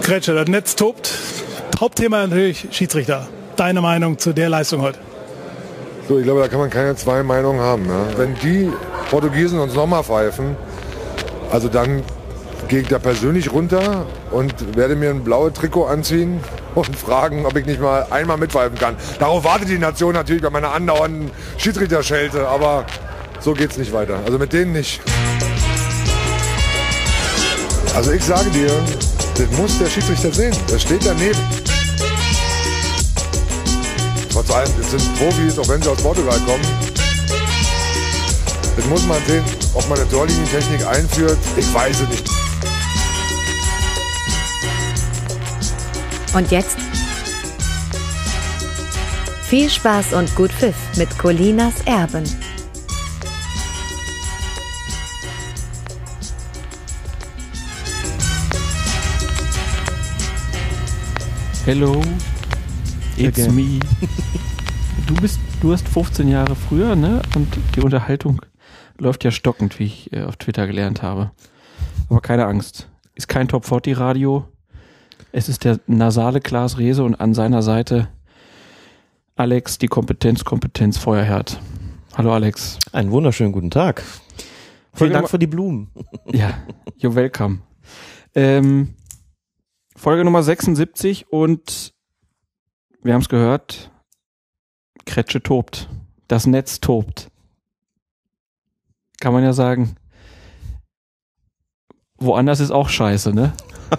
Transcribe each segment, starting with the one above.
Kretsche, das Netz tobt. Hauptthema natürlich Schiedsrichter. Deine Meinung zu der Leistung heute? So, ich glaube, da kann man keine zwei Meinungen haben. Ne? Wenn die Portugiesen uns nochmal pfeifen, also dann gehe ich da persönlich runter und werde mir ein blaues Trikot anziehen und fragen, ob ich nicht mal einmal mitpfeifen kann. Darauf wartet die Nation natürlich bei meiner andauernden Schiedsrichterschelte, aber so geht's nicht weiter. Also mit denen nicht. Also ich sage dir, das muss der Schiedsrichter sehen. Der steht daneben. Trotz allem, es sind Profis, auch wenn sie aus Portugal kommen. Das muss man sehen, ob man eine Torlinientechnik einführt. Ich weiß es nicht. Und jetzt viel Spaß und gut Pfiff mit Colinas Erben. Hello, it's me. Du hast 15 Jahre früher, ne? Und die Unterhaltung läuft ja stockend, wie ich auf Twitter gelernt habe. Aber keine Angst. Ist kein Top-40-Radio. Es ist der nasale Klaas Reese und an seiner Seite Alex, die Kompetenz Feuerherd. Hallo Alex. Einen wunderschönen guten Tag. Vielen Dank für die Blumen. Ja, you're welcome. Folge Nummer 76 und wir haben es gehört, Kretsche tobt. Das Netz tobt. Kann man ja sagen. Woanders ist auch scheiße, ne?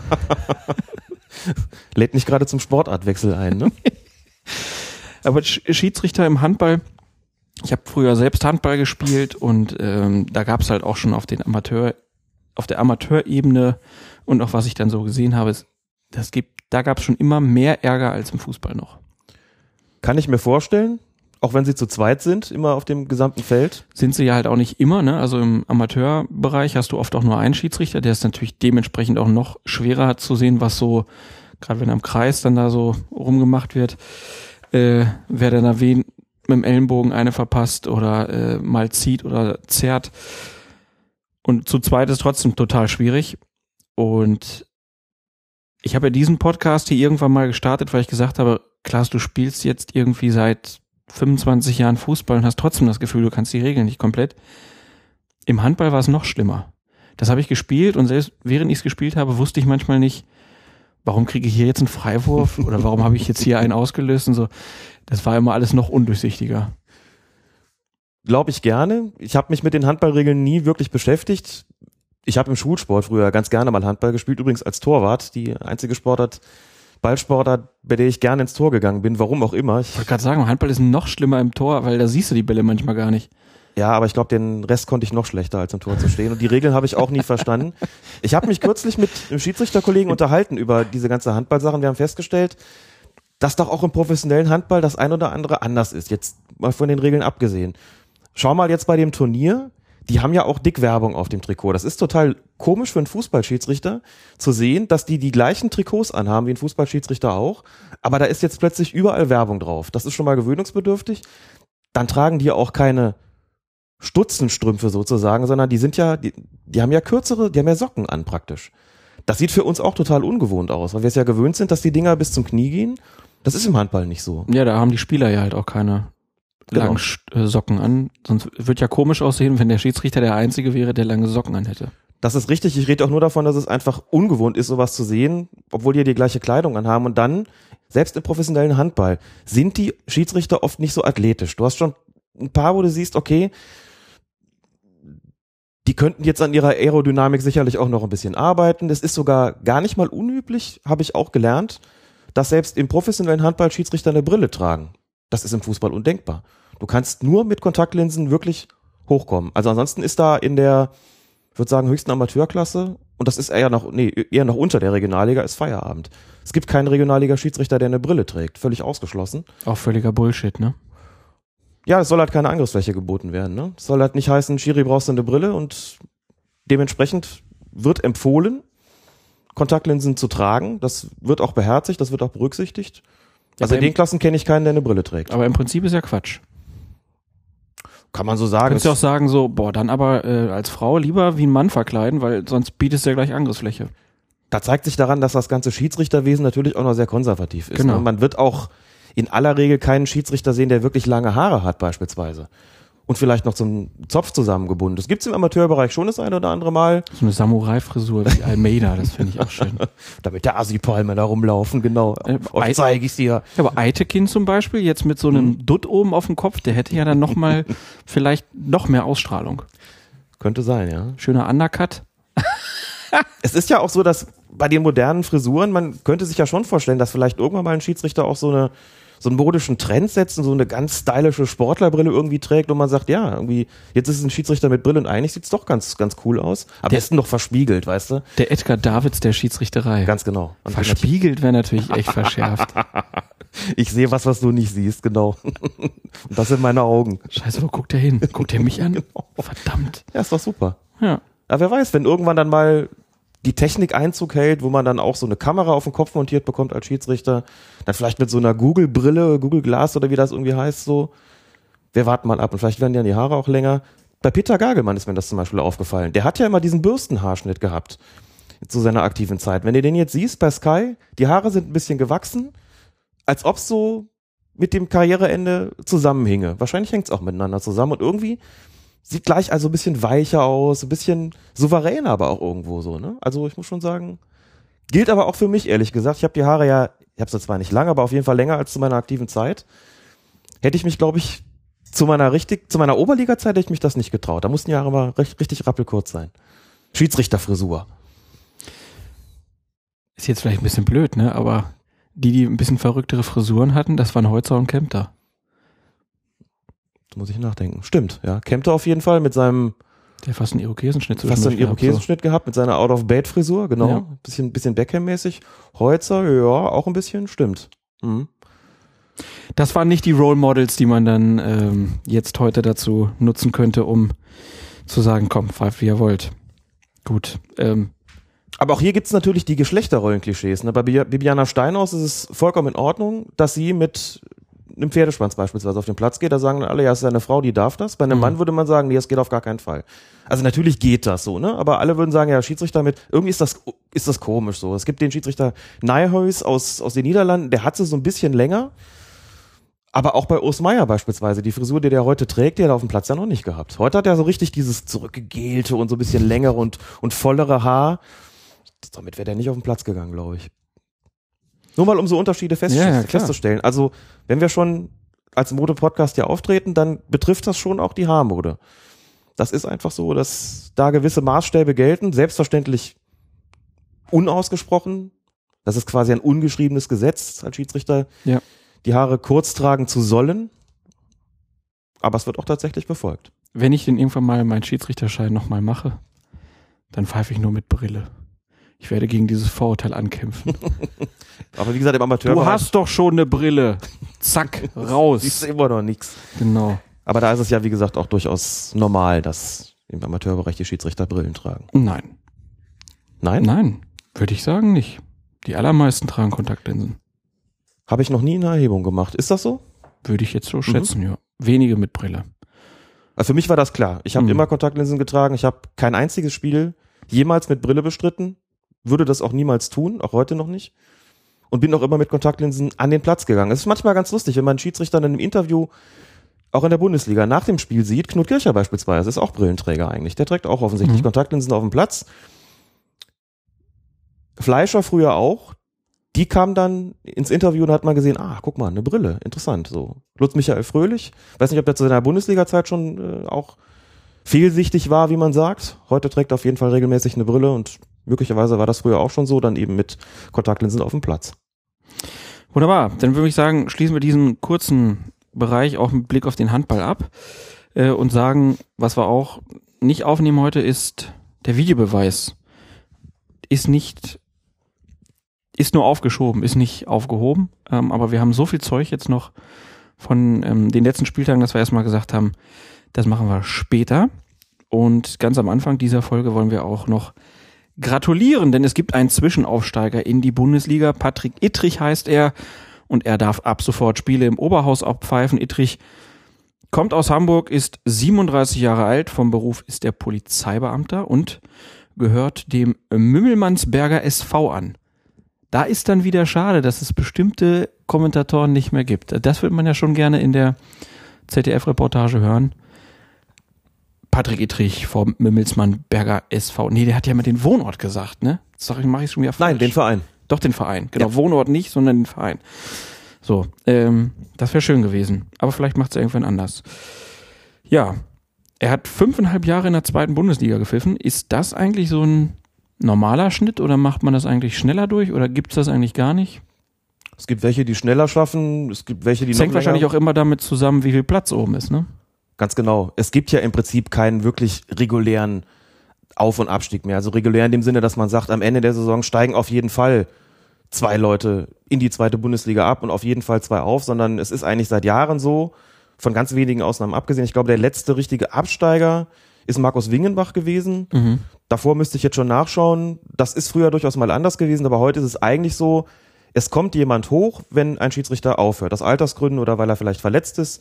Lädt nicht gerade zum Sportartwechsel ein, ne? Aber Schiedsrichter im Handball, ich habe früher selbst Handball gespielt und da gab es halt auch schon auf der Amateurebene und auch was ich dann so gesehen habe, da gab es schon immer mehr Ärger als im Fußball noch. Kann ich mir vorstellen, auch wenn sie zu zweit sind, immer auf dem gesamten Feld. Sind sie ja halt auch nicht immer, ne? Also im Amateurbereich hast du oft auch nur einen Schiedsrichter, der ist natürlich dementsprechend auch noch schwerer zu sehen, was so, gerade wenn er im Kreis dann da so rumgemacht wird, wer dann da wen mit dem Ellenbogen eine verpasst oder mal zieht oder zerrt. Und zu zweit ist trotzdem total schwierig. Und ich habe ja diesen Podcast hier irgendwann mal gestartet, weil ich gesagt habe, Klaas, du spielst jetzt irgendwie seit 25 Jahren Fußball und hast trotzdem das Gefühl, du kannst die Regeln nicht komplett. Im Handball war es noch schlimmer. Das habe ich gespielt und selbst während ich es gespielt habe, wusste ich manchmal nicht, warum kriege ich hier jetzt einen Freiwurf oder warum habe ich jetzt hier einen ausgelöst und so. Das war immer alles noch undurchsichtiger. Glaube ich gerne. Ich habe mich mit den Handballregeln nie wirklich beschäftigt. Ich habe im Schulsport früher ganz gerne mal Handball gespielt, übrigens als Torwart, die einzige Ballsportart, bei der ich gerne ins Tor gegangen bin, warum auch immer. Ich wollte gerade sagen, Handball ist noch schlimmer im Tor, weil da siehst du die Bälle manchmal gar nicht. Ja, aber ich glaube, den Rest konnte ich noch schlechter, als im Tor zu stehen. Und die Regeln habe ich auch nie verstanden. Ich habe mich kürzlich mit einem Schiedsrichterkollegen unterhalten über diese ganze Handballsachen. Wir haben festgestellt, dass doch auch im professionellen Handball das ein oder andere anders ist. Jetzt mal von den Regeln abgesehen. Schau mal jetzt bei dem Turnier. Die haben ja auch Dickwerbung auf dem Trikot. Das ist total komisch für einen Fußballschiedsrichter zu sehen, dass die gleichen Trikots anhaben wie ein Fußballschiedsrichter auch. Aber da ist jetzt plötzlich überall Werbung drauf. Das ist schon mal gewöhnungsbedürftig. Dann tragen die auch keine Stutzenstrümpfe sozusagen, sondern die haben ja kürzere, die haben ja Socken an praktisch. Das sieht für uns auch total ungewohnt aus, weil wir es ja gewöhnt sind, dass die Dinger bis zum Knie gehen. Das ist im Handball nicht so. Ja, da haben die Spieler ja halt auch keine langen Socken an. Sonst wird ja komisch aussehen, wenn der Schiedsrichter der Einzige wäre, der lange Socken an hätte. Das ist richtig. Ich rede auch nur davon, dass es einfach ungewohnt ist, sowas zu sehen, obwohl die gleiche Kleidung anhaben. Und dann, selbst im professionellen Handball, sind die Schiedsrichter oft nicht so athletisch. Du hast schon ein paar, wo du siehst, okay, die könnten jetzt an ihrer Aerodynamik sicherlich auch noch ein bisschen arbeiten. Das ist sogar gar nicht mal unüblich, habe ich auch gelernt, dass selbst im professionellen Handball Schiedsrichter eine Brille tragen. Das ist im Fußball undenkbar. Du kannst nur mit Kontaktlinsen wirklich hochkommen. Also ansonsten ist da in der, ich würde sagen, höchsten Amateurklasse, und das ist eher noch unter der Regionalliga, ist Feierabend. Es gibt keinen Regionalliga-Schiedsrichter, der eine Brille trägt. Völlig ausgeschlossen. Auch völliger Bullshit, ne? Ja, es soll halt keine Angriffsfläche geboten werden, ne? Es soll halt nicht heißen, Schiri, brauchst du eine Brille, und dementsprechend wird empfohlen, Kontaktlinsen zu tragen. Das wird auch beherzigt, das wird auch berücksichtigt. Also in den Klassen kenne ich keinen, der eine Brille trägt. Aber im Prinzip ist ja Quatsch. Kann man so sagen. Kannst du auch sagen so, dann aber als Frau lieber wie ein Mann verkleiden, weil sonst bietest du ja gleich Angriffsfläche. Da zeigt sich daran, dass das ganze Schiedsrichterwesen natürlich auch noch sehr konservativ ist. Genau. Ne? Man wird auch in aller Regel keinen Schiedsrichter sehen, der wirklich lange Haare hat beispielsweise. Und vielleicht noch zum Zopf zusammengebunden. Das gibt's im Amateurbereich schon das eine oder andere Mal. So eine Samurai-Frisur wie Almeida, das finde ich auch schön. Damit der Assi-Palme da rumlaufen, genau. Euch zeige ich's dir. Ja, aber Eitekin zum Beispiel, jetzt mit so einem Dutt oben auf dem Kopf, der hätte ja dann nochmal vielleicht noch mehr Ausstrahlung. Könnte sein, ja. Schöner Undercut. Es ist ja auch so, dass bei den modernen Frisuren, man könnte sich ja schon vorstellen, dass vielleicht irgendwann mal ein Schiedsrichter auch so einen modischen Trend setzt und so eine ganz stylische Sportlerbrille irgendwie trägt und man sagt, ja, irgendwie, jetzt ist es ein Schiedsrichter mit Brille und eigentlich sieht's doch ganz, ganz cool aus. Am besten noch verspiegelt, weißt du? Der Edgar Davids der Schiedsrichterei. Ganz genau. Und verspiegelt wäre natürlich echt verschärft. Ich sehe was du nicht siehst, genau. Und das sind meine Augen. Scheiße, wo guckt der hin? Guckt der mich an? Genau. Verdammt. Ja, ist doch super. Ja. Aber wer weiß, wenn irgendwann dann mal die Technik Einzug hält, wo man dann auch so eine Kamera auf den Kopf montiert bekommt als Schiedsrichter, dann vielleicht mit so einer Google-Brille, Google Glass oder wie das irgendwie heißt, so. Wir warten mal ab und vielleicht werden ja die Haare auch länger. Bei Peter Gagelmann ist mir das zum Beispiel aufgefallen. Der hat ja immer diesen Bürstenhaarschnitt gehabt zu seiner aktiven Zeit. Wenn du den jetzt siehst bei Sky, die Haare sind ein bisschen gewachsen, als ob es so mit dem Karriereende zusammenhinge. Wahrscheinlich hängt es auch miteinander zusammen und irgendwie sieht gleich also ein bisschen weicher aus, ein bisschen souveräner aber auch irgendwo so, ne? Also ich muss schon sagen, gilt aber auch für mich, ehrlich gesagt. Ich habe die Haare ja, ich habe sie zwar nicht lange, aber auf jeden Fall länger als zu meiner aktiven Zeit. Hätte ich mich, glaube ich, zu meiner Oberliga-Zeit hätte ich mich das nicht getraut. Da mussten die Haare mal richtig rappelkurz sein. Schiedsrichterfrisur. Ist jetzt vielleicht ein bisschen blöd, ne? Aber die ein bisschen verrücktere Frisuren hatten, das waren Holzer und Kempter. Muss ich nachdenken. Stimmt, ja. Kempter auf jeden Fall mit seinem... Der fast einen Irokesenschnitt gehabt, mit seiner Out-of-Bait-Frisur, genau. Ja. Bisschen Beckham-mäßig. Holzer, ja, auch ein bisschen, stimmt. Mhm. Das waren nicht die Role Models, die man dann jetzt heute dazu nutzen könnte, um zu sagen, komm, pfeift wie ihr wollt. Gut. Aber auch hier gibt's natürlich die Geschlechterrollen-Klischees. Ne? Bei Bibiana Steinhaus ist es vollkommen in Ordnung, dass sie mit einem Pferdeschwanz beispielsweise auf den Platz geht, da sagen alle, ja, es ist eine Frau, die darf das. Bei einem Mann würde man sagen, nee, das geht auf gar keinen Fall. Also natürlich geht das so, ne? Aber alle würden sagen, ja, Schiedsrichter irgendwie ist das komisch so. Es gibt den Schiedsrichter Nijhuis aus den Niederlanden, der hat sie so ein bisschen länger. Aber auch bei Urs Meier beispielsweise, die Frisur, die der heute trägt, die hat er auf dem Platz ja noch nicht gehabt. Heute hat er so richtig dieses zurückgegelte und so ein bisschen längere und vollere Haar. Damit wäre der nicht auf den Platz gegangen, glaube ich. Nur mal, um so Unterschiede festzustellen. Also, wenn wir schon als Mode-Podcast hier auftreten, dann betrifft das schon auch die Haarmode. Das ist einfach so, dass da gewisse Maßstäbe gelten, selbstverständlich unausgesprochen. Das ist quasi ein ungeschriebenes Gesetz als Schiedsrichter, die Haare kurz tragen zu sollen. Aber es wird auch tatsächlich befolgt. Wenn ich denn irgendwann mal meinen Schiedsrichterschein nochmal mache, dann pfeife ich nur mit Brille. Ich werde gegen dieses Vorurteil ankämpfen. Aber wie gesagt, im Amateur. Du hast doch schon eine Brille. Zack, raus. Siehst du immer noch nichts. Genau. Aber da ist es ja, wie gesagt, auch durchaus normal, dass im Amateurbereich die Schiedsrichter Brillen tragen. Nein. Nein? Nein, würde ich sagen nicht. Die allermeisten tragen Kontaktlinsen. Habe ich noch nie eine Erhebung gemacht. Ist das so? Würde ich jetzt so schätzen, ja. Wenige mit Brille. Also für mich war das klar. Ich habe immer Kontaktlinsen getragen. Ich habe kein einziges Spiel jemals mit Brille bestritten. Würde das auch niemals tun, auch heute noch nicht. Und bin auch immer mit Kontaktlinsen an den Platz gegangen. Es ist manchmal ganz lustig, wenn man einen Schiedsrichter in einem Interview auch in der Bundesliga nach dem Spiel sieht. Knut Kircher beispielsweise ist auch Brillenträger eigentlich. Der trägt auch offensichtlich Kontaktlinsen auf dem Platz. Fleischer früher auch. Die kam dann ins Interview und hat mal gesehen, guck mal, eine Brille, interessant. So. Lutz Michael Fröhlich, weiß nicht, ob der zu seiner Bundesliga-Zeit schon auch fehlsichtig war, wie man sagt. Heute trägt er auf jeden Fall regelmäßig eine Brille und möglicherweise war das früher auch schon so, dann eben mit Kontaktlinsen auf dem Platz. Wunderbar, dann würde ich sagen, schließen wir diesen kurzen Bereich auch mit Blick auf den Handball ab und sagen, was wir auch nicht aufnehmen heute, ist der Videobeweis. Ist nur aufgeschoben, ist nicht aufgehoben, aber wir haben so viel Zeug jetzt noch von den letzten Spieltagen, dass wir erstmal gesagt haben, das machen wir später. Und ganz am Anfang dieser Folge wollen wir auch noch gratulieren, denn es gibt einen Zwischenaufsteiger in die Bundesliga. Patrick Ittrich heißt er und er darf ab sofort Spiele im Oberhaus abpfeifen. Ittrich kommt aus Hamburg, ist 37 Jahre alt, vom Beruf ist er Polizeibeamter und gehört dem Mümmelmannsberger SV an. Da ist dann wieder schade, dass es bestimmte Kommentatoren nicht mehr gibt. Das würde man ja schon gerne in der ZDF-Reportage hören. Patrick Ittrich vom Mümmelsmannsberger SV. Nee, der hat ja mal den Wohnort gesagt, ne? Das mache ich schon wieder falsch. Nein, den Verein. Doch, den Verein. Genau, Ja. Wohnort nicht, sondern den Verein. So, das wäre schön gewesen. Aber vielleicht macht es irgendwann anders. Ja, er hat 5,5 Jahre in der 2. Bundesliga gepfiffen. Ist das eigentlich so ein normaler Schnitt oder macht man das eigentlich schneller durch oder gibt es das eigentlich gar nicht? Es gibt welche, die schneller schaffen, es gibt welche, die Das noch hängt wahrscheinlich auch immer damit zusammen, wie viel Platz oben ist, ne? Ganz genau. Es gibt ja im Prinzip keinen wirklich regulären Auf- und Abstieg mehr. Also regulär in dem Sinne, dass man sagt, am Ende der Saison steigen auf jeden Fall 2 Leute in die 2. Bundesliga ab und auf jeden Fall 2 auf, sondern es ist eigentlich seit Jahren so, von ganz wenigen Ausnahmen abgesehen. Ich glaube, der letzte richtige Absteiger ist Markus Wingenbach gewesen. Mhm. Davor müsste ich jetzt schon nachschauen. Das ist früher durchaus mal anders gewesen, aber heute ist es eigentlich so, es kommt jemand hoch, wenn ein Schiedsrichter aufhört. Aus Altersgründen oder weil er vielleicht verletzt ist.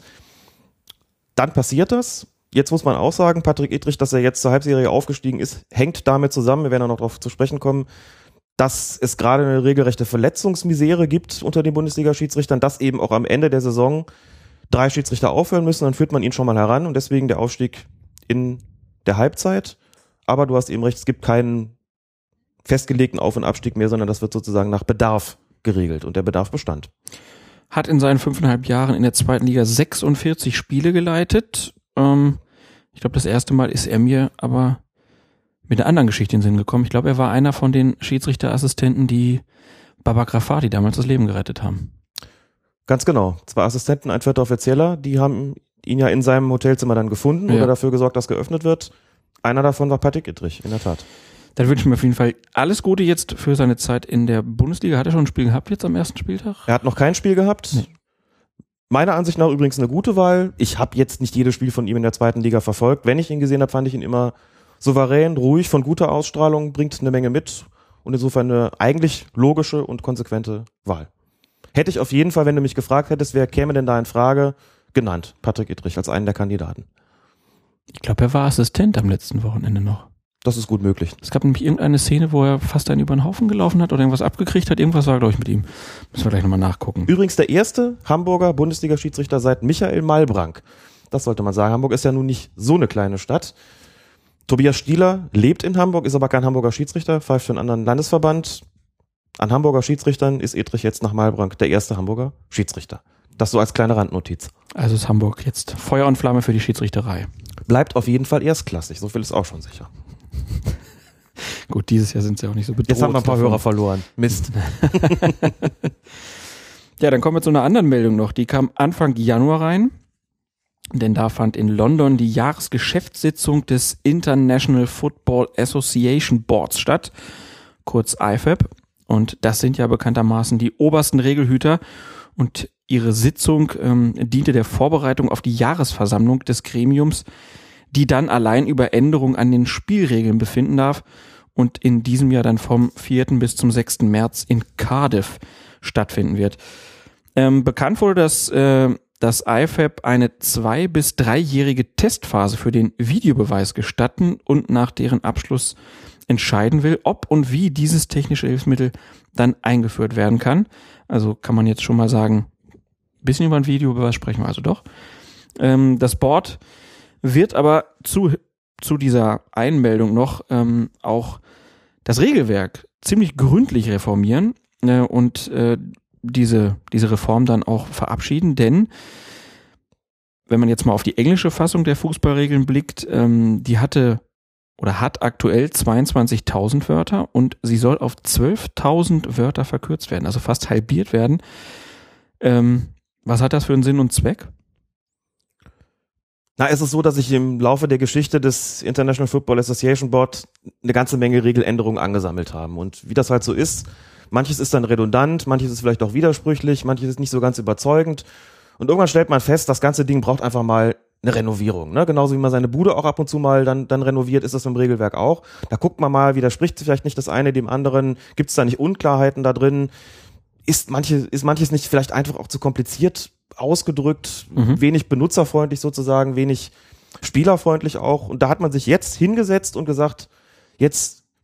Dann passiert das. Jetzt muss man auch sagen, Patrick Ittrich, dass er jetzt zur Halbserie aufgestiegen ist, hängt damit zusammen, wir werden auch noch darauf zu sprechen kommen, dass es gerade eine regelrechte Verletzungsmisere gibt unter den Bundesliga-Schiedsrichtern, dass eben auch am Ende der Saison 3 Schiedsrichter aufhören müssen, dann führt man ihn schon mal heran und deswegen der Aufstieg in der Halbzeit. Aber du hast eben recht, es gibt keinen festgelegten Auf- und Abstieg mehr, sondern das wird sozusagen nach Bedarf geregelt und der Bedarf bestand. Hat in seinen 5,5 Jahren in der 2. Liga 46 Spiele geleitet. Ich glaube, das erste Mal ist er mir aber mit einer anderen Geschichte in den Sinn gekommen. Ich glaube, er war einer von den Schiedsrichterassistenten, die Baba Grafati damals das Leben gerettet haben. Ganz genau. 2 Assistenten, ein 4. Offizieller, die haben ihn ja in seinem Hotelzimmer dann gefunden oder dafür gesorgt, dass geöffnet wird. Einer davon war Patrick Ittrich, in der Tat. Dann wünsche ich mir auf jeden Fall alles Gute jetzt für seine Zeit in der Bundesliga. Hat er schon ein Spiel gehabt jetzt am ersten Spieltag? Er hat noch kein Spiel gehabt. Nee. Meiner Ansicht nach übrigens eine gute Wahl. Ich habe jetzt nicht jedes Spiel von ihm in der 2. Liga verfolgt. Wenn ich ihn gesehen habe, fand ich ihn immer souverän, ruhig, von guter Ausstrahlung, bringt eine Menge mit und insofern eine eigentlich logische und konsequente Wahl. Hätte ich auf jeden Fall, wenn du mich gefragt hättest, wer käme denn da in Frage, genannt. Patrick Ittrich als einen der Kandidaten. Ich glaube, er war Assistent am letzten Wochenende noch. Das ist gut möglich. Es gab nämlich irgendeine Szene, wo er fast einen über den Haufen gelaufen hat oder irgendwas abgekriegt hat. Irgendwas war, glaube ich, mit ihm. Müssen wir gleich nochmal nachgucken. Übrigens der erste Hamburger Bundesliga-Schiedsrichter seit Michael Malbrank. Das sollte man sagen. Hamburg ist ja nun nicht so eine kleine Stadt. Tobias Stieler lebt in Hamburg, ist aber kein Hamburger Schiedsrichter, pfeift für einen anderen Landesverband. An Hamburger Schiedsrichtern ist Ittrich jetzt nach Malbrank der erste Hamburger Schiedsrichter. Das so als kleine Randnotiz. Also ist Hamburg jetzt Feuer und Flamme für die Schiedsrichterei. Bleibt auf jeden Fall erstklassig, so viel ist auch schon sicher. Gut, dieses Jahr sind sie auch nicht so bedroht. Jetzt haben wir ein paar davon. Hörer verloren. Mist. Ja, dann kommen wir zu einer anderen Meldung noch. Die kam Anfang Januar rein, denn da fand in London die Jahresgeschäftssitzung des International Football Association Boards statt, kurz IFAB. Und das sind ja bekanntermaßen die obersten Regelhüter. Und ihre Sitzung diente der Vorbereitung auf die Jahresversammlung des Gremiums, die dann allein über Änderungen an den Spielregeln befinden darf und in diesem Jahr dann vom 4. bis zum 6. März in Cardiff stattfinden wird. Bekannt wurde, dass das IFAB eine 2- bis 3-jährige Testphase für den Videobeweis gestatten und nach deren Abschluss entscheiden will, ob und wie dieses technische Hilfsmittel dann eingeführt werden kann. Also kann man jetzt schon mal sagen, ein bisschen über den Videobeweis sprechen wir also doch. Das Board wird aber zu dieser Einmeldung noch auch das Regelwerk ziemlich gründlich reformieren und diese Reform dann auch verabschieden, denn wenn man jetzt mal auf die englische Fassung der Fußballregeln blickt, die hat aktuell 22.000 Wörter und sie soll auf 12.000 Wörter verkürzt werden, also fast halbiert werden. Was hat das für einen Sinn und Zweck? Na, es ist so, dass sich im Laufe der Geschichte des International Football Association Board eine ganze Menge Regeländerungen angesammelt haben. Und wie das halt so ist, manches ist dann redundant, manches ist vielleicht auch widersprüchlich, manches ist nicht so ganz überzeugend. Und irgendwann stellt man fest, das ganze Ding braucht einfach mal eine Renovierung. Ne? Genauso wie man seine Bude auch ab und zu mal dann renoviert, ist das im Regelwerk auch. Da guckt man mal, widerspricht vielleicht nicht das eine dem anderen, gibt es da nicht Unklarheiten da drin, ist manches nicht vielleicht einfach auch zu kompliziert ausgedrückt, wenig benutzerfreundlich sozusagen, wenig spielerfreundlich auch. Und da hat man sich jetzt hingesetzt und gesagt, jetzt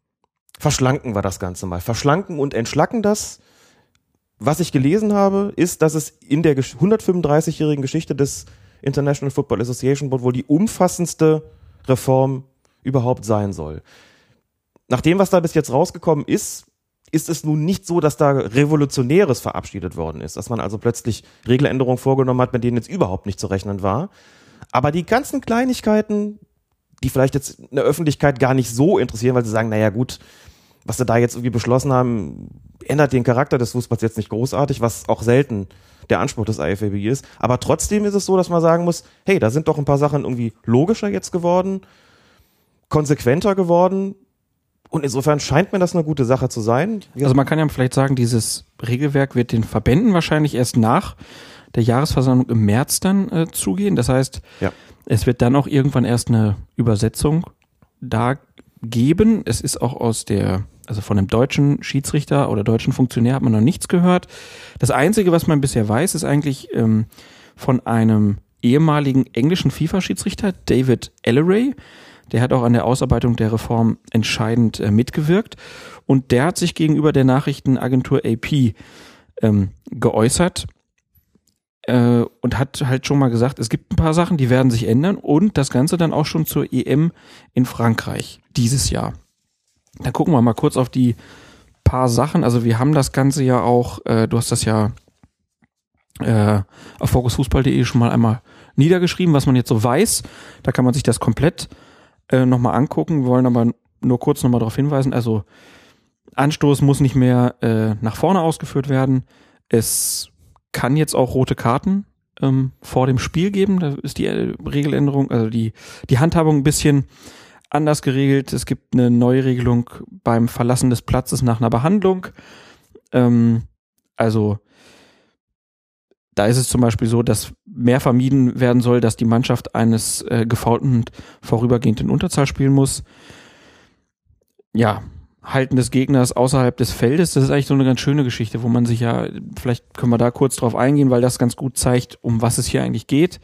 verschlanken wir das Ganze mal. Verschlanken und entschlacken das. Was ich gelesen habe, ist, dass es in der 135-jährigen Geschichte des International Football Association Board wohl die umfassendste Reform überhaupt sein soll. Nach dem, was da bis jetzt rausgekommen ist, ist es nun nicht so, dass da Revolutionäres verabschiedet worden ist, dass man also plötzlich Regeländerungen vorgenommen hat, mit denen jetzt überhaupt nicht zu rechnen war. Aber die ganzen Kleinigkeiten, die vielleicht jetzt in der Öffentlichkeit gar nicht so interessieren, weil sie sagen, naja gut, was sie da jetzt irgendwie beschlossen haben, ändert den Charakter des Fußballs jetzt nicht großartig, was auch selten der Anspruch des IFAB ist. Aber trotzdem ist es so, dass man sagen muss, hey, da sind doch ein paar Sachen irgendwie logischer jetzt geworden, konsequenter geworden. Und insofern scheint mir das eine gute Sache zu sein. Also man kann ja vielleicht sagen, dieses Regelwerk wird den Verbänden wahrscheinlich erst nach der Jahresversammlung im März dann zugehen. Das heißt, es wird dann auch irgendwann erst eine Übersetzung da geben. Es ist auch also von einem deutschen Schiedsrichter oder deutschen Funktionär hat man noch nichts gehört. Das Einzige, was man bisher weiß, ist eigentlich von einem ehemaligen englischen FIFA-Schiedsrichter, David Elleray. Der hat auch an der Ausarbeitung der Reform entscheidend mitgewirkt. Und der hat sich gegenüber der Nachrichtenagentur AP geäußert und hat halt schon mal gesagt, es gibt ein paar Sachen, die werden sich ändern und das Ganze dann auch schon zur EM in Frankreich dieses Jahr. Dann gucken wir mal kurz auf die paar Sachen. Also wir haben das Ganze ja auch, du hast das ja auf focusfußball.de schon mal einmal niedergeschrieben, was man jetzt so weiß. Da kann man sich das komplett nochmal angucken. Wir wollen aber nur kurz nochmal darauf hinweisen. Also Anstoß muss nicht mehr nach vorne ausgeführt werden. Es kann jetzt auch rote Karten vor dem Spiel geben. Da ist die Regeländerung, also die Handhabung ein bisschen anders geregelt. Es gibt eine neue Regelung beim Verlassen des Platzes nach einer Behandlung. Also da ist es zum Beispiel so, dass mehr vermieden werden soll, dass die Mannschaft eines Gefoulten vorübergehend in Unterzahl spielen muss. Ja, Halten des Gegners außerhalb des Feldes, das ist eigentlich so eine ganz schöne Geschichte, wo man sich ja, vielleicht können wir da kurz drauf eingehen, weil das ganz gut zeigt, um was es hier eigentlich geht.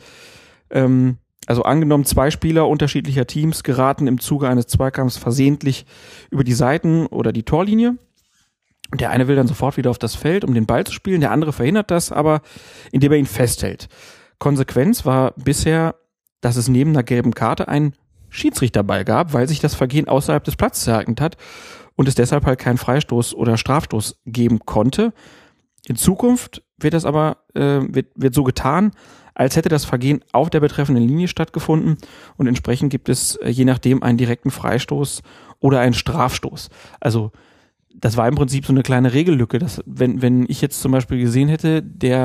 Also angenommen, 2 Spieler unterschiedlicher Teams geraten im Zuge eines Zweikampfs versehentlich über die Seiten oder die Torlinie. Der eine will dann sofort wieder auf das Feld, um den Ball zu spielen, der andere verhindert das aber, indem er ihn festhält. Konsequenz war bisher, dass es neben einer gelben Karte einen Schiedsrichterball gab, weil sich das Vergehen außerhalb des Platzes ereignet hat und es deshalb halt keinen Freistoß oder Strafstoß geben konnte. In Zukunft wird das aber wird so getan, als hätte das Vergehen auf der betreffenden Linie stattgefunden und entsprechend gibt es je nachdem einen direkten Freistoß oder einen Strafstoß. Also das war im Prinzip so eine kleine Regellücke, dass wenn ich jetzt zum Beispiel gesehen hätte,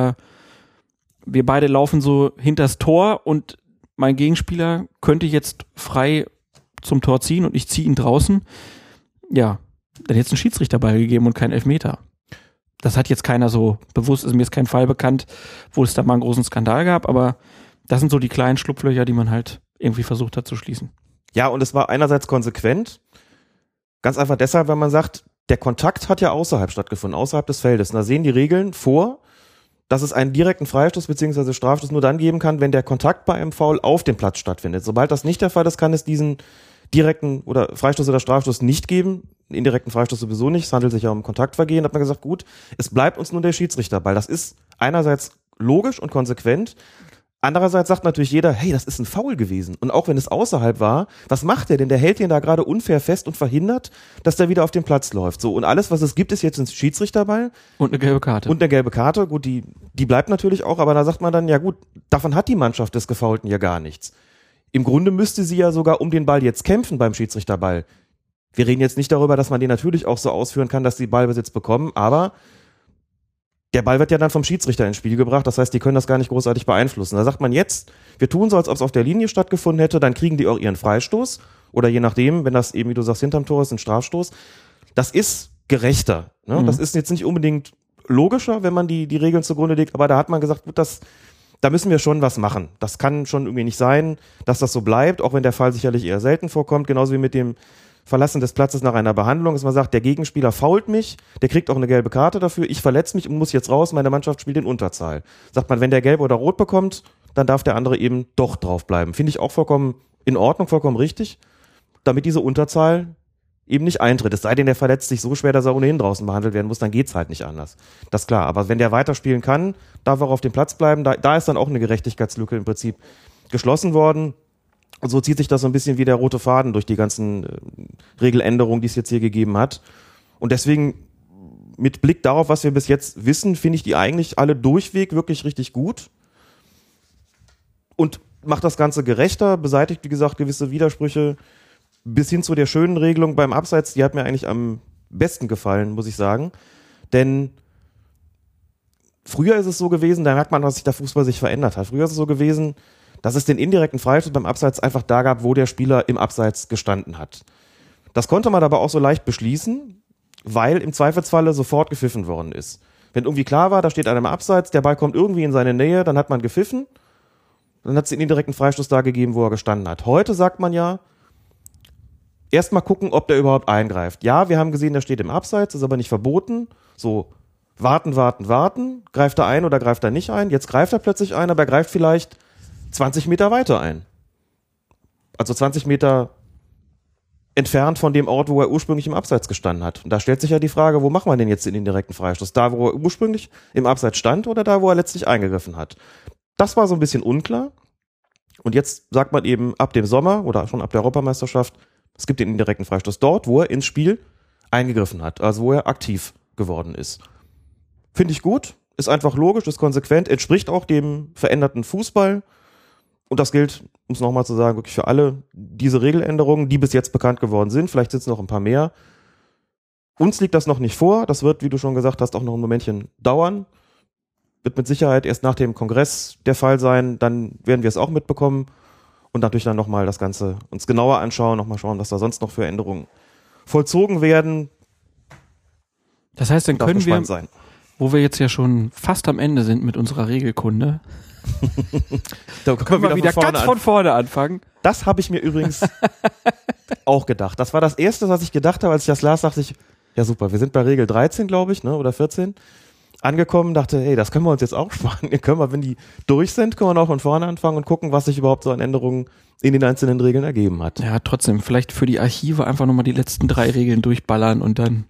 wir beide laufen so hinters Tor und mein Gegenspieler könnte jetzt frei zum Tor ziehen und ich ziehe ihn draußen, ja, dann hätte es einen Schiedsrichterball gegeben und keinen Elfmeter. Das hat jetzt keiner so bewusst, ist mir jetzt kein Fall bekannt, wo es da mal einen großen Skandal gab, aber das sind so die kleinen Schlupflöcher, die man halt irgendwie versucht hat zu schließen. Ja, und es war einerseits konsequent, ganz einfach deshalb, weil man sagt, der Kontakt hat ja außerhalb stattgefunden, außerhalb des Feldes. Und da sehen die Regeln vor, dass es einen direkten Freistoß bzw. Strafstoß nur dann geben kann, wenn der Kontakt bei einem Foul auf dem Platz stattfindet. Sobald das nicht der Fall ist, kann es diesen direkten oder Freistoß oder Strafstoß nicht geben. Einen indirekten Freistoß sowieso nicht. Es handelt sich ja um Kontaktvergehen. Da hat man gesagt, gut, es bleibt uns nur der Schiedsrichterball. Das ist einerseits logisch und konsequent. Andererseits sagt natürlich jeder, hey, das ist ein Foul gewesen. Und auch wenn es außerhalb war, was macht der denn? Der hält den da gerade unfair fest und verhindert, dass der wieder auf den Platz läuft. So, und alles, was es gibt, ist jetzt ein Schiedsrichterball. Und eine gelbe Karte. Und eine gelbe Karte. Gut, die bleibt natürlich auch, aber da sagt man dann, ja gut, davon hat die Mannschaft des Gefoulten ja gar nichts. Im Grunde müsste sie ja sogar um den Ball jetzt kämpfen beim Schiedsrichterball. Wir reden jetzt nicht darüber, dass man den natürlich auch so ausführen kann, dass die Ballbesitz bekommen, aber der Ball wird ja dann vom Schiedsrichter ins Spiel gebracht, das heißt, die können das gar nicht großartig beeinflussen. Da sagt man jetzt, wir tun so, als ob es auf der Linie stattgefunden hätte, dann kriegen die auch ihren Freistoß oder je nachdem, wenn das eben, wie du sagst, hinterm Tor ist, ein Strafstoß. Das ist gerechter. Ne? Das ist jetzt nicht unbedingt logischer, wenn man die Regeln zugrunde legt, aber da hat man gesagt, gut, da müssen wir schon was machen. Das kann schon irgendwie nicht sein, dass das so bleibt, auch wenn der Fall sicherlich eher selten vorkommt, genauso wie mit dem Verlassen des Platzes nach einer Behandlung, dass man sagt, der Gegenspieler fault mich, der kriegt auch eine gelbe Karte dafür, ich verletze mich und muss jetzt raus, meine Mannschaft spielt in Unterzahl. Sagt man, wenn der gelb oder rot bekommt, dann darf der andere eben doch draufbleiben. Finde ich auch vollkommen in Ordnung, vollkommen richtig, damit diese Unterzahl eben nicht eintritt. Es sei denn, der verletzt sich so schwer, dass er ohnehin draußen behandelt werden muss, dann geht's halt nicht anders. Das ist klar. Aber wenn der weiterspielen kann, darf er auf dem Platz bleiben. Da ist dann auch eine Gerechtigkeitslücke im Prinzip geschlossen worden. Und so zieht sich das so ein bisschen wie der rote Faden durch die ganzen Regeländerungen, die es jetzt hier gegeben hat. Und deswegen, mit Blick darauf, was wir bis jetzt wissen, finde ich die eigentlich alle durchweg wirklich richtig gut. Und macht das Ganze gerechter, beseitigt, wie gesagt, gewisse Widersprüche, bis hin zu der schönen Regelung beim Abseits, die hat mir eigentlich am besten gefallen, muss ich sagen. Denn früher ist es so gewesen, da merkt man, dass sich der Fußball sich verändert hat. Früher ist es so gewesen, dass es den indirekten Freistoß beim Abseits einfach da gab, wo der Spieler im Abseits gestanden hat. Das konnte man aber auch so leicht beschließen, weil im Zweifelsfalle sofort gepfiffen worden ist. Wenn irgendwie klar war, da steht einer im Abseits, der Ball kommt irgendwie in seine Nähe, dann hat man gepfiffen, dann hat es den indirekten Freistoß da gegeben, wo er gestanden hat. Heute sagt man ja, erstmal gucken, ob der überhaupt eingreift. Ja, wir haben gesehen, der steht im Abseits, ist aber nicht verboten. So, warten. Greift er ein oder greift er nicht ein? Jetzt greift er plötzlich ein, aber er greift vielleicht 20 Meter weiter ein. Also 20 Meter entfernt von dem Ort, wo er ursprünglich im Abseits gestanden hat. Und da stellt sich ja die Frage, wo machen wir denn jetzt den indirekten Freistoß? Da, wo er ursprünglich im Abseits stand oder da, wo er letztlich eingegriffen hat? Das war so ein bisschen unklar. Und jetzt sagt man eben ab dem Sommer oder schon ab der Europameisterschaft, es gibt den indirekten Freistoß dort, wo er ins Spiel eingegriffen hat, also wo er aktiv geworden ist. Finde ich gut, ist einfach logisch, ist konsequent, entspricht auch dem veränderten Fußball. Und das gilt, um es nochmal zu sagen, wirklich für alle diese Regeländerungen, die bis jetzt bekannt geworden sind. Vielleicht sind es noch ein paar mehr. Uns liegt das noch nicht vor. Das wird, wie du schon gesagt hast, auch noch ein Momentchen dauern. Wird mit Sicherheit erst nach dem Kongress der Fall sein. Dann werden wir es auch mitbekommen. Und natürlich dann nochmal das Ganze uns genauer anschauen, nochmal schauen, was da sonst noch für Änderungen vollzogen werden. Das heißt, dann können wir, wo wir jetzt ja schon fast am Ende sind mit unserer Regelkunde, da können wir wieder ganz von vorne anfangen. Das habe ich mir übrigens auch gedacht. Das war das Erste, was ich gedacht habe, als ich das las, dachte ich, ja super, wir sind bei Regel 13, glaube ich, ne, oder 14. Angekommen, dachte, hey, das können wir uns jetzt auch sparen. Können wir, wenn die durch sind, können wir noch von vorne anfangen und gucken, was sich überhaupt so an Änderungen in den einzelnen Regeln ergeben hat. Ja, trotzdem, vielleicht für die Archive einfach nochmal die letzten 3 Regeln durchballern und dann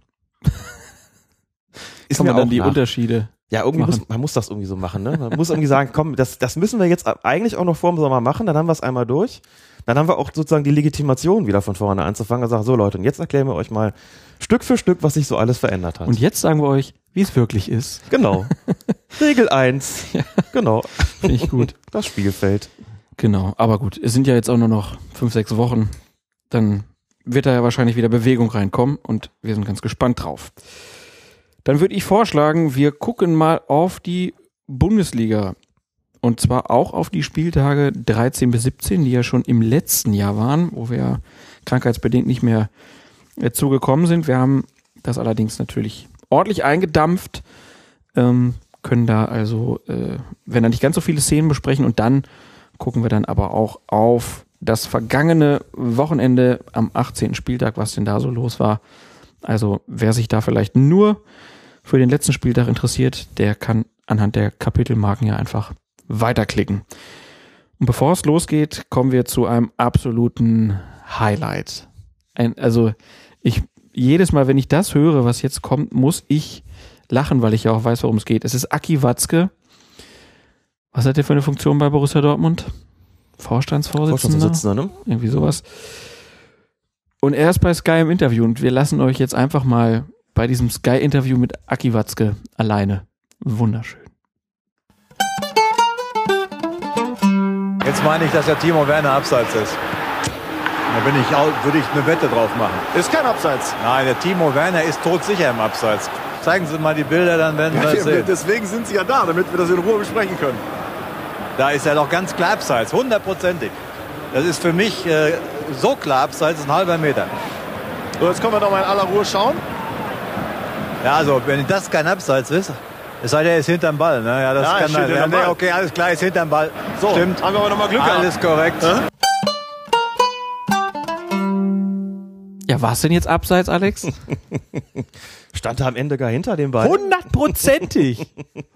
kann man dann die Unterschiede. Ja, irgendwie man muss das irgendwie so machen, ne? Man muss irgendwie sagen, komm, das müssen wir jetzt eigentlich auch noch vor dem Sommer machen, dann haben wir es einmal durch. Dann haben wir auch sozusagen die Legitimation wieder von vorne anzufangen und sagen, so Leute, und jetzt erklären wir euch mal Stück für Stück, was sich so alles verändert hat. Und jetzt sagen wir euch, wie es wirklich ist. Genau. Regel 1. Ja. Genau. Finde ich gut. Das Spielfeld. Genau, aber gut, es sind ja jetzt auch nur noch 5-6 Wochen. Dann wird da ja wahrscheinlich wieder Bewegung reinkommen und wir sind ganz gespannt drauf. Dann würde ich vorschlagen, wir gucken mal auf die Bundesliga. Und zwar auch auf die Spieltage 13 bis 17, die ja schon im letzten Jahr waren, wo wir krankheitsbedingt nicht mehr zugekommen sind. Wir haben das allerdings natürlich ordentlich eingedampft, können da also, wenn da nicht ganz so viele Szenen besprechen und dann gucken wir dann aber auch auf das vergangene Wochenende am 18. Spieltag, was denn da so los war. Also wer sich da vielleicht nur für den letzten Spieltag interessiert, der kann anhand der Kapitelmarken ja einfach weiterklicken. Und bevor es losgeht, kommen wir zu einem absoluten Highlight. Jedes Mal, wenn ich das höre, was jetzt kommt, muss ich lachen, weil ich ja auch weiß, worum es geht. Es ist Aki Watzke. Was hat der für eine Funktion bei Borussia Dortmund? Vorstandsvorsitzender, ne? Irgendwie sowas. Und er ist bei Sky im Interview und wir lassen euch jetzt einfach mal bei diesem Sky-Interview mit Aki Watzke alleine. Wunderschön. Jetzt meine ich, dass der Timo Werner abseits ist. Da würde ich eine Wette drauf machen. Ist kein Abseits. Nein, der Timo Werner ist todsicher im Abseits. Zeigen Sie mal die Bilder, dann werden wir das sehen. Deswegen sind Sie ja da, damit wir das in Ruhe besprechen können. Da ist er doch ganz klar abseits, 100%. Das ist für mich so klar abseits, ist ein halber Meter. So, jetzt können wir doch mal in aller Ruhe schauen. Ja, also, wenn das kein Abseits ist, es sei denn, er ist hinterm Ball. Ne? Ja, das kann man. Ja, nee, okay, alles klar, ist hinterm Ball. So, stimmt. Haben wir aber nochmal Glück gehabt. Alles korrekt. Ja, war es denn jetzt abseits, Alex? Stand er am Ende gar hinter dem Ball? 100%!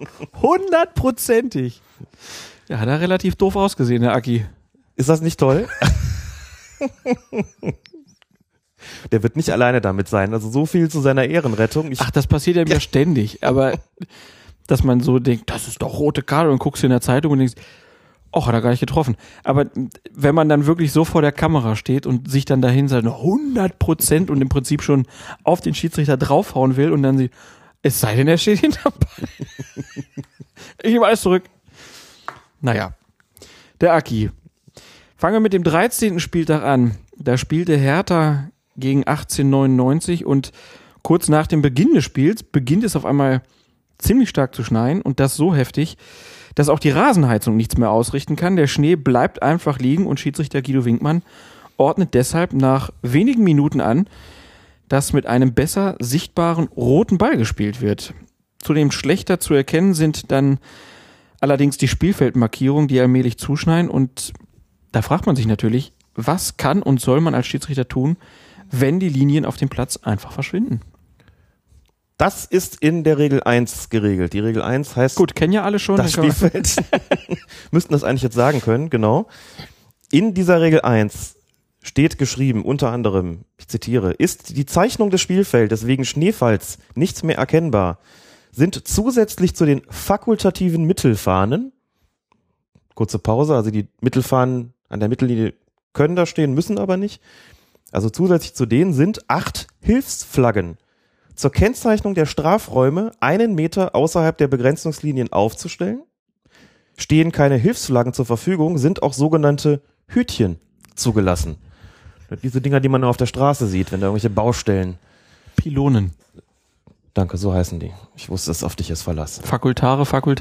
100%! Ja, hat er relativ doof ausgesehen, der Aki. Ist das nicht toll? Der wird nicht alleine damit sein. Also so viel zu seiner Ehrenrettung. Ach, das passiert ja mir ständig. Aber dass man so denkt, das ist doch rote Karte und guckst in der Zeitung und denkst, ach, hat er gar nicht getroffen. Aber wenn man dann wirklich so vor der Kamera steht und sich dann dahin sagt, 100% und im Prinzip schon auf den Schiedsrichter draufhauen will und dann sieht, es sei denn, er steht hinterm Ball. Ich nehme alles zurück. Naja, der Aki. Fangen wir mit dem 13. Spieltag an. Da spielte Hertha gegen 1899 und kurz nach dem Beginn des Spiels beginnt es auf einmal ziemlich stark zu schneien und das so heftig, dass auch die Rasenheizung nichts mehr ausrichten kann. Der Schnee bleibt einfach liegen und Schiedsrichter Guido Winkmann ordnet deshalb nach wenigen Minuten an, dass mit einem besser sichtbaren roten Ball gespielt wird. Zudem schlechter zu erkennen sind dann allerdings die Spielfeldmarkierungen, die allmählich zuschneien und da fragt man sich natürlich, was kann und soll man als Schiedsrichter tun, wenn die Linien auf dem Platz einfach verschwinden? Das ist in der Regel 1 geregelt. Die Regel 1 heißt... Gut, kennen ja alle schon. Das Spielfeld. Müssten das eigentlich jetzt sagen können, genau. In dieser Regel 1 steht geschrieben, unter anderem, ich zitiere, ist die Zeichnung des Spielfeldes wegen Schneefalls nicht mehr erkennbar, sind zusätzlich zu den fakultativen Mittelfahnen, kurze Pause, also die Mittelfahnen an der Mittellinie können da stehen, müssen aber nicht, also zusätzlich zu denen sind 8 Hilfsflaggen zur Kennzeichnung der Strafräume 1 Meter außerhalb der Begrenzungslinien aufzustellen. Stehen keine Hilfsflaggen zur Verfügung, sind auch sogenannte Hütchen zugelassen. Diese Dinger, die man auf der Straße sieht, wenn da irgendwelche Baustellen... Pylonen. Danke, so heißen die. Ich wusste, es auf dich ist Verlass. Fakultare.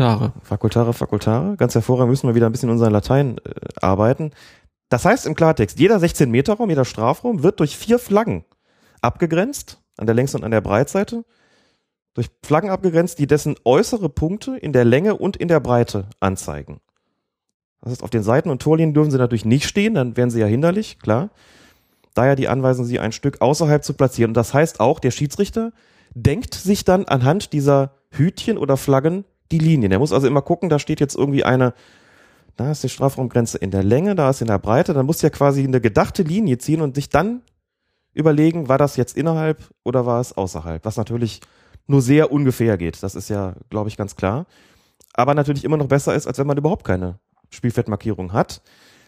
Ganz hervorragend, müssen wir wieder ein bisschen in unseren Latein arbeiten. Das heißt im Klartext, jeder 16-Meter-Raum, jeder Strafraum wird durch 4 Flaggen abgegrenzt, an der Längs- und an der Breitseite, durch Flaggen abgegrenzt, die dessen äußere Punkte in der Länge und in der Breite anzeigen. Das heißt, auf den Seiten und Torlinien dürfen sie natürlich nicht stehen, dann wären sie ja hinderlich, klar. Daher die Anweisung, sie ein Stück außerhalb zu platzieren. Und das heißt auch, der Schiedsrichter denkt sich dann anhand dieser Hütchen oder Flaggen die Linien. Er muss also immer gucken, da steht jetzt irgendwie eine, da ist die Strafraumgrenze in der Länge, da ist in der Breite, dann muss er quasi eine gedachte Linie ziehen und sich dann überlegen, war das jetzt innerhalb oder war es außerhalb, was natürlich nur sehr ungefähr geht. Das ist ja, glaube ich, ganz klar. Aber natürlich immer noch besser ist, als wenn man überhaupt keine Spielfeldmarkierung hat.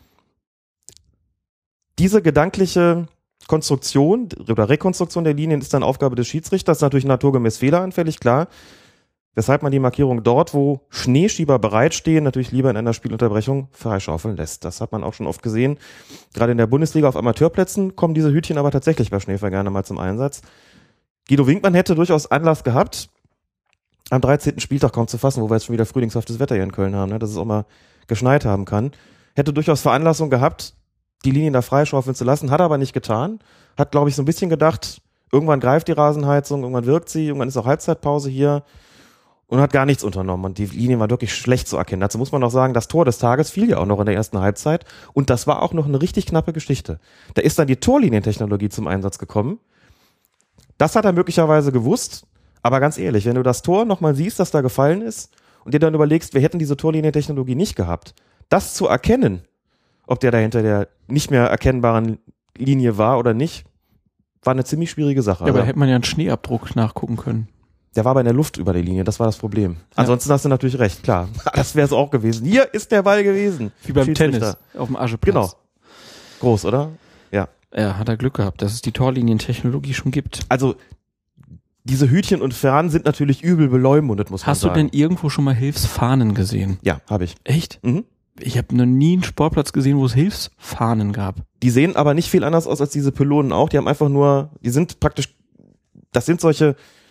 Diese gedankliche Konstruktion oder Rekonstruktion der Linien ist dann Aufgabe des Schiedsrichters, das ist natürlich naturgemäß fehleranfällig, klar. Weshalb man die Markierung dort, wo Schneeschieber bereitstehen, natürlich lieber in einer Spielunterbrechung freischaufeln lässt. Das hat man auch schon oft gesehen. Gerade in der Bundesliga auf Amateurplätzen kommen diese Hütchen aber tatsächlich bei Schneefall gerne mal zum Einsatz. Guido Winkmann hätte durchaus Anlass gehabt, am 13. Spieltag kaum zu fassen, wo wir jetzt schon wieder frühlingshaftes Wetter hier in Köln haben, ne, dass es auch mal geschneit haben kann. Hätte durchaus Veranlassung gehabt, die Linien da freischaufeln zu lassen, hat er aber nicht getan. Hat, glaube ich, so ein bisschen gedacht, irgendwann greift die Rasenheizung, irgendwann wirkt sie, irgendwann ist auch Halbzeitpause hier und hat gar nichts unternommen. Und die Linie war wirklich schlecht zu erkennen. Dazu muss man noch sagen, das Tor des Tages fiel ja auch noch in der ersten Halbzeit und das war auch noch eine richtig knappe Geschichte. Da ist dann die Torlinientechnologie zum Einsatz gekommen. Das hat er möglicherweise gewusst, aber ganz ehrlich, wenn du das Tor nochmal siehst, das da gefallen ist und dir dann überlegst, wir hätten diese Torlinientechnologie nicht gehabt, das zu erkennen, ob der da hinter der nicht mehr erkennbaren Linie war oder nicht, war eine ziemlich schwierige Sache. Ja, aber da hätte man ja einen Schneeabdruck nachgucken können. Der war aber in der Luft über die Linie, das war das Problem. Ansonsten hast du natürlich recht, klar. Das wäre es auch gewesen. Hier ist der Ball gewesen. Wie beim Tennis auf dem Ascheplatz. Genau. Groß, oder? Ja. Ja, hat er Glück gehabt, dass es die Torlinientechnologie schon gibt. Also, diese Hütchen und Fahnen sind natürlich übel beleumundet, muss man sagen. Hast du denn irgendwo schon mal Hilfsfahnen gesehen? Ja, habe ich. Echt? Mhm. Ich habe noch nie einen Sportplatz gesehen, wo es Hilfsfahnen gab. Die sehen aber nicht viel anders aus als diese Pylonen auch. Die haben einfach nur, die sind praktisch, das sind so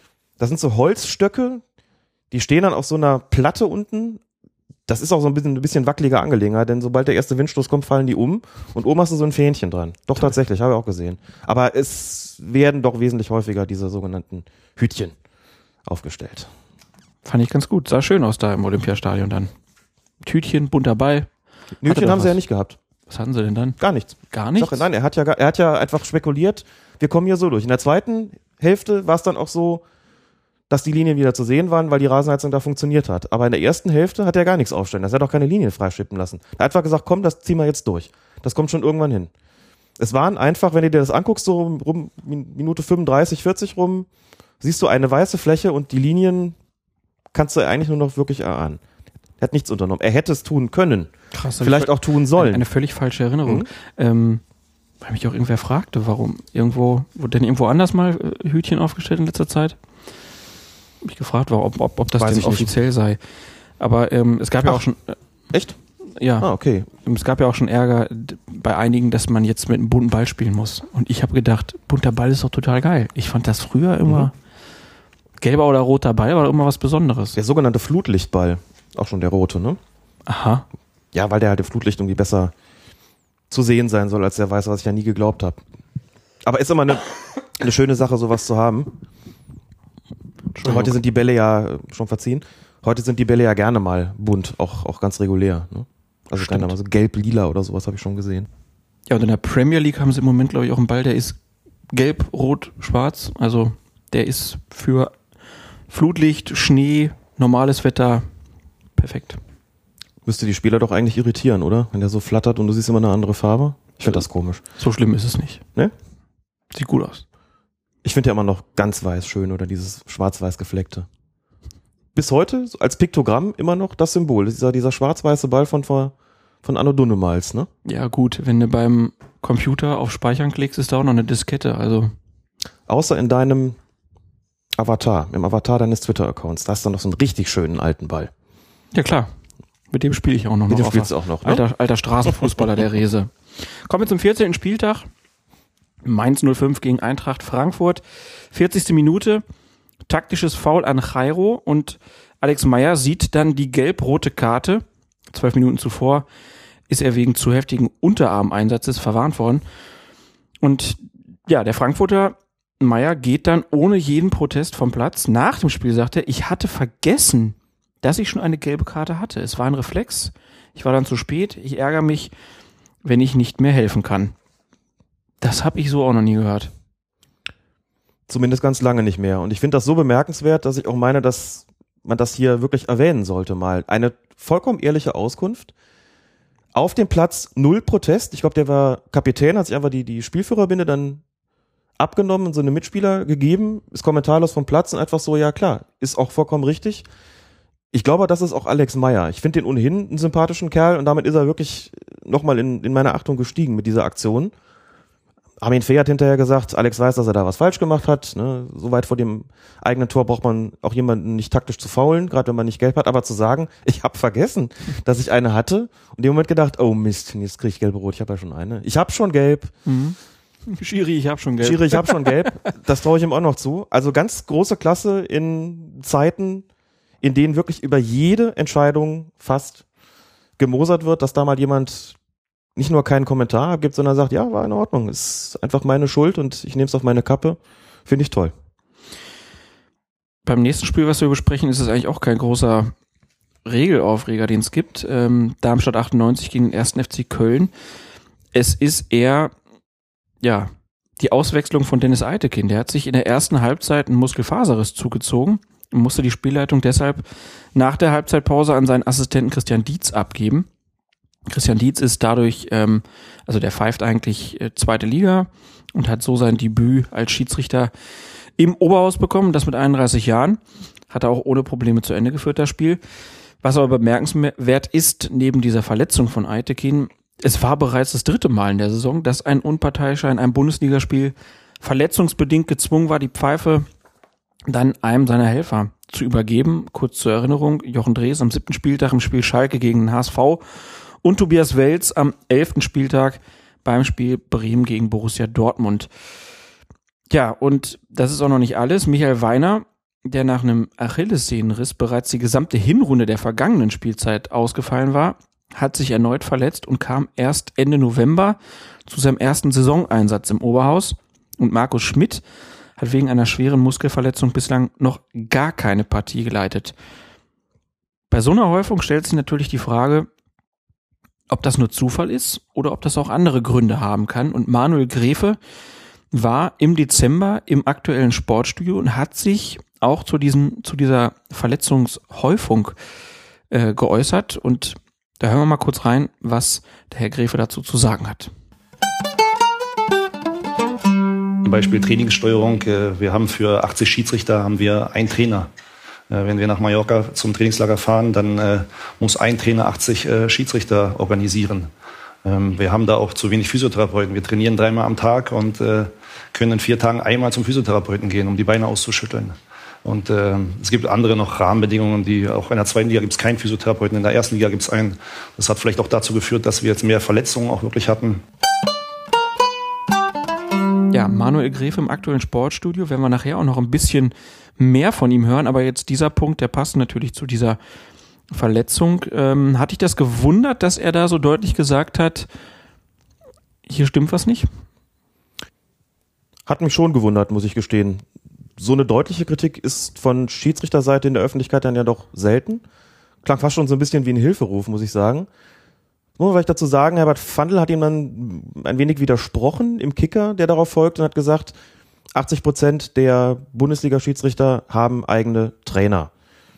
Holzstöcke, die stehen dann auf so einer Platte unten. Das ist auch so ein bisschen wackeliger Angelegenheit, denn sobald der erste Windstoß kommt, fallen die um und oben hast du so ein Fähnchen dran. Doch, tatsächlich, habe ich auch gesehen. Aber es werden doch wesentlich häufiger diese sogenannten Hütchen aufgestellt. Fand ich ganz gut. Sah schön aus da im Olympiastadion dann. Tütchen, bunter Ball. Hütchen haben sie ja nicht gehabt. Was hatten sie denn dann? Gar nichts. Gar nichts? Doch, nein, er hat ja einfach spekuliert, wir kommen hier so durch. In der zweiten Hälfte war es dann auch so, dass die Linien wieder zu sehen waren, weil die Rasenheizung da funktioniert hat. Aber in der ersten Hälfte hat er gar nichts aufstellen. Das hat auch keine Linien freischippen lassen. Er hat einfach gesagt, komm, das ziehen wir jetzt durch. Das kommt schon irgendwann hin. Es waren einfach, wenn du dir das anguckst, so rum Minute 35, 40 rum, siehst du eine weiße Fläche und die Linien kannst du eigentlich nur noch wirklich erahnen. Er hat nichts unternommen. Er hätte es tun können. Krass. Vielleicht auch tun sollen. Eine völlig falsche Erinnerung. Weil mich auch irgendwer fragte, warum wurde denn irgendwo anders mal Hütchen aufgestellt in letzter Zeit? Hab ich gefragt, ob das denn offiziell sei. Aber es gab ja auch schon... Echt? Ja. Ah, okay. Es gab ja auch schon Ärger bei einigen, dass man jetzt mit einem bunten Ball spielen muss. Und ich habe gedacht, bunter Ball ist doch total geil. Ich fand das früher immer... Gelber oder roter Ball war immer was Besonderes. Der sogenannte Flutlichtball. Auch schon der rote, ne? Aha. Ja, weil der halt im Flutlicht irgendwie besser zu sehen sein soll, als der weiße, was ich ja nie geglaubt habe. Aber ist immer eine schöne Sache, sowas zu haben. Heute sind die Bälle ja schon verziehen. Heute sind die Bälle ja gerne mal bunt, auch ganz regulär. Ne? Also keine Ahnung, so gelb-lila oder sowas habe ich schon gesehen. Ja, und in der Premier League haben sie im Moment, glaube ich, auch einen Ball, der ist gelb, rot, schwarz. Also der ist für Flutlicht, Schnee, normales Wetter perfekt. Müsste die Spieler doch eigentlich irritieren, oder? Wenn der so flattert und du siehst immer eine andere Farbe. Ich finde das komisch. So schlimm ist es nicht. Ne? Sieht gut aus. Ich finde ja immer noch ganz weiß schön oder dieses schwarz-weiß gefleckte. Bis heute als Piktogramm immer noch das Symbol. Das ist dieser schwarz-weiße Ball von Anno Dunnemals, ne? Ja gut, wenn du beim Computer auf Speichern klickst, ist da auch noch eine Diskette. Also außer in deinem Avatar, im Avatar deines Twitter-Accounts. Da hast du noch so einen richtig schönen alten Ball. Ja klar, mit dem spiele ich auch noch. Mit dem spielst du auch noch, ne? Alter Straßenfußballer der Rese. Kommen wir zum 14. Spieltag. Mainz 05 gegen Eintracht Frankfurt. 40. Minute. Taktisches Foul an Jairo und Alex Meyer sieht dann die gelb-rote Karte. 12 Minuten zuvor ist er wegen zu heftigen Unterarmeinsatzes verwarnt worden. Und ja, der Frankfurter Meyer geht dann ohne jeden Protest vom Platz. Nach dem Spiel sagt er, ich hatte vergessen, dass ich schon eine gelbe Karte hatte. Es war ein Reflex. Ich war dann zu spät. Ich ärgere mich, wenn ich nicht mehr helfen kann. Das habe ich so auch noch nie gehört. Zumindest ganz lange nicht mehr. Und ich finde das so bemerkenswert, dass ich auch meine, dass man das hier wirklich erwähnen sollte mal. Eine vollkommen ehrliche Auskunft. Auf dem Platz 0 Protest. Ich glaube, der war Kapitän, hat sich einfach die Spielführerbinde dann abgenommen und so eine Mitspieler gegeben, ist kommentarlos vom Platz und einfach so, ja klar, ist auch vollkommen richtig. Ich glaube, das ist auch Alex Meyer. Ich finde den ohnehin einen sympathischen Kerl und damit ist er wirklich nochmal in meine Achtung gestiegen mit dieser Aktion. Armin Fee hat hinterher gesagt, Alex weiß, dass er da was falsch gemacht hat. Ne? So weit vor dem eigenen Tor braucht man auch jemanden nicht taktisch zu faulen, gerade wenn man nicht gelb hat, aber zu sagen, ich habe vergessen, dass ich eine hatte und in dem Moment gedacht, oh Mist, jetzt kriege ich gelb-rot, ich habe ja schon eine. Ich habe schon gelb. Schiri, ich habe schon gelb. Schiri, ich habe schon gelb. Das traue ich ihm auch noch zu. Also ganz große Klasse in Zeiten, in denen wirklich über jede Entscheidung fast gemosert wird, dass da mal jemand nicht nur keinen Kommentar gibt, sondern sagt, ja, war in Ordnung, ist einfach meine Schuld und ich nehme es auf meine Kappe. Finde ich toll. Beim nächsten Spiel, was wir besprechen, ist es eigentlich auch kein großer Regelaufreger, den es gibt. Darmstadt 98 gegen den 1. FC Köln. Es ist eher, ja, die Auswechslung von Dennis Eitekin. Der hat sich in der ersten Halbzeit einen Muskelfaserriss zugezogen und musste die Spielleitung deshalb nach der Halbzeitpause an seinen Assistenten Christian Dietz abgeben. Christian Dietz ist dadurch, also der pfeift eigentlich zweite Liga und hat so sein Debüt als Schiedsrichter im Oberhaus bekommen, das mit 31 Jahren. Hat er auch ohne Probleme zu Ende geführt, das Spiel. Was aber bemerkenswert ist, neben dieser Verletzung von Eitekin, es war bereits das 3. Mal in der Saison, dass ein Unparteiischer in einem Bundesligaspiel verletzungsbedingt gezwungen war, die Pfeife dann einem seiner Helfer zu übergeben. Kurz zur Erinnerung, Jochen Drees am 7. Spieltag im Spiel Schalke gegen den HSV und Tobias Welz am 11. Spieltag beim Spiel Bremen gegen Borussia Dortmund. Ja, und das ist auch noch nicht alles. Michael Weiner, der nach einem Achillessehnenriss bereits die gesamte Hinrunde der vergangenen Spielzeit ausgefallen war, hat sich erneut verletzt und kam erst Ende November zu seinem ersten Saisoneinsatz im Oberhaus. Und Markus Schmidt hat wegen einer schweren Muskelverletzung bislang noch gar keine Partie geleitet. Bei so einer Häufung stellt sich natürlich die Frage, ob das nur Zufall ist oder ob das auch andere Gründe haben kann. Und Manuel Gräfe war im Dezember im aktuellen Sportstudio und hat sich auch zu dieser Verletzungshäufung geäußert. Und da hören wir mal kurz rein, was der Herr Gräfe dazu zu sagen hat. Zum Beispiel Trainingssteuerung. Wir haben für 80 Schiedsrichter haben wir einen Trainer. Wenn wir nach Mallorca zum Trainingslager fahren, dann muss ein Trainer 80 Schiedsrichter organisieren. Wir haben da auch zu wenig Physiotherapeuten. Wir trainieren 3-mal am Tag und können in 4 Tagen einmal zum Physiotherapeuten gehen, um die Beine auszuschütteln. Und es gibt andere noch Rahmenbedingungen, die auch in der 2. Liga gibt es keinen Physiotherapeuten, in der 1. Liga gibt es einen. Das hat vielleicht auch dazu geführt, dass wir jetzt mehr Verletzungen auch wirklich hatten. Ja, Manuel Gräfe im aktuellen Sportstudio, werden wir nachher auch noch ein bisschen mehr von ihm hören, aber jetzt dieser Punkt, der passt natürlich zu dieser Verletzung. Hat dich das gewundert, dass er da so deutlich gesagt hat, hier stimmt was nicht? Hat mich schon gewundert, muss ich gestehen. So eine deutliche Kritik ist von Schiedsrichterseite in der Öffentlichkeit dann ja doch selten. Klang fast schon so ein bisschen wie ein Hilferuf, muss ich sagen. Muss man vielleicht dazu sagen, Herbert Fandl hat ihm dann ein wenig widersprochen im Kicker, der darauf folgt, und hat gesagt, 80% der Bundesliga-Schiedsrichter haben eigene Trainer.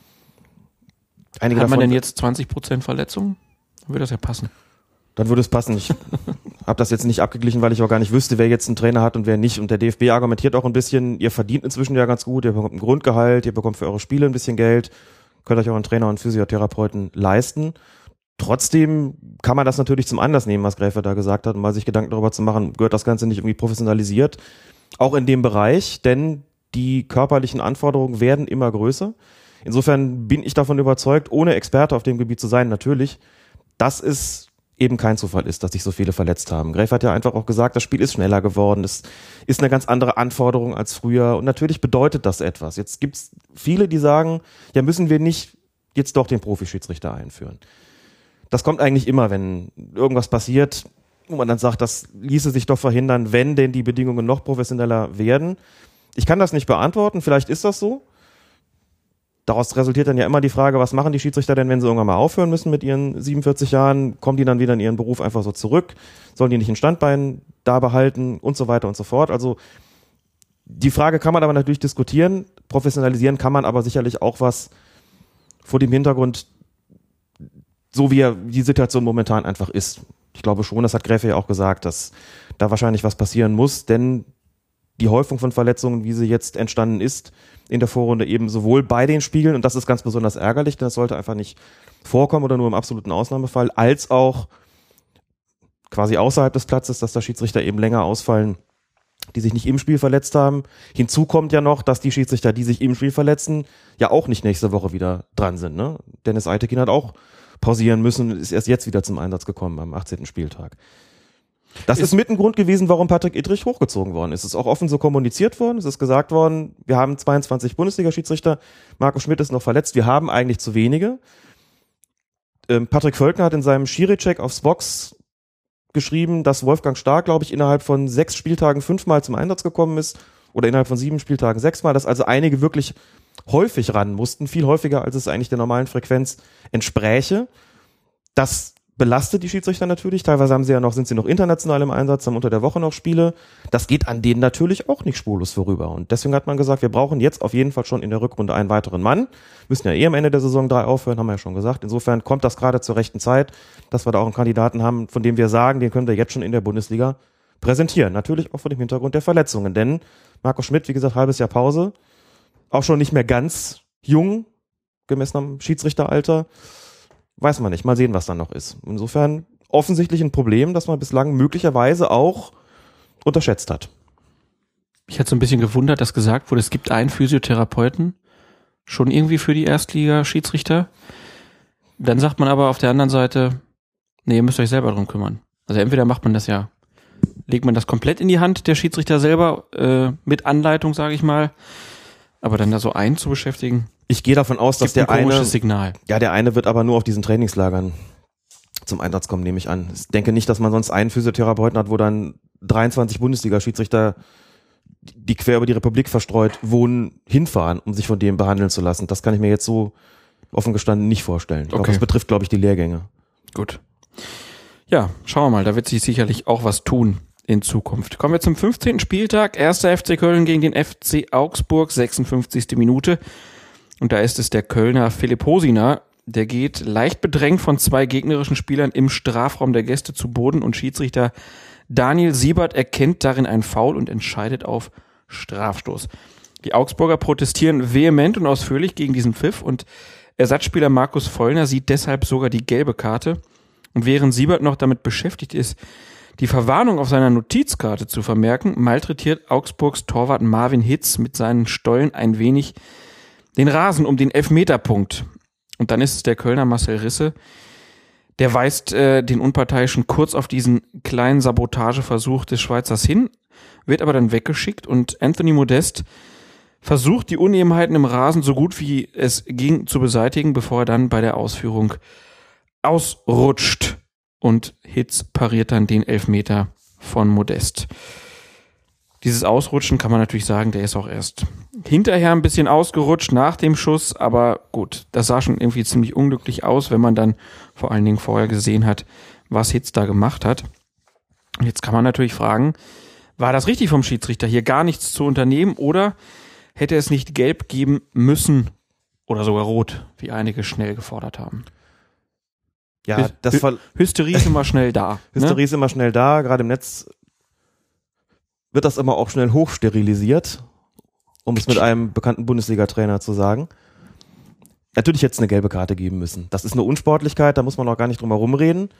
Einige hat man davon, denn jetzt 20% Verletzungen? Dann würde das ja passen. Dann würde es passen. Ich habe das jetzt nicht abgeglichen, weil ich auch gar nicht wüsste, wer jetzt einen Trainer hat und wer nicht. Und der DFB argumentiert auch ein bisschen, ihr verdient inzwischen ja ganz gut, ihr bekommt ein Grundgehalt, ihr bekommt für eure Spiele ein bisschen Geld, könnt euch auch einen Trainer und Physiotherapeuten leisten. Trotzdem kann man das natürlich zum Anlass nehmen, was Gräfe da gesagt hat, um mal sich Gedanken darüber zu machen, gehört das Ganze nicht irgendwie professionalisiert, auch in dem Bereich, denn die körperlichen Anforderungen werden immer größer. Insofern bin ich davon überzeugt, ohne Experte auf dem Gebiet zu sein, natürlich, dass es eben kein Zufall ist, dass sich so viele verletzt haben. Gräfe hat ja einfach auch gesagt, das Spiel ist schneller geworden, es ist eine ganz andere Anforderung als früher und natürlich bedeutet das etwas. Jetzt gibt's viele, die sagen, ja, müssen wir nicht jetzt doch den Profischiedsrichter einführen. Das kommt eigentlich immer, wenn irgendwas passiert, wo man dann sagt, das ließe sich doch verhindern, wenn denn die Bedingungen noch professioneller werden. Ich kann das nicht beantworten, vielleicht ist das so. Daraus resultiert dann ja immer die Frage, was machen die Schiedsrichter denn, wenn sie irgendwann mal aufhören müssen mit ihren 47 Jahren? Kommen die dann wieder in ihren Beruf einfach so zurück? Sollen die nicht ein Standbein da behalten? Und so weiter und so fort. Also die Frage kann man aber natürlich diskutieren. Professionalisieren kann man aber sicherlich auch was vor dem Hintergrund, so wie die Situation momentan einfach ist. Ich glaube schon, das hat Gräfe ja auch gesagt, dass da wahrscheinlich was passieren muss, denn die Häufung von Verletzungen, wie sie jetzt entstanden ist, in der Vorrunde eben sowohl bei den Spielen, und das ist ganz besonders ärgerlich, denn das sollte einfach nicht vorkommen oder nur im absoluten Ausnahmefall, als auch quasi außerhalb des Platzes, dass da Schiedsrichter eben länger ausfallen, die sich nicht im Spiel verletzt haben. Hinzu kommt ja noch, dass die Schiedsrichter, die sich im Spiel verletzen, ja auch nicht nächste Woche wieder dran sind. Ne? Dennis Eitekin hat auch pausieren müssen und ist erst jetzt wieder zum Einsatz gekommen am 18. Spieltag. Das ist mit ein Grund gewesen, warum Patrick Ittrich hochgezogen worden ist. Es ist auch offen so kommuniziert worden. Es ist gesagt worden, wir haben 22 Bundesliga-Schiedsrichter. Marco Schmidt ist noch verletzt. Wir haben eigentlich zu wenige. Patrick Völkner hat in seinem Schiri-Check aufs Box geschrieben, dass Wolfgang Stark, glaube ich, innerhalb von 6 Spieltagen 5-mal zum Einsatz gekommen ist oder innerhalb von 7 Spieltagen 6-mal, dass also einige wirklich häufig ran mussten, viel häufiger, als es eigentlich der normalen Frequenz entspräche. Das belastet die Schiedsrichter natürlich. Teilweise sind sie noch international im Einsatz, haben unter der Woche noch Spiele. Das geht an denen natürlich auch nicht spurlos vorüber. Und deswegen hat man gesagt, wir brauchen jetzt auf jeden Fall schon in der Rückrunde einen weiteren Mann. Müssen ja am Ende der Saison 3 aufhören, haben wir ja schon gesagt. Insofern kommt das gerade zur rechten Zeit, dass wir da auch einen Kandidaten haben, von dem wir sagen, den können wir jetzt schon in der Bundesliga präsentieren. Natürlich auch vor dem Hintergrund der Verletzungen. Denn Marco Schmidt, wie gesagt, halbes Jahr Pause, auch schon nicht mehr ganz jung, gemessen am Schiedsrichteralter. Weiß man nicht. Mal sehen, was dann noch ist. Insofern offensichtlich ein Problem, das man bislang möglicherweise auch unterschätzt hat. Ich hatte so ein bisschen gewundert, dass gesagt wurde, es gibt einen Physiotherapeuten, schon irgendwie für die Erstliga-Schiedsrichter. Dann sagt man aber auf der anderen Seite, nee, ihr müsst euch selber drum kümmern. Also entweder macht man das ja, legt man das komplett in die Hand der Schiedsrichter selber, mit Anleitung, sage ich mal, aber dann da so einen zu beschäftigen. Ich gehe davon aus, dass der eine, Signal. Ja, der eine wird aber nur auf diesen Trainingslagern zum Einsatz kommen, nehme ich an. Ich denke nicht, dass man sonst einen Physiotherapeuten hat, wo dann 23 Bundesliga-Schiedsrichter, die quer über die Republik verstreut wohnen, hinfahren, um sich von dem behandeln zu lassen. Das kann ich mir jetzt so offen gestanden nicht vorstellen. Ich glaube, das betrifft, glaube ich, die Lehrgänge. Gut. Ja, schauen wir mal, da wird sich sicherlich auch was tun in Zukunft. Kommen wir zum 15. Spieltag. 1. FC Köln gegen den FC Augsburg, 56. Minute. Und da ist es der Kölner Philipp Hosiner, der geht leicht bedrängt von 2 gegnerischen Spielern im Strafraum der Gäste zu Boden und Schiedsrichter Daniel Siebert erkennt darin einen Foul und entscheidet auf Strafstoß. Die Augsburger protestieren vehement und ausführlich gegen diesen Pfiff und Ersatzspieler Markus Vollner sieht deshalb sogar die gelbe Karte. Und während Siebert noch damit beschäftigt ist, die Verwarnung auf seiner Notizkarte zu vermerken, malträtiert Augsburgs Torwart Marvin Hitz mit seinen Stollen ein wenig den Rasen um den Elfmeterpunkt. Und dann ist es der Kölner Marcel Risse, der weist den Unparteiischen kurz auf diesen kleinen Sabotageversuch des Schweizers hin, wird aber dann weggeschickt und Anthony Modest versucht, die Unebenheiten im Rasen so gut wie es ging zu beseitigen, bevor er dann bei der Ausführung ausrutscht. Und Hitz pariert dann den Elfmeter von Modest. Dieses Ausrutschen kann man natürlich sagen, der ist auch erst hinterher ein bisschen ausgerutscht nach dem Schuss, aber gut, das sah schon irgendwie ziemlich unglücklich aus, wenn man dann vor allen Dingen vorher gesehen hat, was Hitz da gemacht hat. Und jetzt kann man natürlich fragen, war das richtig vom Schiedsrichter, hier gar nichts zu unternehmen oder hätte es nicht gelb geben müssen oder sogar rot, wie einige schnell gefordert haben? Ja, Hysterie ist immer schnell da. Hysterie ist immer schnell da, gerade im Netz wird das immer auch schnell hochsterilisiert, um es mit einem bekannten Bundesliga-Trainer zu sagen. Natürlich hätte es eine gelbe Karte geben müssen. Das ist eine Unsportlichkeit, da muss man auch gar nicht drum herum reden.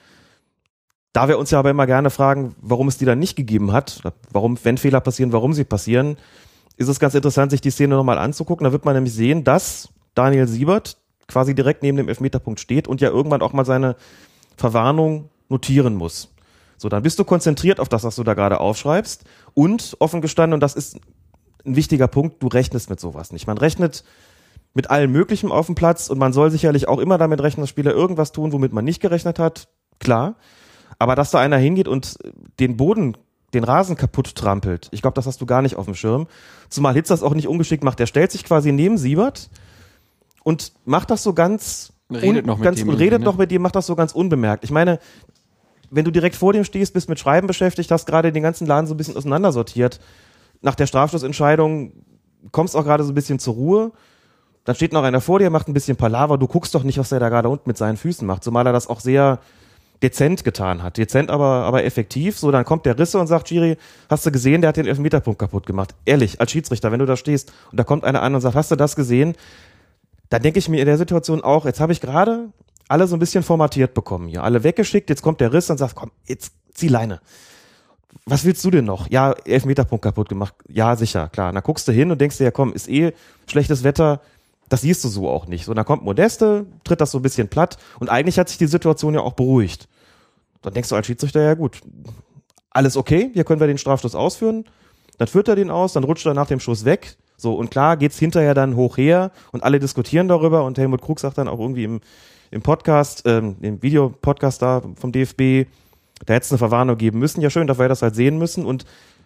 Da wir uns ja aber immer gerne fragen, warum es die dann nicht gegeben hat, warum, wenn Fehler passieren, warum sie passieren, ist es ganz interessant, sich die Szene nochmal anzugucken. Da wird man nämlich sehen, dass Daniel Siebert quasi direkt neben dem Elfmeterpunkt steht und ja irgendwann auch mal seine Verwarnung notieren muss. So, dann bist du konzentriert auf das, was du da gerade aufschreibst und offen gestanden, und das ist ein wichtiger Punkt, du rechnest mit sowas nicht. Man rechnet mit allem Möglichen auf dem Platz und man soll sicherlich auch immer damit rechnen, dass Spieler irgendwas tun, womit man nicht gerechnet hat, klar. Aber dass da einer hingeht und den Boden, den Rasen kaputt trampelt, ich glaube, das hast du gar nicht auf dem Schirm. Zumal Hitz das auch nicht ungeschickt macht. Der stellt sich quasi neben Siebert und macht das so redet noch mit dem, macht das so ganz unbemerkt. Ich meine, wenn du direkt vor dem stehst, bist mit Schreiben beschäftigt, hast gerade den ganzen Laden so ein bisschen auseinandersortiert, nach der Strafstoßentscheidung kommst auch gerade so ein bisschen zur Ruhe, dann steht noch einer vor dir, macht ein bisschen Palaver, du guckst doch nicht, was der da gerade unten mit seinen Füßen macht, zumal er das auch sehr dezent getan hat. Dezent, aber effektiv. So, dann kommt der Risse und sagt, Schiri, hast du gesehen, der hat den Elfmeterpunkt kaputt gemacht. Ehrlich, als Schiedsrichter, wenn du da stehst und da kommt einer an und sagt, hast du das gesehen? Dann denke ich mir in der Situation auch, jetzt habe ich gerade alle so ein bisschen formatiert bekommen hier. Alle weggeschickt, jetzt kommt der Riss und sagt, komm, jetzt zieh Leine. Was willst du denn noch? Ja, Elfmeterpunkt kaputt gemacht. Ja, sicher, klar. Dann guckst du hin und denkst dir, ja komm, ist schlechtes Wetter, das siehst du so auch nicht. So, dann kommt Modeste, tritt das so ein bisschen platt und eigentlich hat sich die Situation ja auch beruhigt. Dann denkst du als Schiedsrichter, ja gut, alles okay, hier können wir den Strafstoß ausführen. Dann führt er den aus, dann rutscht er nach dem Schuss weg. So, und klar geht's hinterher dann hoch her und alle diskutieren darüber und Helmut Krug sagt dann auch irgendwie im Podcast, im Videopodcast da vom DFB, da hätte es eine Verwarnung geben müssen. Ja schön, dafür hätte er das halt sehen müssen und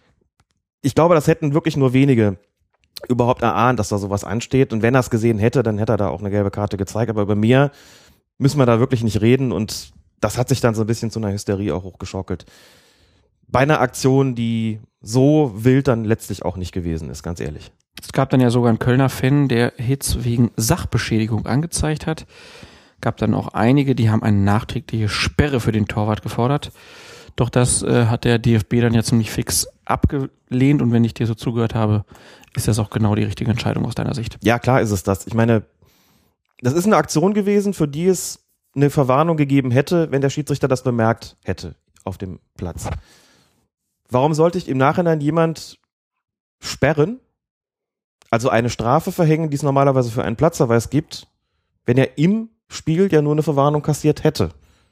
ich glaube, das hätten wirklich nur wenige überhaupt erahnt, dass da sowas ansteht und wenn er es gesehen hätte, dann hätte er da auch eine gelbe Karte gezeigt, aber über mehr müssen wir da wirklich nicht reden und das hat sich dann so ein bisschen zu einer Hysterie auch hochgeschaukelt. Bei einer Aktion, die so wild dann letztlich auch nicht gewesen ist, ganz ehrlich. Es gab dann ja sogar einen Kölner Fan, der Hitz wegen Sachbeschädigung angezeigt hat. Gab dann auch einige, die haben eine nachträgliche Sperre für den Torwart gefordert. Doch das hat der DFB dann ja ziemlich fix abgelehnt und wenn ich dir so zugehört habe, ist das auch genau die richtige Entscheidung aus deiner Sicht. Ja, klar ist es das. Ich meine, das ist eine Aktion gewesen, für die es eine Verwarnung gegeben hätte, wenn der Schiedsrichter das bemerkt hätte auf dem Platz. Warum sollte ich im Nachhinein jemand sperren, also eine Strafe verhängen, die es normalerweise für einen Platzverweis gibt, wenn er im Spiel ja nur eine Verwarnung kassiert hätte?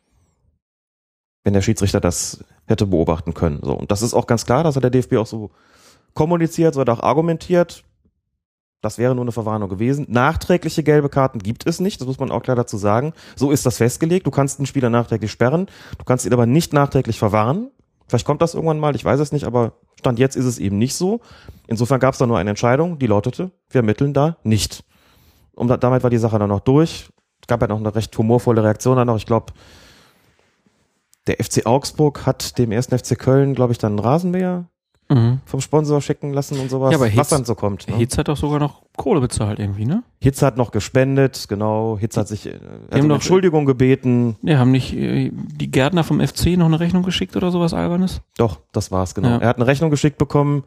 Wenn der Schiedsrichter das hätte beobachten können. So. Und das ist auch ganz klar, das hat der DFB auch so kommuniziert, so hat er auch argumentiert. Das wäre nur eine Verwarnung gewesen. Nachträgliche gelbe Karten gibt es nicht, das muss man auch klar dazu sagen. So ist das festgelegt. Du kannst einen Spieler nachträglich sperren, du kannst ihn aber nicht nachträglich verwarnen. Vielleicht kommt das irgendwann mal, ich weiß es nicht, aber Stand jetzt ist es eben nicht so. Insofern gab es da nur eine Entscheidung, die lautete, wir ermitteln da nicht. Und damit war die Sache dann noch durch. Es gab ja noch eine recht humorvolle Reaktion dann noch. Ich glaube, der FC Augsburg hat dem ersten FC Köln, glaube ich, dann einen Rasenmäher vom Sponsor schicken lassen und sowas, Ja, aber was dann so kommt. Ne? Hitz hat doch sogar noch Kohle bezahlt irgendwie, ne? Hitz hat noch gespendet, genau. Hitz hat sich hat um doch- Entschuldigung gebeten. Ja, haben nicht die Gärtner vom FC noch eine Rechnung geschickt oder sowas Albernes? Doch, das war's, genau. Ja. Er hat eine Rechnung geschickt bekommen.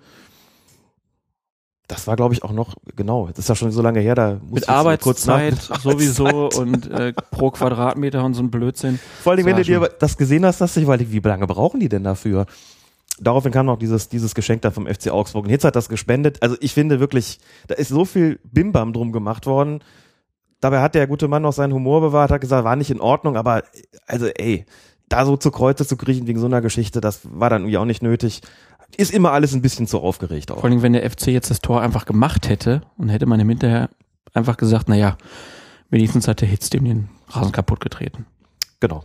Das war, glaube ich, auch noch, genau, das ist ja schon so lange her, da muss Mit ich jetzt mal kurz Arbeitszeit nach- sowieso und pro Quadratmeter und so ein Blödsinn. Vor allem, wenn du Das war dir das gesehen hast, dass ich, weil wie lange brauchen die denn dafür? Daraufhin kam noch dieses Geschenk dann vom FC Augsburg. Und Hitz hat das gespendet. Also ich finde wirklich, da ist so viel Bimbam drum gemacht worden. Dabei hat der gute Mann noch seinen Humor bewahrt, hat gesagt, war nicht in Ordnung, aber also da so zu Kreuze zu kriechen wegen so einer Geschichte, das war dann irgendwie auch nicht nötig. Ist immer alles ein bisschen zu aufgeregt auch. Vor allem, wenn der FC jetzt das Tor einfach gemacht hätte und hätte man ihm hinterher einfach gesagt, naja, wenigstens hat der Hitz dem den Rasen kaputt getreten. Genau.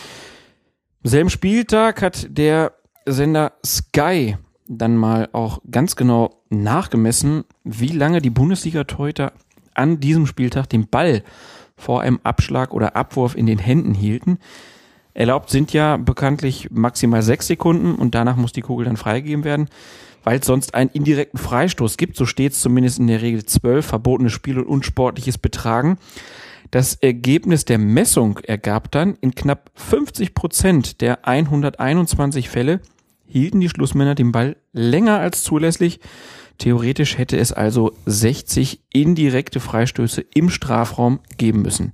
Am selben Spieltag hat der Sender Sky dann mal auch ganz genau nachgemessen, wie lange die Bundesliga-Torhüter an diesem Spieltag den Ball vor einem Abschlag oder Abwurf in den Händen hielten. Erlaubt sind ja bekanntlich maximal 6 Sekunden und danach muss die Kugel dann freigegeben werden, weil es sonst einen indirekten Freistoß gibt. So steht es zumindest in der Regel 12, verbotenes Spiel und unsportliches Betragen. Das Ergebnis der Messung ergab dann, in knapp 50% der 121 Fälle hielten die Schlussmänner den Ball länger als zulässig. Theoretisch hätte es also 60 indirekte Freistöße im Strafraum geben müssen.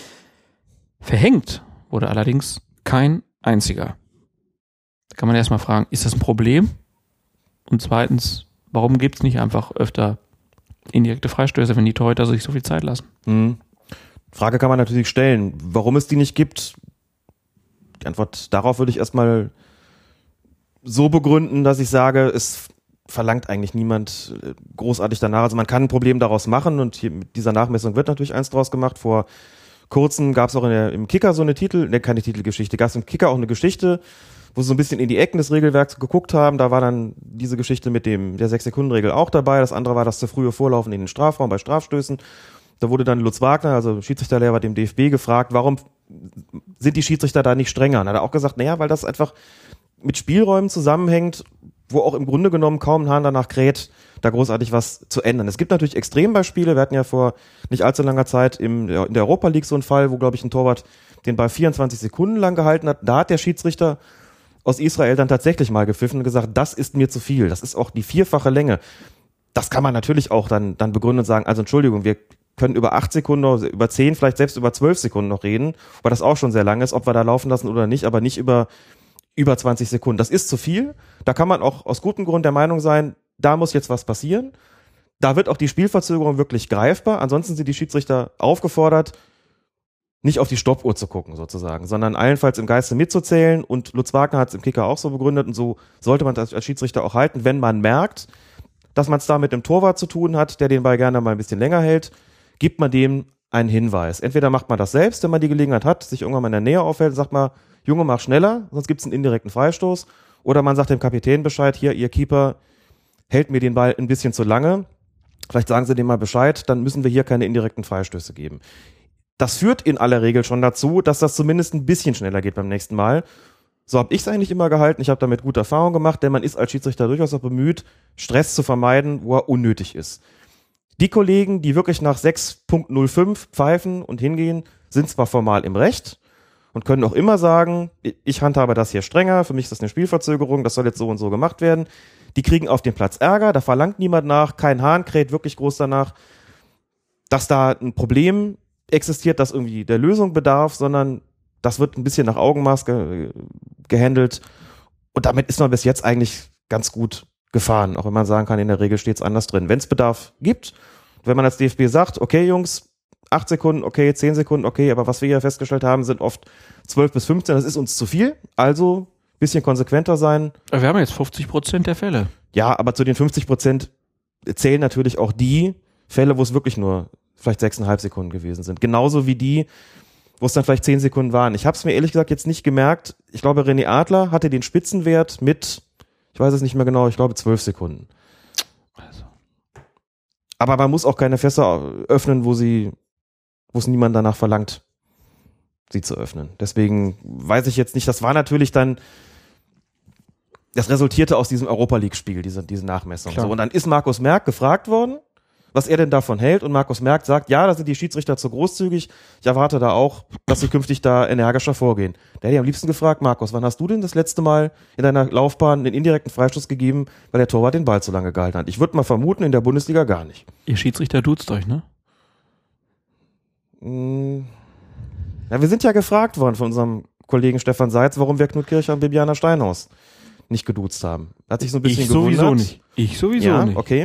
Verhängt wurde allerdings kein einziger. Da kann man erstmal fragen, ist das ein Problem? Und zweitens, warum gibt es nicht einfach öfter indirekte Freistöße, wenn die Torhüter sich so viel Zeit lassen? Frage kann man natürlich stellen, warum es die nicht gibt. Die Antwort darauf würde ich erstmal so begründen, dass ich sage, es verlangt eigentlich niemand großartig danach. Also man kann ein Problem daraus machen und hier mit dieser Nachmessung wird natürlich eins draus gemacht. Vor kurzem gab es auch im Kicker so eine keine Titelgeschichte, gab es im Kicker auch eine Geschichte, wo sie so ein bisschen in die Ecken des Regelwerks geguckt haben. Da war dann diese Geschichte mit der 6-Sekunden-Regel auch dabei. Das andere war das zu frühe Vorlaufen in den Strafraum bei Strafstößen. Da wurde dann Lutz Wagner, also Schiedsrichterlehrer dem DFB, gefragt, warum sind die Schiedsrichter da nicht strenger? Und hat er auch gesagt, naja, weil das einfach mit Spielräumen zusammenhängt, wo auch im Grunde genommen kaum ein Hahn danach kräht, da großartig was zu ändern. Es gibt natürlich Extrembeispiele. Wir hatten ja vor nicht allzu langer Zeit in der Europa League so einen Fall, wo, glaube ich, ein Torwart den Ball 24 Sekunden lang gehalten hat. Da hat der Schiedsrichter aus Israel dann tatsächlich mal gepfiffen und gesagt, das ist mir zu viel. Das ist auch die 4-fache Länge. Das kann man natürlich auch dann begründen und sagen, also Entschuldigung, wir können über 8 Sekunden, über 10, vielleicht selbst über 12 Sekunden noch reden, weil das auch schon sehr lang ist, ob wir da laufen lassen oder nicht, aber nicht über 20 Sekunden. Das ist zu viel. Da kann man auch aus gutem Grund der Meinung sein, da muss jetzt was passieren. Da wird auch die Spielverzögerung wirklich greifbar. Ansonsten sind die Schiedsrichter aufgefordert, nicht auf die Stoppuhr zu gucken sozusagen, sondern allenfalls im Geiste mitzuzählen. Und Lutz Wagner hat es im Kicker auch so begründet und so sollte man das als Schiedsrichter auch halten, wenn man merkt, dass man es da mit einem Torwart zu tun hat, der den Ball gerne mal ein bisschen länger hält, gibt man dem einen Hinweis. Entweder macht man das selbst, wenn man die Gelegenheit hat, sich irgendwann mal in der Nähe aufhält und sagt mal, Junge, mach schneller, sonst gibt es einen indirekten Freistoß. Oder man sagt dem Kapitän Bescheid, hier, ihr Keeper hält mir den Ball ein bisschen zu lange. Vielleicht sagen sie dem mal Bescheid, dann müssen wir hier keine indirekten Freistöße geben. Das führt in aller Regel schon dazu, dass das zumindest ein bisschen schneller geht beim nächsten Mal. So habe ich es eigentlich immer gehalten. Ich habe damit gute Erfahrungen gemacht, denn man ist als Schiedsrichter durchaus auch bemüht, Stress zu vermeiden, wo er unnötig ist. Die Kollegen, die wirklich nach 6.05 pfeifen und hingehen, sind zwar formal im Recht und können auch immer sagen, ich handhabe das hier strenger, für mich ist das eine Spielverzögerung, das soll jetzt so und so gemacht werden. Die kriegen auf dem Platz Ärger, da verlangt niemand nach, kein Hahn kräht wirklich groß danach, dass da ein Problem existiert, das irgendwie der Lösung bedarf, sondern das wird ein bisschen nach Augenmaß gehandelt und damit ist man bis jetzt eigentlich ganz gut gefahren, auch wenn man sagen kann, in der Regel steht es anders drin. Wenn es Bedarf gibt, wenn man als DFB sagt, okay Jungs, 8 Sekunden, okay, 10 Sekunden, okay, aber was wir hier festgestellt haben, sind oft 12 bis 15, das ist uns zu viel, also ein bisschen konsequenter sein. Wir haben jetzt 50% der Fälle. Ja, aber zu den 50% zählen natürlich auch die Fälle, wo es wirklich nur vielleicht 6,5 Sekunden gewesen sind. Genauso wie die, wo es dann vielleicht 10 Sekunden waren. Ich habe es mir ehrlich gesagt jetzt nicht gemerkt. Ich glaube, René Adler hatte den Spitzenwert mit, ich weiß es nicht mehr genau, ich glaube 12 Sekunden. Also. Aber man muss auch keine Fässer öffnen, wo es niemand danach verlangt, sie zu öffnen. Deswegen weiß ich jetzt nicht, das war natürlich dann Das resultierte aus diesem Europa-League-Spiel, diese Nachmessung. Klar. So, und dann ist Markus Merck gefragt worden, was er denn davon hält. Und Markus Merck sagt, ja, da sind die Schiedsrichter zu großzügig. Ich erwarte da auch, dass sie künftig da energischer vorgehen. Der hätte am liebsten gefragt, Markus, wann hast du denn das letzte Mal in deiner Laufbahn einen indirekten Freistoß gegeben, weil der Torwart den Ball zu lange gehalten hat? Ich würde mal vermuten, in der Bundesliga gar nicht. Ihr Schiedsrichter duzt euch, ne? Ja, wir sind ja gefragt worden von unserem Kollegen Stefan Seitz, warum wir Knut Kircher und Bibiana Steinhaus nicht geduzt haben. Hat sich so ein bisschen gewundert. Ich sowieso nicht. Okay.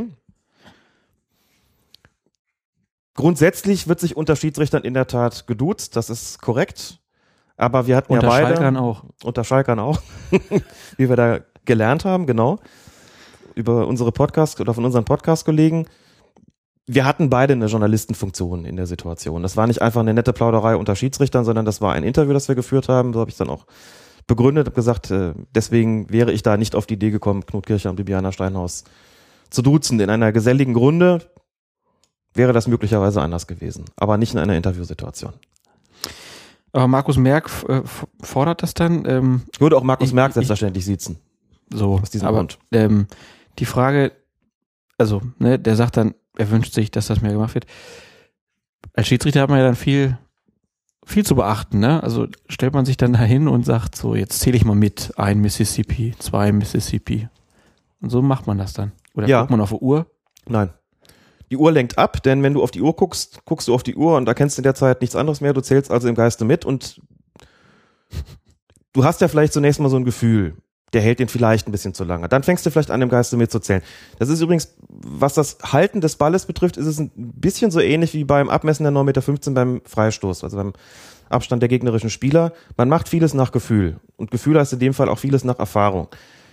Grundsätzlich wird sich unter Schiedsrichtern in der Tat geduzt, das ist korrekt. Aber wir hatten Unter ja beide. Schalkern auch. Unter Schalkern auch. Wie wir da gelernt haben, genau. Über unsere Podcast oder von unseren Podcast-Kollegen. Wir hatten beide eine Journalistenfunktion in der Situation. Das war nicht einfach eine nette Plauderei unter Schiedsrichtern, sondern das war ein Interview, das wir geführt haben. So habe ich es dann auch begründet, habe gesagt, deswegen wäre ich da nicht auf die Idee gekommen, Knut Kircher und Bibiana Steinhaus zu duzen. In einer geselligen Runde wäre das möglicherweise anders gewesen, aber nicht in einer Interviewsituation. Aber Markus Merck fordert das dann. Würde auch Markus Merck selbstverständlich siezen. So, aus diesem aber Grund. Die Frage, also, ne, der sagt dann, er wünscht sich, dass das mehr gemacht wird. Als Schiedsrichter hat man ja dann viel zu beachten, ne? Also stellt man sich dann da hin und sagt so, jetzt zähle ich mal mit, 1 Mississippi, 2 Mississippi. Und so macht man das dann. Oder Ja. guckt man auf die Uhr? Nein. Die Uhr lenkt ab, denn wenn du auf die Uhr guckst, guckst du auf die Uhr und erkennst in der Zeit nichts anderes mehr. Du zählst also im Geiste mit und du hast ja vielleicht zunächst mal so ein Gefühl, der hält den vielleicht ein bisschen zu lange. Dann fängst du vielleicht an, im Geiste mitzuzählen. Das ist übrigens, was das Halten des Balles betrifft, ist es ein bisschen so ähnlich wie beim Abmessen der 9,15 Meter beim Freistoß, also beim Abstand der gegnerischen Spieler. Man macht vieles nach Gefühl. Und Gefühl heißt in dem Fall auch vieles nach Erfahrung.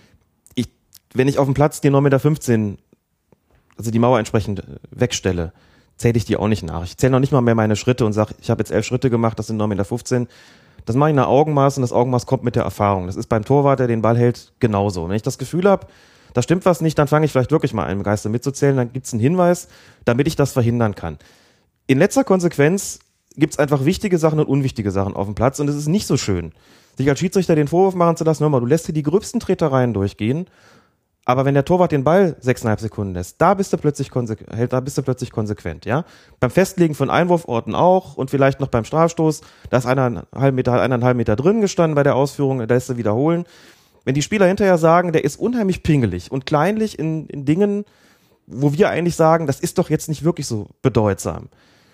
Wenn ich auf dem Platz die 9,15 Meter, also die Mauer entsprechend wegstelle, zähle ich die auch nicht nach. Ich zähle noch nicht mal mehr meine Schritte und sage, ich habe jetzt 11 Schritte gemacht, das sind 9,15 Meter. Das mache ich nach Augenmaß und das Augenmaß kommt mit der Erfahrung. Das ist beim Torwart, der den Ball hält, genauso. Wenn ich das Gefühl habe, da stimmt was nicht, dann fange ich vielleicht wirklich mal an, im Geiste mitzuzählen, dann gibt es einen Hinweis, damit ich das verhindern kann. In letzter Konsequenz gibt es einfach wichtige Sachen und unwichtige Sachen auf dem Platz und es ist nicht so schön, sich als Schiedsrichter den Vorwurf machen zu lassen, hör mal, du lässt hier die gröbsten Tretereien durchgehen, aber wenn der Torwart den Ball 6,5 Sekunden lässt, da bist du plötzlich konsequent, ja. Beim Festlegen von Einwurforten auch und vielleicht noch beim Strafstoß, da ist 1,5 Meter drin gestanden bei der Ausführung, da lässt du wiederholen. Wenn die Spieler hinterher sagen, der ist unheimlich pingelig und kleinlich in Dingen, wo wir eigentlich sagen, das ist doch jetzt nicht wirklich so bedeutsam.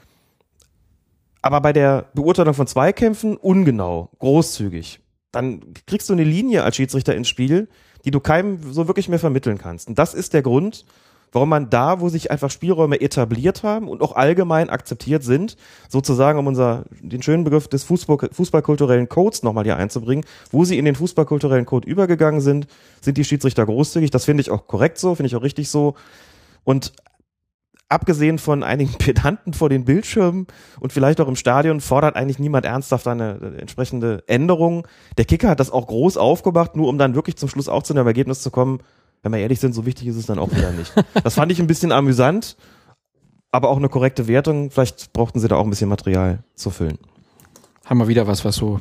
Aber bei der Beurteilung von Zweikämpfen ungenau, großzügig, dann kriegst du eine Linie als Schiedsrichter ins Spiel, die du keinem so wirklich mehr vermitteln kannst. Und das ist der Grund, warum man da, wo sich einfach Spielräume etabliert haben und auch allgemein akzeptiert sind, sozusagen, um den schönen Begriff des fußballkulturellen Codes nochmal hier einzubringen, wo sie in den fußballkulturellen Code übergegangen sind die Schiedsrichter großzügig. Das finde ich auch korrekt so, finde ich auch richtig so. Und abgesehen von einigen Pedanten vor den Bildschirmen und vielleicht auch im Stadion fordert eigentlich niemand ernsthaft eine entsprechende Änderung. Der Kicker hat das auch groß aufgemacht, nur um dann wirklich zum Schluss auch zu einem Ergebnis zu kommen. Wenn wir ehrlich sind, so wichtig ist es dann auch wieder nicht. Das fand ich ein bisschen amüsant, aber auch eine korrekte Wertung. Vielleicht brauchten sie da auch ein bisschen Material zu füllen. Haben wir wieder was so.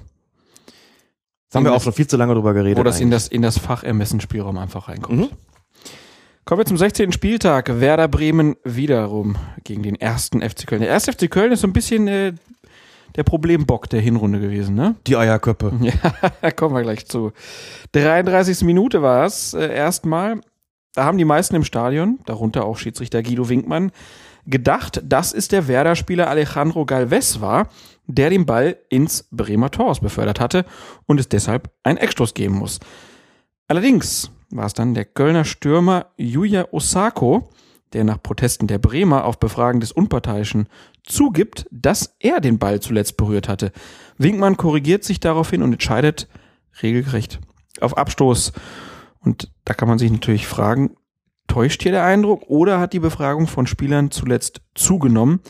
Das haben wir auch schon viel zu lange drüber geredet. Wo das in das Fachermessensspielraum einfach reinkommt. Kommen wir zum 16. Spieltag. Werder Bremen wiederum gegen den 1. FC Köln. Der 1. FC Köln ist so ein bisschen der Problembock der Hinrunde gewesen, ne? Die Eierköppe. Ja, da kommen wir gleich zu. 33. Minute war es erstmal. Da haben die meisten im Stadion, darunter auch Schiedsrichter Guido Winkmann, gedacht, dass es der Werder-Spieler Alejandro Galvez war, der den Ball ins Bremer Tor befördert hatte und es deshalb einen Eckstoß geben muss. Allerdings war es dann der Kölner Stürmer Yuya Osako, der nach Protesten der Bremer auf Befragen des Unparteiischen zugibt, dass er den Ball zuletzt berührt hatte. Winkmann korrigiert sich daraufhin und entscheidet regelgerecht auf Abstoß. Und da kann man sich natürlich fragen, täuscht hier der Eindruck oder hat die Befragung von Spielern zuletzt zugenommen,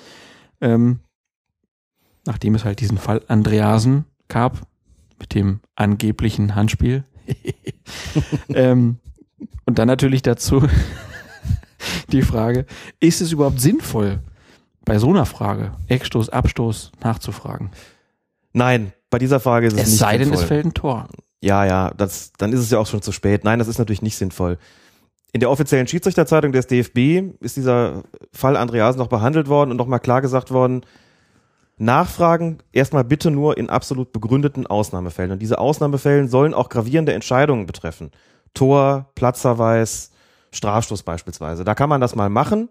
nachdem es halt diesen Fall Andreasen gab mit dem angeblichen Handspiel. Und dann natürlich dazu die Frage, ist es überhaupt sinnvoll, bei so einer Frage Eckstoß, Abstoß nachzufragen? Nein, bei dieser Frage ist es nicht sinnvoll. Es sei denn, sinnvoll. es fällt ein Tor. Ja, dann ist es ja auch schon zu spät. Nein, das ist natürlich nicht sinnvoll. In der offiziellen Schiedsrichterzeitung des DFB ist dieser Fall Andreasen noch behandelt worden und nochmal klar gesagt worden, Nachfragen erstmal bitte nur in absolut begründeten Ausnahmefällen. Und diese Ausnahmefällen sollen auch gravierende Entscheidungen betreffen. Tor, Platzverweis, Strafstoß beispielsweise. Da kann man das mal machen,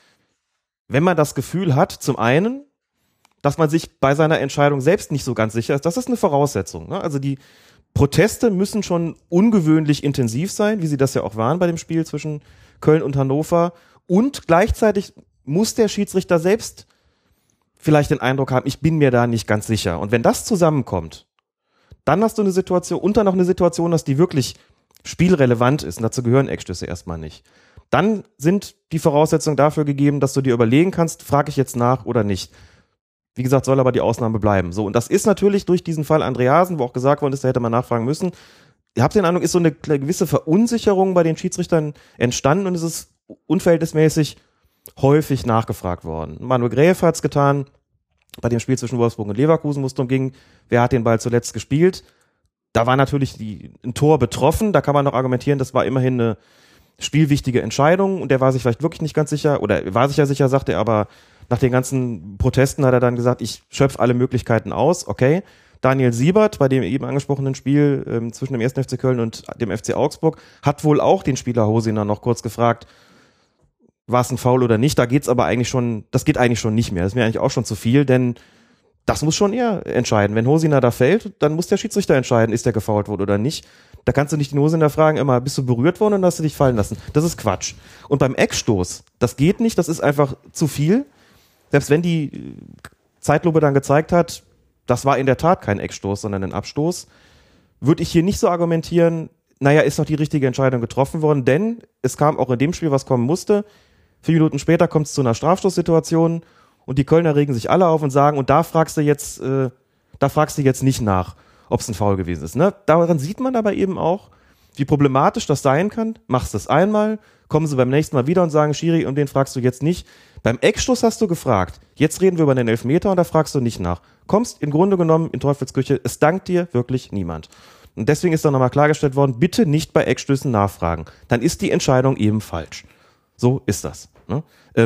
wenn man das Gefühl hat, zum einen, dass man sich bei seiner Entscheidung selbst nicht so ganz sicher ist. Das ist eine Voraussetzung. Ne? Also die Proteste müssen schon ungewöhnlich intensiv sein, wie sie das ja auch waren bei dem Spiel zwischen Köln und Hannover. Und gleichzeitig muss der Schiedsrichter selbst vielleicht den Eindruck haben, ich bin mir da nicht ganz sicher. Und wenn das zusammenkommt, dann hast du eine Situation, und dann noch eine Situation, dass die wirklich spielrelevant ist, und dazu gehören Eckstöße erstmal nicht. Dann sind die Voraussetzungen dafür gegeben, dass du dir überlegen kannst, frage ich jetzt nach oder nicht. Wie gesagt, soll aber die Ausnahme bleiben. So, und das ist natürlich durch diesen Fall Andreasen, wo auch gesagt worden ist, da hätte man nachfragen müssen. Ihr habt den Eindruck, ist so eine gewisse Verunsicherung bei den Schiedsrichtern entstanden und es ist unverhältnismäßig häufig nachgefragt worden. Manuel Gräf hat es getan, bei dem Spiel zwischen Wolfsburg und Leverkusen, wo es darum ging, wer hat den Ball zuletzt gespielt. Da war natürlich ein Tor betroffen, da kann man noch argumentieren, das war immerhin eine spielwichtige Entscheidung und der war sich vielleicht wirklich nicht ganz sicher, oder er war sich ja sicher, sagte er, aber nach den ganzen Protesten hat er dann gesagt, ich schöpfe alle Möglichkeiten aus, okay. Daniel Siebert, bei dem eben angesprochenen Spiel zwischen dem 1. FC Köln und dem FC Augsburg, hat wohl auch den Spieler Hosiner noch kurz gefragt, war es ein Foul oder nicht. Da geht's aber eigentlich schon, das geht eigentlich schon nicht mehr. Das ist mir eigentlich auch schon zu viel, denn das muss schon er entscheiden. Wenn Hosiner da fällt, dann muss der Schiedsrichter entscheiden, ist der gefoult worden oder nicht. Da kannst du nicht den Hosiner fragen, immer, bist du berührt worden und hast du dich fallen lassen. Das ist Quatsch. Und beim Eckstoß, das geht nicht, das ist einfach zu viel. Selbst wenn die Zeitlupe dann gezeigt hat, das war in der Tat kein Eckstoß, sondern ein Abstoß, würde ich hier nicht so argumentieren, naja, ist doch die richtige Entscheidung getroffen worden, denn es kam auch in dem Spiel, was kommen musste. 4 Minuten später kommt es zu einer Strafstoßsituation und die Kölner regen sich alle auf und sagen, und da fragst du jetzt nicht nach, ob es ein Foul gewesen ist. Ne? Daran sieht man aber eben auch, wie problematisch das sein kann. Machst du es einmal, kommen sie beim nächsten Mal wieder und sagen, Schiri, und den fragst du jetzt nicht. Beim Eckstoß hast du gefragt. Jetzt reden wir über den Elfmeter und da fragst du nicht nach. Kommst im Grunde genommen in Teufelsküche, es dankt dir wirklich niemand. Und deswegen ist dann nochmal klargestellt worden, bitte nicht bei Eckstößen nachfragen. Dann ist die Entscheidung eben falsch. So ist das. Ne?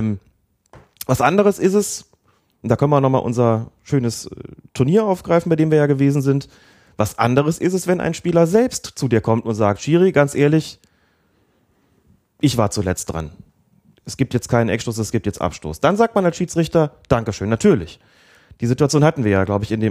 Was anderes ist es, und da können wir nochmal unser schönes Turnier aufgreifen, bei dem wir ja gewesen sind. Was anderes ist es, wenn ein Spieler selbst zu dir kommt und sagt, Schiri, ganz ehrlich, ich war zuletzt dran. Es gibt jetzt keinen Eckstoß, es gibt jetzt Abstoß. Dann sagt man als Schiedsrichter, Dankeschön, natürlich. Die Situation hatten wir ja, glaube ich, in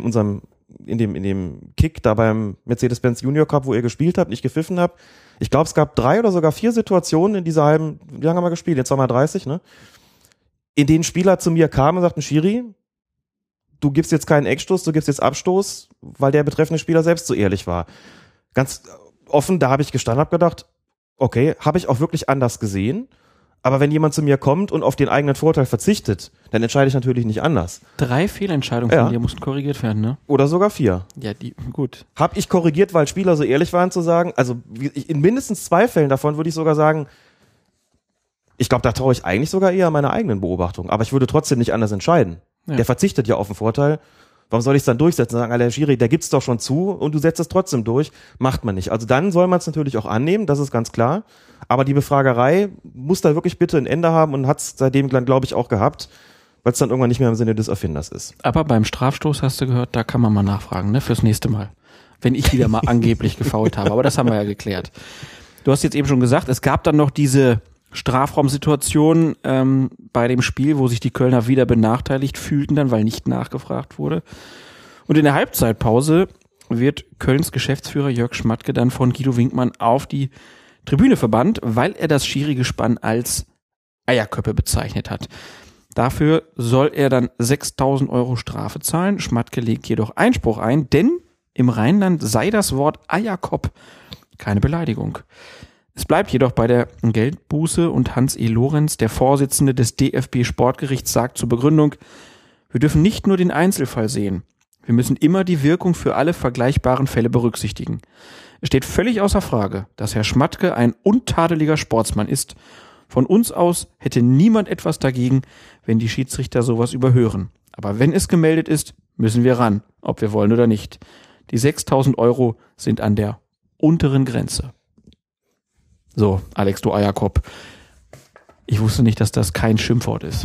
dem Kick da beim Mercedes-Benz Junior Cup, wo ihr gespielt habt, nicht gepfiffen habt. Ich glaube, es gab 3 oder sogar 4 Situationen in dieser wie lange haben wir gespielt? Jetzt haben wir 30, ne? In denen Spieler zu mir kamen und sagten, Schiri, du gibst jetzt keinen Eckstoß, du gibst jetzt Abstoß, weil der betreffende Spieler selbst so ehrlich war. Ganz offen, da habe ich gestanden, habe gedacht, okay, habe ich auch wirklich anders gesehen. Aber wenn jemand zu mir kommt und auf den eigenen Vorteil verzichtet, dann entscheide ich natürlich nicht anders. 3 Fehlentscheidungen von dir mussten korrigiert werden, ne? Oder sogar 4. Ja, gut. Hab ich korrigiert, weil Spieler so ehrlich waren zu sagen, also in mindestens 2 Fällen davon würde ich sogar sagen, ich glaube, da traue ich eigentlich sogar eher meiner eigenen Beobachtung. Aber ich würde trotzdem nicht anders entscheiden. Ja. Der verzichtet ja auf den Vorteil. Warum soll ich es dann durchsetzen? Sagen, Alter, Schiri, der gibt's doch schon zu und du setzt es trotzdem durch. Macht man nicht. Also dann soll man es natürlich auch annehmen, das ist ganz klar. Aber die Befragerei muss da wirklich bitte ein Ende haben und hat es seitdem, glaube ich, auch gehabt, weil es dann irgendwann nicht mehr im Sinne des Erfinders ist. Aber beim Strafstoß hast du gehört, da kann man mal nachfragen, ne, fürs nächste Mal. Wenn ich wieder mal angeblich gefoult habe. Aber das haben wir ja geklärt. Du hast jetzt eben schon gesagt, es gab dann noch diese Strafraumsituation bei dem Spiel, wo sich die Kölner wieder benachteiligt fühlten, dann, weil nicht nachgefragt wurde. Und in der Halbzeitpause wird Kölns Geschäftsführer Jörg Schmatke dann von Guido Winkmann auf die Tribüne verbannt, weil er das Schiri-Gespann als Eierköppe bezeichnet hat. Dafür soll er dann 6.000 € Strafe zahlen. Schmatke legt jedoch Einspruch ein, denn im Rheinland sei das Wort Eierkopf keine Beleidigung. Es bleibt jedoch bei der Geldbuße und Hans E. Lorenz, der Vorsitzende des DFB-Sportgerichts, sagt zur Begründung, wir dürfen nicht nur den Einzelfall sehen. Wir müssen immer die Wirkung für alle vergleichbaren Fälle berücksichtigen. Es steht völlig außer Frage, dass Herr Schmatke ein untadeliger Sportsmann ist. Von uns aus hätte niemand etwas dagegen, wenn die Schiedsrichter sowas überhören. Aber wenn es gemeldet ist, müssen wir ran, ob wir wollen oder nicht. Die 6.000 € sind an der unteren Grenze. So, Alex, du Eierkopf. Ich wusste nicht, dass das kein Schimpfwort ist.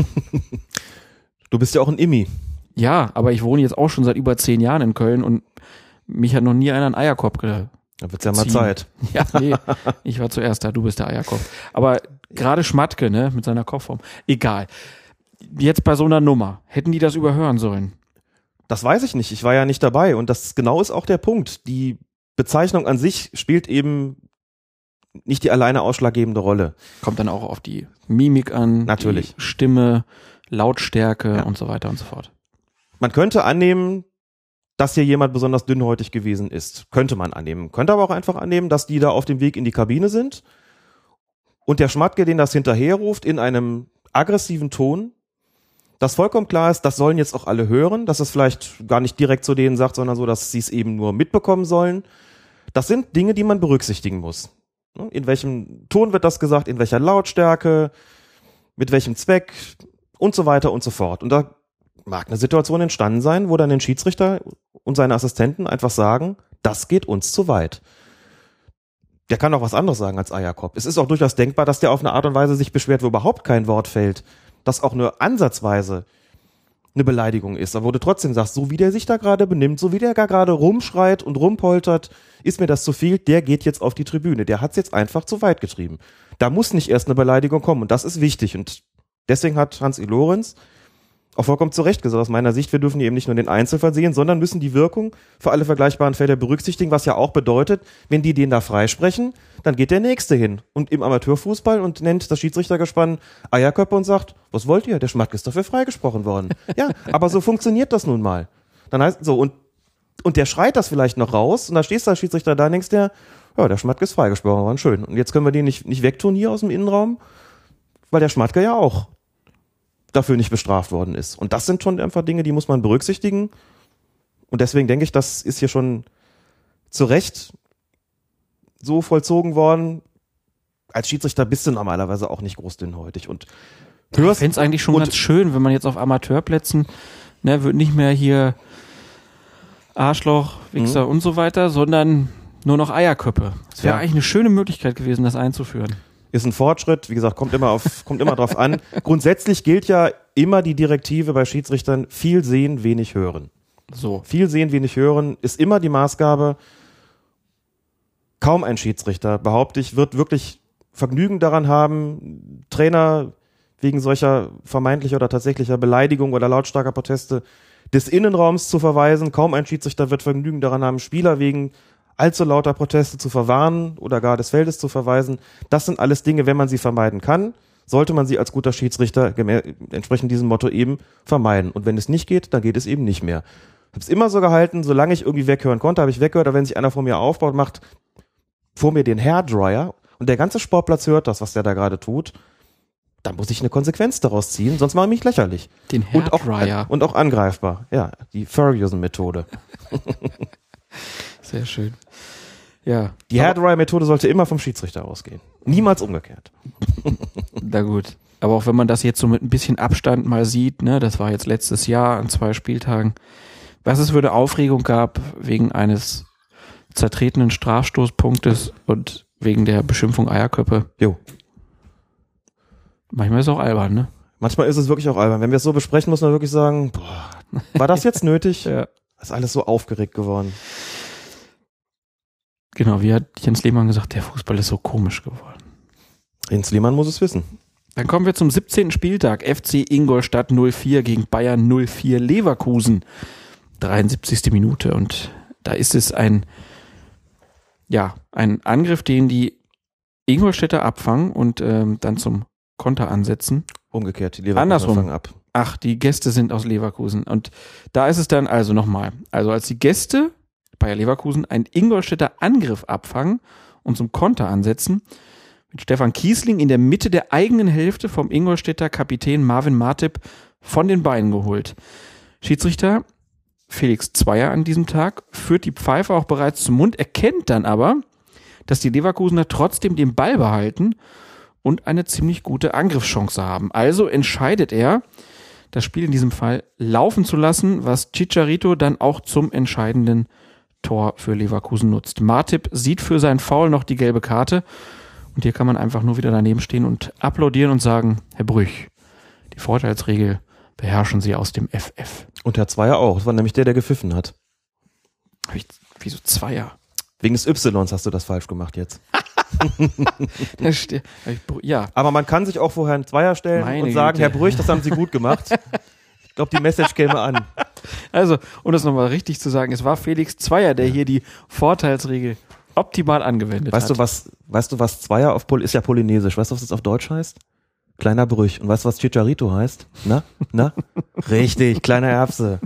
Du bist ja auch ein Immi. Ja, aber ich wohne jetzt auch schon seit über 10 Jahren in Köln und mich hat noch nie einer einen Eierkopf gezogen. Da wird's ja mal Zeit. Ja, nee, ich war zuerst da, du bist der Eierkopf. Aber gerade Schmatke, ne, mit seiner Kopfform. Egal. Jetzt bei so einer Nummer, hätten die das überhören sollen? Das weiß ich nicht, ich war ja nicht dabei und das genau ist auch der Punkt. Die Bezeichnung an sich spielt eben nicht die alleine ausschlaggebende Rolle. Kommt dann auch auf die Mimik an, natürlich, die Stimme, Lautstärke und so weiter und so fort. Man könnte annehmen, dass hier jemand besonders dünnhäutig gewesen ist. Könnte man annehmen. Könnte aber auch einfach annehmen, dass die da auf dem Weg in die Kabine sind und der Schmatke, den das hinterherruft, in einem aggressiven Ton, dass vollkommen klar ist, das sollen jetzt auch alle hören, dass es vielleicht gar nicht direkt zu denen sagt, sondern so, dass sie es eben nur mitbekommen sollen. Das sind Dinge, die man berücksichtigen muss. In welchem Ton wird das gesagt, in welcher Lautstärke, mit welchem Zweck und so weiter und so fort. Und da mag eine Situation entstanden sein, wo dann ein Schiedsrichter und seine Assistenten einfach sagen, das geht uns zu weit. Der kann auch was anderes sagen als Eierkopf. Es ist auch durchaus denkbar, dass der auf eine Art und Weise sich beschwert, wo überhaupt kein Wort fällt, das auch nur ansatzweise eine Beleidigung ist, aber wo du trotzdem sagst, so wie der sich da gerade benimmt, so wie der gerade rumschreit und rumpoltert, ist mir das zu viel, der geht jetzt auf die Tribüne, der hat es jetzt einfach zu weit getrieben. Da muss nicht erst eine Beleidigung kommen und das ist wichtig und deswegen hat Hansi Lorenz auch vollkommen zu Recht gesagt, aus meiner Sicht, wir dürfen eben nicht nur den Einzelfall sehen, sondern müssen die Wirkung für alle vergleichbaren Fälle berücksichtigen, was ja auch bedeutet, wenn die den da freisprechen, dann geht der Nächste hin und im Amateurfußball und nennt das Schiedsrichtergespann Eierköpfe und sagt, was wollt ihr? Der Schmatke ist dafür freigesprochen worden. Ja, aber so funktioniert das nun mal. Dann heißt so, und der schreit das vielleicht noch raus und da stehst du als Schiedsrichter da und denkst dir, ja, der Schmatke ist freigesprochen worden, schön. Und jetzt können wir den nicht wegtun hier aus dem Innenraum, weil der Schmatke ja auch dafür nicht bestraft worden ist. Und das sind schon einfach Dinge, die muss man berücksichtigen. Und deswegen denke ich, das ist hier schon zu Recht so vollzogen worden. Als Schiedsrichter bist du normalerweise auch nicht groß dünnhäutig. Und ich fände es eigentlich schon ganz schön, wenn man jetzt auf Amateurplätzen, ne, wird nicht mehr hier Arschloch, Wichser und so weiter, sondern nur noch Eierköpfe. Das wäre eigentlich eine schöne Möglichkeit gewesen, das einzuführen. Ist ein Fortschritt, wie gesagt, kommt immer drauf an. Grundsätzlich gilt ja immer die Direktive bei Schiedsrichtern, viel sehen, wenig hören. So. Viel sehen, wenig hören ist immer die Maßgabe. Kaum ein Schiedsrichter, behaupte ich, wird wirklich Vergnügen daran haben, Trainer wegen solcher vermeintlicher oder tatsächlicher Beleidigung oder lautstarker Proteste des Innenraums zu verweisen. Kaum ein Schiedsrichter wird Vergnügen daran haben, Spieler wegen allzu lauter Proteste zu verwarnen oder gar des Feldes zu verweisen. Das sind alles Dinge, wenn man sie vermeiden kann, sollte man sie als guter Schiedsrichter entsprechend diesem Motto eben vermeiden. Und wenn es nicht geht, dann geht es eben nicht mehr. Ich habe es immer so gehalten, solange ich irgendwie weghören konnte, habe ich weggehört, aber wenn sich einer vor mir aufbaut, macht vor mir den Hairdryer und der ganze Sportplatz hört das, was der da gerade tut, dann muss ich eine Konsequenz daraus ziehen, sonst mache ich mich lächerlich. Den Hairdryer. Und auch angreifbar. Ja, die Ferguson-Methode. Sehr schön. Ja. Die Hairdryer-Methode sollte immer vom Schiedsrichter ausgehen. Niemals umgekehrt. Na gut. Aber auch wenn man das jetzt so mit ein bisschen Abstand mal sieht, ne, das war jetzt letztes Jahr an 2 Spieltagen, was es für eine Aufregung gab wegen eines zertretenen Strafstoßpunktes und wegen der Beschimpfung Eierköpfe. Jo. Manchmal ist es auch albern, ne? Manchmal ist es wirklich auch albern. Wenn wir es so besprechen, muss man wirklich sagen, boah, war das jetzt nötig? Ja. Das ist alles so aufgeregt geworden. Genau, wie hat Jens Lehmann gesagt, der Fußball ist so komisch geworden. Jens Lehmann muss es wissen. Dann kommen wir zum 17. Spieltag. FC Ingolstadt 04 gegen Bayern 04 Leverkusen. 73. Minute. Und da ist es ein Angriff, den die Ingolstädter abfangen und dann zum Konter ansetzen. Umgekehrt, die Leverkusen fangen ab. Ach, die Gäste sind aus Leverkusen. Und da ist es dann also nochmal. Also als die Gäste Bayer Leverkusen einen Ingolstädter Angriff abfangen und zum Konter ansetzen, mit Stefan Kiesling in der Mitte der eigenen Hälfte vom Ingolstädter Kapitän Marvin Martip von den Beinen geholt. Schiedsrichter Felix Zweier an diesem Tag führt die Pfeife auch bereits zum Mund, erkennt dann aber, dass die Leverkusener trotzdem den Ball behalten und eine ziemlich gute Angriffschance haben. Also entscheidet er, das Spiel in diesem Fall laufen zu lassen, was Chicharito dann auch zum entscheidenden Tor für Leverkusen nutzt. Martip sieht für sein Foul noch die gelbe Karte und hier kann man einfach nur wieder daneben stehen und applaudieren und sagen, Herr Brüch, die Vorteilsregel beherrschen Sie aus dem FF. Und Herr Zweier auch, das war nämlich der gepfiffen hat. Wieso Zweier? Wegen des Ys hast du das falsch gemacht jetzt. Ja. Aber man kann sich auch vor Herrn Zweier stellen und sagen, Herr Brüch, das haben Sie gut gemacht. Ich glaube, die Message käme an. Also, um das nochmal richtig zu sagen, es war Felix Zweier, der hier die Vorteilsregel optimal angewendet hat. Weißt du, was Zweier ist ja polynesisch. Weißt du, was das auf Deutsch heißt? Kleiner Brüch. Und weißt du, was Chicharito heißt? Na? Richtig, kleiner Erbse.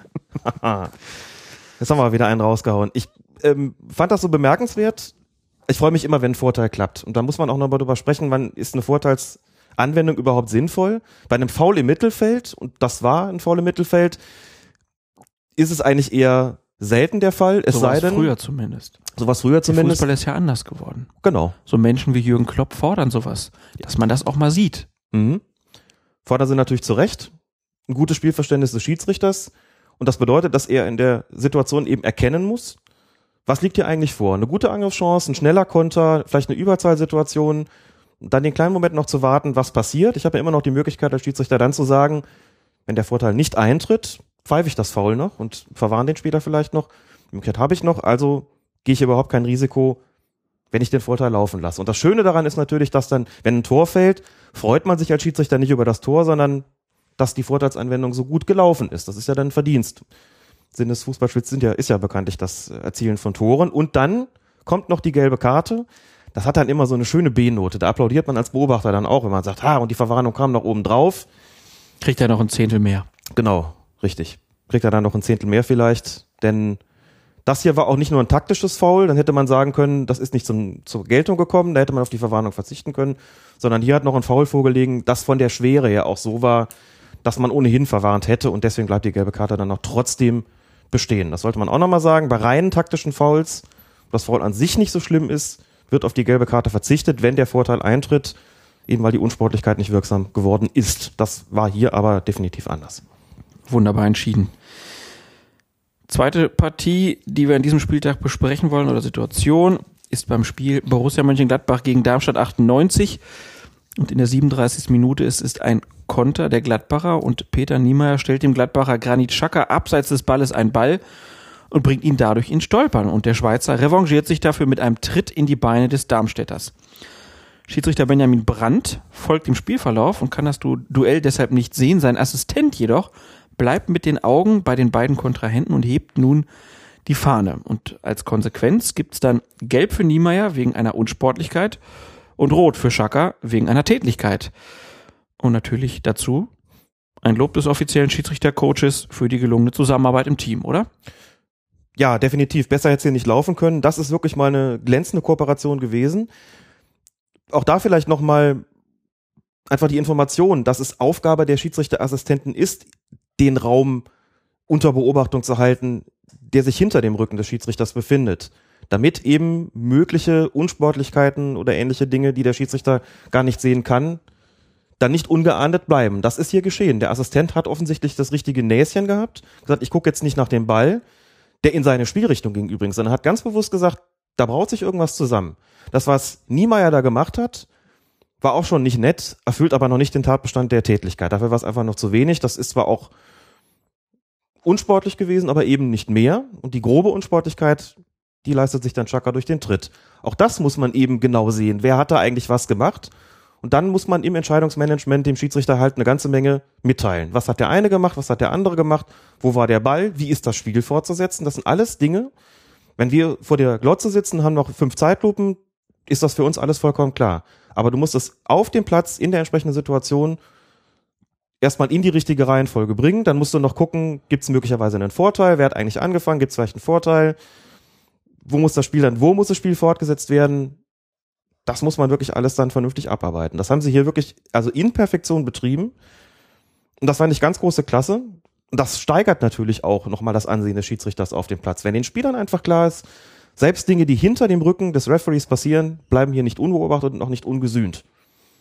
Jetzt haben wir wieder einen rausgehauen. Ich fand das so bemerkenswert. Ich freue mich immer, wenn ein Vorteil klappt. Und da muss man auch nochmal drüber sprechen, wann ist eine Vorteilsanwendung überhaupt sinnvoll. Bei einem Foul im Mittelfeld, und das war ein Foul im Mittelfeld, ist es eigentlich eher selten der Fall. Es sei denn, früher zumindest. Sowas früher zumindest. Der Fußball ist ja anders geworden. Genau. So Menschen wie Jürgen Klopp fordern sowas, dass man das auch mal sieht. Mhm. Fordern sie natürlich zu Recht. Ein gutes Spielverständnis des Schiedsrichters. Und das bedeutet, dass er in der Situation eben erkennen muss, was liegt hier eigentlich vor? Eine gute Angriffschance, ein schneller Konter, vielleicht eine Überzahlsituation, dann den kleinen Moment noch zu warten, was passiert. Ich habe ja immer noch die Möglichkeit als Schiedsrichter dann zu sagen, wenn der Vorteil nicht eintritt, pfeife ich das Foul noch und verwarne den Spieler vielleicht noch. Die Möglichkeit habe ich noch, also gehe ich überhaupt kein Risiko, wenn ich den Vorteil laufen lasse. Und das Schöne daran ist natürlich, dass dann, wenn ein Tor fällt, freut man sich als Schiedsrichter nicht über das Tor, sondern dass die Vorteilsanwendung so gut gelaufen ist. Das ist ja dann ein Verdienst. Sinn des Fußballspiels ist ja bekanntlich das Erzielen von Toren. Und dann kommt noch die gelbe Karte. Das hat dann immer so eine schöne B-Note. Da applaudiert man als Beobachter dann auch, wenn man sagt, und die Verwarnung kam noch oben drauf. Kriegt er noch ein Zehntel mehr. Genau, richtig. Kriegt er dann noch ein Zehntel mehr vielleicht, denn das hier war auch nicht nur ein taktisches Foul, dann hätte man sagen können, das ist nicht zur Geltung gekommen, da hätte man auf die Verwarnung verzichten können, sondern hier hat noch ein Foul vorgelegen, das von der Schwere her auch so war, dass man ohnehin verwarnt hätte und deswegen bleibt die gelbe Karte dann noch trotzdem bestehen. Das sollte man auch nochmal sagen. Bei reinen taktischen Fouls, wo das Foul an sich nicht so schlimm ist, wird auf die gelbe Karte verzichtet, wenn der Vorteil eintritt, eben weil die Unsportlichkeit nicht wirksam geworden ist. Das war hier aber definitiv anders. Wunderbar entschieden. Zweite Partie, die wir an diesem Spieltag besprechen wollen, oder Situation, ist beim Spiel Borussia Mönchengladbach gegen Darmstadt 98. Und in der 37. Minute ist ein Konter der Gladbacher und Peter Niemeyer stellt dem Gladbacher Granit Xhaka abseits des Balles einen Ball und bringt ihn dadurch ins Stolpern. Und der Schweizer revanchiert sich dafür mit einem Tritt in die Beine des Darmstädters. Schiedsrichter Benjamin Brandt folgt dem Spielverlauf und kann das Duell deshalb nicht sehen. Sein Assistent jedoch bleibt mit den Augen bei den beiden Kontrahenten und hebt nun die Fahne. Und als Konsequenz gibt's dann Gelb für Niemeyer wegen einer Unsportlichkeit und Rot für Xhaka wegen einer Tätlichkeit. Und natürlich dazu ein Lob des offiziellen Schiedsrichtercoaches für die gelungene Zusammenarbeit im Team, oder? Ja, definitiv. Besser hätte es hier nicht laufen können. Das ist wirklich mal eine glänzende Kooperation gewesen. Auch da vielleicht nochmal einfach die Information, dass es Aufgabe der Schiedsrichterassistenten ist, den Raum unter Beobachtung zu halten, der sich hinter dem Rücken des Schiedsrichters befindet, damit eben mögliche Unsportlichkeiten oder ähnliche Dinge, die der Schiedsrichter gar nicht sehen kann, dann nicht ungeahndet bleiben. Das ist hier geschehen. Der Assistent hat offensichtlich das richtige Näschen gehabt, gesagt, ich gucke jetzt nicht nach dem Ball, der in seine Spielrichtung ging übrigens, sondern hat ganz bewusst gesagt, da braut sich irgendwas zusammen. Das, was Niemeyer da gemacht hat, war auch schon nicht nett, erfüllt aber noch nicht den Tatbestand der Tätlichkeit. Dafür war es einfach noch zu wenig. Das ist zwar auch unsportlich gewesen, aber eben nicht mehr. Und die grobe Unsportlichkeit, die leistet sich dann Xhaka durch den Tritt. Auch das muss man eben genau sehen. Wer hat da eigentlich was gemacht? Und dann muss man im Entscheidungsmanagement dem Schiedsrichter halt eine ganze Menge mitteilen. Was hat der eine gemacht? Was hat der andere gemacht? Wo war der Ball? Wie ist das Spiel fortzusetzen? Das sind alles Dinge. Wenn wir vor der Glotze sitzen, haben noch 5 Zeitlupen, ist das für uns alles vollkommen klar. Aber du musst es auf dem Platz in der entsprechenden Situation erstmal in die richtige Reihenfolge bringen. Dann musst du noch gucken, gibt es möglicherweise einen Vorteil? Wer hat eigentlich angefangen? Gibt es vielleicht einen Vorteil? Wo muss das Spiel fortgesetzt werden? Das muss man wirklich alles dann vernünftig abarbeiten. Das haben sie hier wirklich, also in Perfektion betrieben. Und das fand ich ganz große Klasse. Und das steigert natürlich auch nochmal das Ansehen des Schiedsrichters auf dem Platz. Wenn den Spielern einfach klar ist, selbst Dinge, die hinter dem Rücken des Referees passieren, bleiben hier nicht unbeobachtet und auch nicht ungesühnt.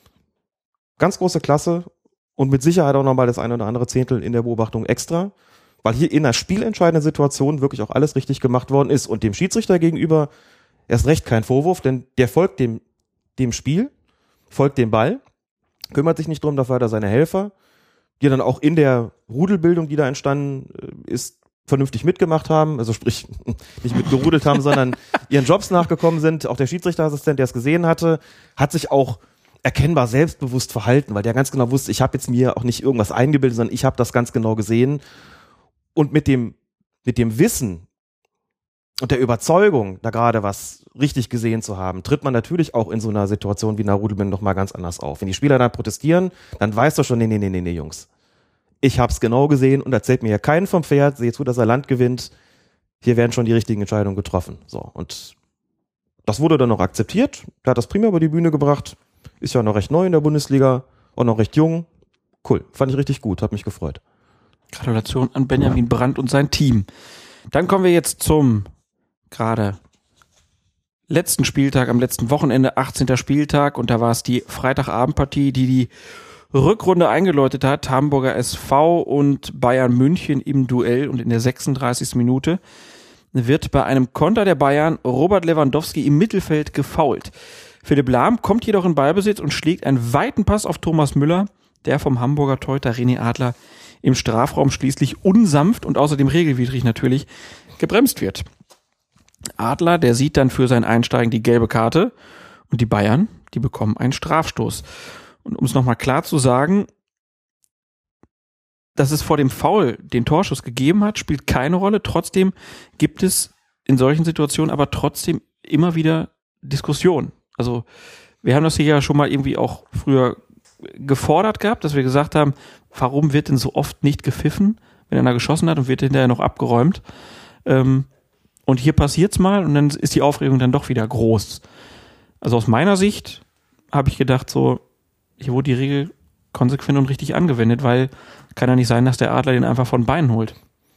Ganz große Klasse und mit Sicherheit auch nochmal das eine oder andere Zehntel in der Beobachtung extra. weil hier in einer spielentscheidenden Situation wirklich auch alles richtig gemacht worden ist und dem Schiedsrichter gegenüber erst recht kein Vorwurf, denn der folgt dem Spiel, folgt dem Ball, kümmert sich nicht drum, dafür hat er seine Helfer, die dann auch in der Rudelbildung, die da entstanden ist, vernünftig mitgemacht haben, also sprich nicht mitgerudelt haben, sondern ihren Jobs nachgekommen sind. Auch der Schiedsrichterassistent, der es gesehen hatte, hat sich auch erkennbar selbstbewusst verhalten, weil der ganz genau wusste, ich habe jetzt mir auch nicht irgendwas eingebildet, sondern ich habe das ganz genau gesehen. Und mit dem Wissen und der Überzeugung, da gerade was richtig gesehen zu haben, tritt man natürlich auch in so einer Situation wie einer Rudelbildung noch mal ganz anders auf. Wenn die Spieler dann protestieren, dann weißt du schon, nee, Jungs. Ich hab's genau gesehen und erzählt mir hier keinen vom Pferd, sehe zu, dass er Land gewinnt. Hier werden schon die richtigen Entscheidungen getroffen. So, und das wurde dann noch akzeptiert. Der hat das prima über die Bühne gebracht. Ist ja noch recht neu in der Bundesliga und noch recht jung. Cool, fand ich richtig gut, hat mich gefreut. Gratulation an Benjamin Brandt und sein Team. Dann kommen wir jetzt zum gerade letzten Spieltag, am letzten Wochenende, 18. Spieltag, und da war es die Freitagabendpartie, die Rückrunde eingeläutet hat. Hamburger SV und Bayern München im Duell, und in der 36. Minute wird bei einem Konter der Bayern Robert Lewandowski im Mittelfeld gefoult. Philipp Lahm kommt jedoch in Ballbesitz und schlägt einen weiten Pass auf Thomas Müller, der vom Hamburger Torhüter René Adler im Strafraum schließlich unsanft und außerdem regelwidrig natürlich gebremst wird. Adler, der sieht dann für sein Einsteigen die gelbe Karte, und die Bayern, die bekommen einen Strafstoß. Und um es nochmal klar zu sagen, dass es vor dem Foul den Torschuss gegeben hat, spielt keine Rolle. Trotzdem gibt es in solchen Situationen aber trotzdem immer wieder Diskussionen. Also wir haben das hier ja schon mal irgendwie auch früher gefordert gehabt, dass wir gesagt haben, warum wird denn so oft nicht gepfiffen, wenn einer geschossen hat, und wird hinterher noch abgeräumt. Und hier passiert's mal, und dann ist die Aufregung dann doch wieder groß. Also aus meiner Sicht habe ich gedacht, so, hier wurde die Regel konsequent und richtig angewendet, weil kann ja nicht sein, dass der Adler den einfach von Beinen holt.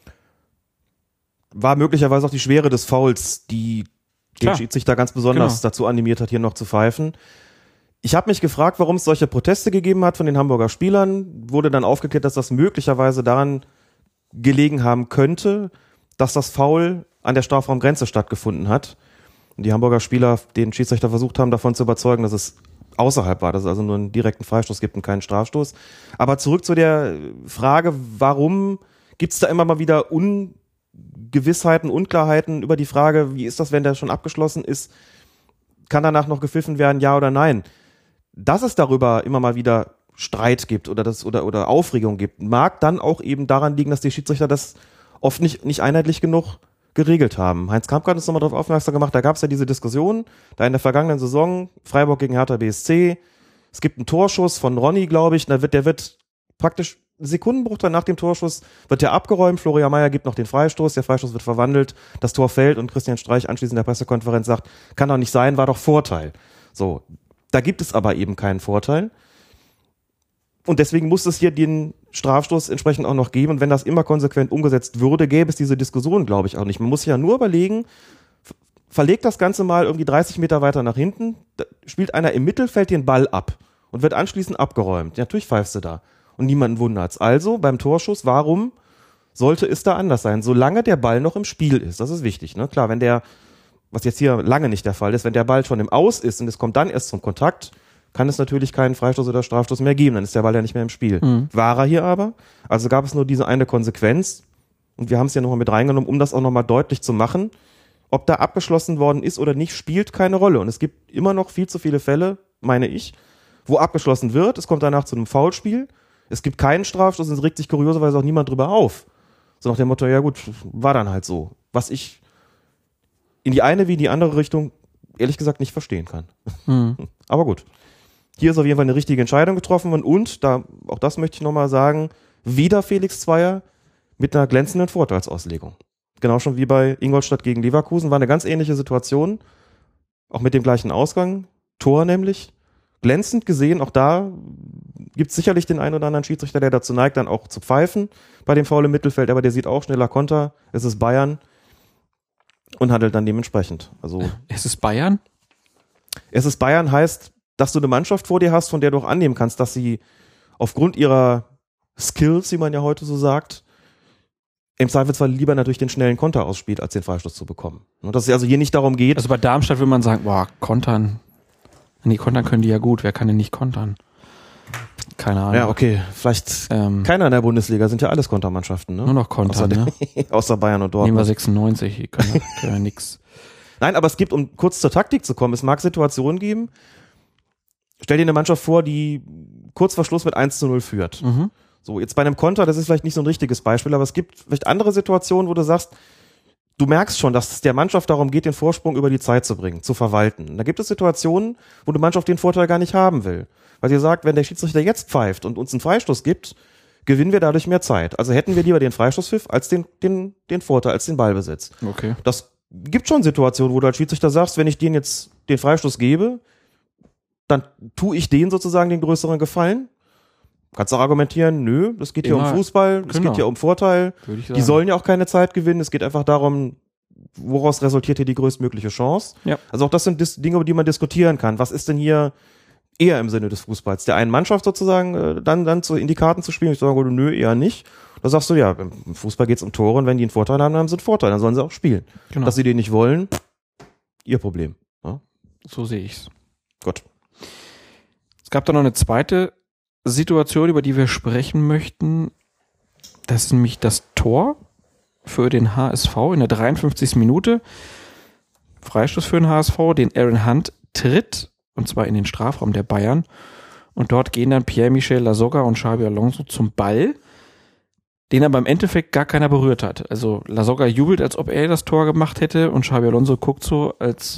War möglicherweise auch die Schwere des Fouls, die den Schiedsrichter ganz besonders dazu animiert hat, hier noch zu pfeifen. Ich habe mich gefragt, warum es solche Proteste gegeben hat von den Hamburger Spielern. Wurde dann aufgeklärt, dass das möglicherweise daran gelegen haben könnte, dass das Foul an der Strafraumgrenze stattgefunden hat. Und die Hamburger Spieler den Schiedsrichter versucht haben, davon zu überzeugen, dass es außerhalb war, dass es also nur einen direkten Freistoß gibt und keinen Strafstoß. Aber zurück zu der Frage, warum gibt es da immer mal wieder Ungewissheiten, Unklarheiten über die Frage, wie ist das, wenn der schon abgeschlossen ist? Kann danach noch gepfiffen werden, ja oder nein? Dass es darüber immer mal wieder Streit gibt oder Aufregung gibt, mag dann auch eben daran liegen, dass die Schiedsrichter das oft nicht einheitlich genug geregelt haben. Heinz Kampke hat uns nochmal darauf aufmerksam gemacht, da gab es ja diese Diskussion, da in der vergangenen Saison, Freiburg gegen Hertha BSC, es gibt einen Torschuss von Ronny, glaube ich, der wird praktisch Sekundenbruchteil nach dem Torschuss, wird der abgeräumt, Florian Mayer gibt noch den Freistoß, der Freistoß wird verwandelt, das Tor fällt, und Christian Streich anschließend in der Pressekonferenz sagt, kann doch nicht sein, war doch Vorteil. So, da gibt es aber eben keinen Vorteil. Und deswegen muss es hier den Strafstoß entsprechend auch noch geben. Und wenn das immer konsequent umgesetzt würde, gäbe es diese Diskussion, glaube ich, auch nicht. Man muss sich ja nur überlegen, verlegt das Ganze mal irgendwie 30 Meter weiter nach hinten, da spielt einer im Mittelfeld den Ball ab und wird anschließend abgeräumt. Ja, natürlich pfeifst du da. Und niemanden wundert's. Also beim Torschuss, warum sollte es da anders sein? Solange der Ball noch im Spiel ist. Das ist wichtig, ne? Klar, wenn der, was jetzt hier lange nicht der Fall ist, wenn der Ball schon im Aus ist und es kommt dann erst zum Kontakt, kann es natürlich keinen Freistoß oder Strafstoß mehr geben, dann ist der Ball ja nicht mehr im Spiel. War er hier aber, also gab es nur diese eine Konsequenz, und wir haben es ja nochmal mit reingenommen, um das auch nochmal deutlich zu machen, ob da abgeschlossen worden ist oder nicht, spielt keine Rolle. Und es gibt immer noch viel zu viele Fälle, meine ich, wo abgeschlossen wird, es kommt danach zu einem Foulspiel, es gibt keinen Strafstoß, und es regt sich kurioserweise auch niemand drüber auf. So nach dem Motto, ja gut, war dann halt so. Was ich in die eine wie in die andere Richtung ehrlich gesagt nicht verstehen kann. Aber gut. Hier ist auf jeden Fall eine richtige Entscheidung getroffen worden, und da, auch das möchte ich nochmal sagen, wieder Felix Zweier mit einer glänzenden Vorteilsauslegung. Genau schon wie bei Ingolstadt gegen Leverkusen, war eine ganz ähnliche Situation, auch mit dem gleichen Ausgang, Tor nämlich, glänzend gesehen, auch da gibt es sicherlich den einen oder anderen Schiedsrichter, der dazu neigt, dann auch zu pfeifen bei dem Foul im Mittelfeld, aber der sieht auch schneller Konter, es ist Bayern und handelt dann dementsprechend. Also Es ist Bayern? Es ist Bayern heißt, dass du eine Mannschaft vor dir hast, von der du auch annehmen kannst, dass sie aufgrund ihrer Skills, wie man ja heute so sagt, im Zweifelsfall lieber natürlich den schnellen Konter ausspielt, als den Freistoß zu bekommen. Und dass es also hier nicht darum geht. Also bei Darmstadt will man sagen, boah, kontern. Nee, kontern können die ja gut. Wer kann denn nicht kontern? Keine Ahnung. Ja, okay. Vielleicht keiner in der Bundesliga, sind ja alles Kontermannschaften, ne? Nur noch kontern, außer Bayern und Dortmund. Nehmen wir 96, die können ja nix. Nein, aber es gibt, um kurz zur Taktik zu kommen, es mag Situationen geben. Stell dir eine Mannschaft vor, die kurz vor Schluss mit 1:0 führt. Mhm. So, jetzt bei einem Konter, das ist vielleicht nicht so ein richtiges Beispiel, aber es gibt vielleicht andere Situationen, wo du sagst, du merkst schon, dass es der Mannschaft darum geht, den Vorsprung über die Zeit zu bringen, zu verwalten. Und da gibt es Situationen, wo die Mannschaft den Vorteil gar nicht haben will. Weil sie sagt, wenn der Schiedsrichter jetzt pfeift und uns einen Freistoß gibt, gewinnen wir dadurch mehr Zeit. Also hätten wir lieber den Freistoßpfiff als den Vorteil, als den Ballbesitz. Okay. Das gibt schon Situationen, wo du als Schiedsrichter sagst, wenn ich denen jetzt den Freistoß gebe, dann tue ich denen sozusagen den größeren Gefallen. Kannst du auch argumentieren, nö, das geht hier um Fußball, es geht hier um Vorteil. Die sollen ja auch keine Zeit gewinnen, es geht einfach darum, woraus resultiert hier die größtmögliche Chance. Ja. Also auch das sind Dinge, über die man diskutieren kann. Was ist denn hier eher im Sinne des Fußballs? Der einen Mannschaft sozusagen dann in die Karten zu spielen, ich sage, nö, eher nicht. Da sagst du, ja, im Fußball geht es um Tore und wenn die einen Vorteil haben, dann haben sie einen Vorteil, dann sollen sie auch spielen. Genau. Dass sie den nicht wollen, ihr Problem. Ja? So sehe ich's. Gut. Es gab da noch eine zweite Situation, über die wir sprechen möchten. Das ist nämlich das Tor für den HSV in der 53. Minute. Freistoß für den HSV, den Aaron Hunt tritt, und zwar in den Strafraum der Bayern. Und dort gehen dann Pierre-Michel Lasogga und Xabi Alonso zum Ball, den aber im Endeffekt gar keiner berührt hat. Also Lasogga jubelt, als ob er das Tor gemacht hätte, und Xabi Alonso guckt so, als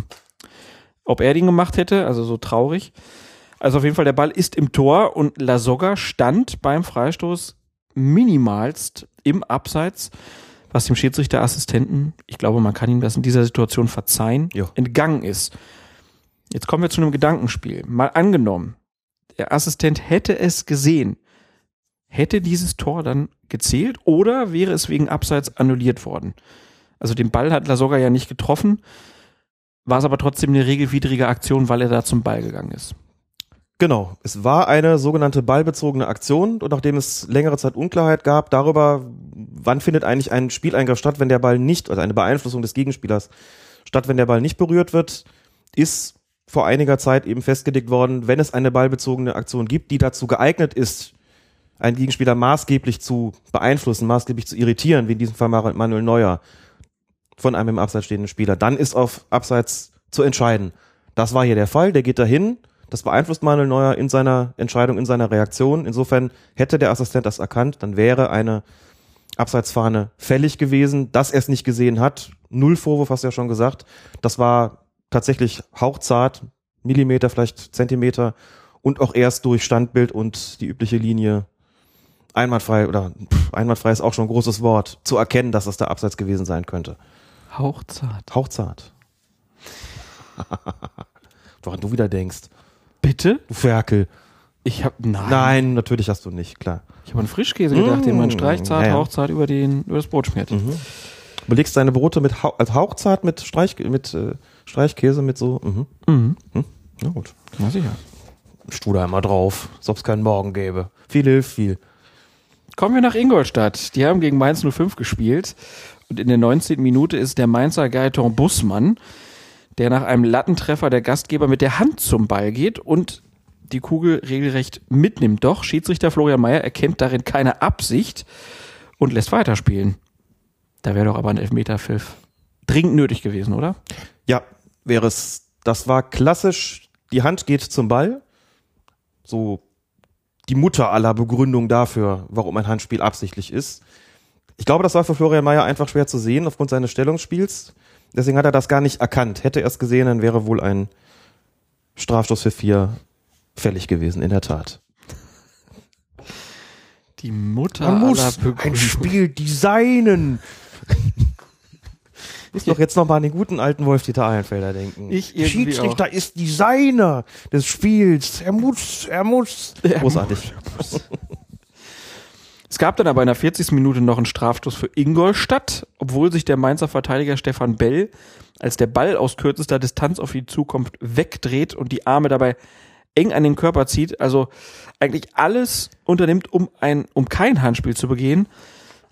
ob er den gemacht hätte, also so traurig. Also auf jeden Fall, der Ball ist im Tor und Lasogga stand beim Freistoß minimalst im Abseits, was dem Schiedsrichterassistenten, ich glaube, man kann ihm das in dieser Situation verzeihen, entgangen ist. Jetzt kommen wir zu einem Gedankenspiel. Mal angenommen, der Assistent hätte es gesehen, hätte dieses Tor dann gezählt oder wäre es wegen Abseits annulliert worden? Also den Ball hat Lasogga ja nicht getroffen, war es aber trotzdem eine regelwidrige Aktion, weil er da zum Ball gegangen ist. Genau, es war eine sogenannte ballbezogene Aktion und nachdem es längere Zeit Unklarheit gab darüber, wann findet eigentlich ein Spieleingriff statt, wenn der Ball nicht, also eine Beeinflussung des Gegenspielers statt, wenn der Ball nicht berührt wird, ist vor einiger Zeit eben festgelegt worden, wenn es eine ballbezogene Aktion gibt, die dazu geeignet ist, einen Gegenspieler maßgeblich zu beeinflussen, maßgeblich zu irritieren, wie in diesem Fall Manuel Neuer von einem im Abseits stehenden Spieler, dann ist auf Abseits zu entscheiden. Das war hier der Fall, der geht dahin. Das beeinflusst Manuel Neuer in seiner Entscheidung, in seiner Reaktion. Insofern hätte der Assistent das erkannt, dann wäre eine Abseitsfahne fällig gewesen. Dass er es nicht gesehen hat, null Vorwurf, hast du ja schon gesagt. Das war tatsächlich hauchzart, Millimeter, vielleicht Zentimeter und auch erst durch Standbild und die übliche Linie einwandfrei, oder einwandfrei ist auch schon ein großes Wort, zu erkennen, dass das der Abseits gewesen sein könnte. Hauchzart. Hauchzart. Woran du wieder denkst. Bitte? Du Ferkel. Nein, natürlich hast du nicht, klar. Ich habe an Frischkäse gedacht, den man streichzart, Hauchzart über das Brot schmiert. Mhm. Du belegst deine Brote mit Hauchzart mit Streichkäse mit so. Na gut. Na sicher. Studer einmal drauf, als ob es keinen Morgen gäbe. Viel hilft viel. Kommen wir nach Ingolstadt. Die haben gegen Mainz 05 gespielt und in der 19. Minute ist der Mainzer Gaetan Bussmann, der nach einem Lattentreffer der Gastgeber mit der Hand zum Ball geht und die Kugel regelrecht mitnimmt. Doch Schiedsrichter Florian Mayer erkennt darin keine Absicht und lässt weiterspielen. Da wäre doch aber ein Elfmeterpfiff dringend nötig gewesen, oder? Ja, wäre es. Das war klassisch, die Hand geht zum Ball. So die Mutter aller Begründung dafür, warum ein Handspiel absichtlich ist. Ich glaube, das war für Florian Mayer einfach schwer zu sehen aufgrund seines Stellungsspiels. Deswegen hat er das gar nicht erkannt. Hätte er es gesehen, dann wäre wohl ein Strafstoß für 4 fällig gewesen, in der Tat. Die Mutter Man muss aller Begründung. ein Spiel designen. Ich muss doch jetzt noch mal an den guten alten Wolf-Dieter Ehrenfelder denken. Der Schiedsrichter ist Designer des Spiels. Er muss. Großartig. Es gab dann aber in der 40. Minute noch einen Strafstoß für Ingolstadt, obwohl sich der Mainzer Verteidiger Stefan Bell, als der Ball aus kürzester Distanz auf ihn zukommt, wegdreht und die Arme dabei eng an den Körper zieht. Also eigentlich alles unternimmt, um kein Handspiel zu begehen.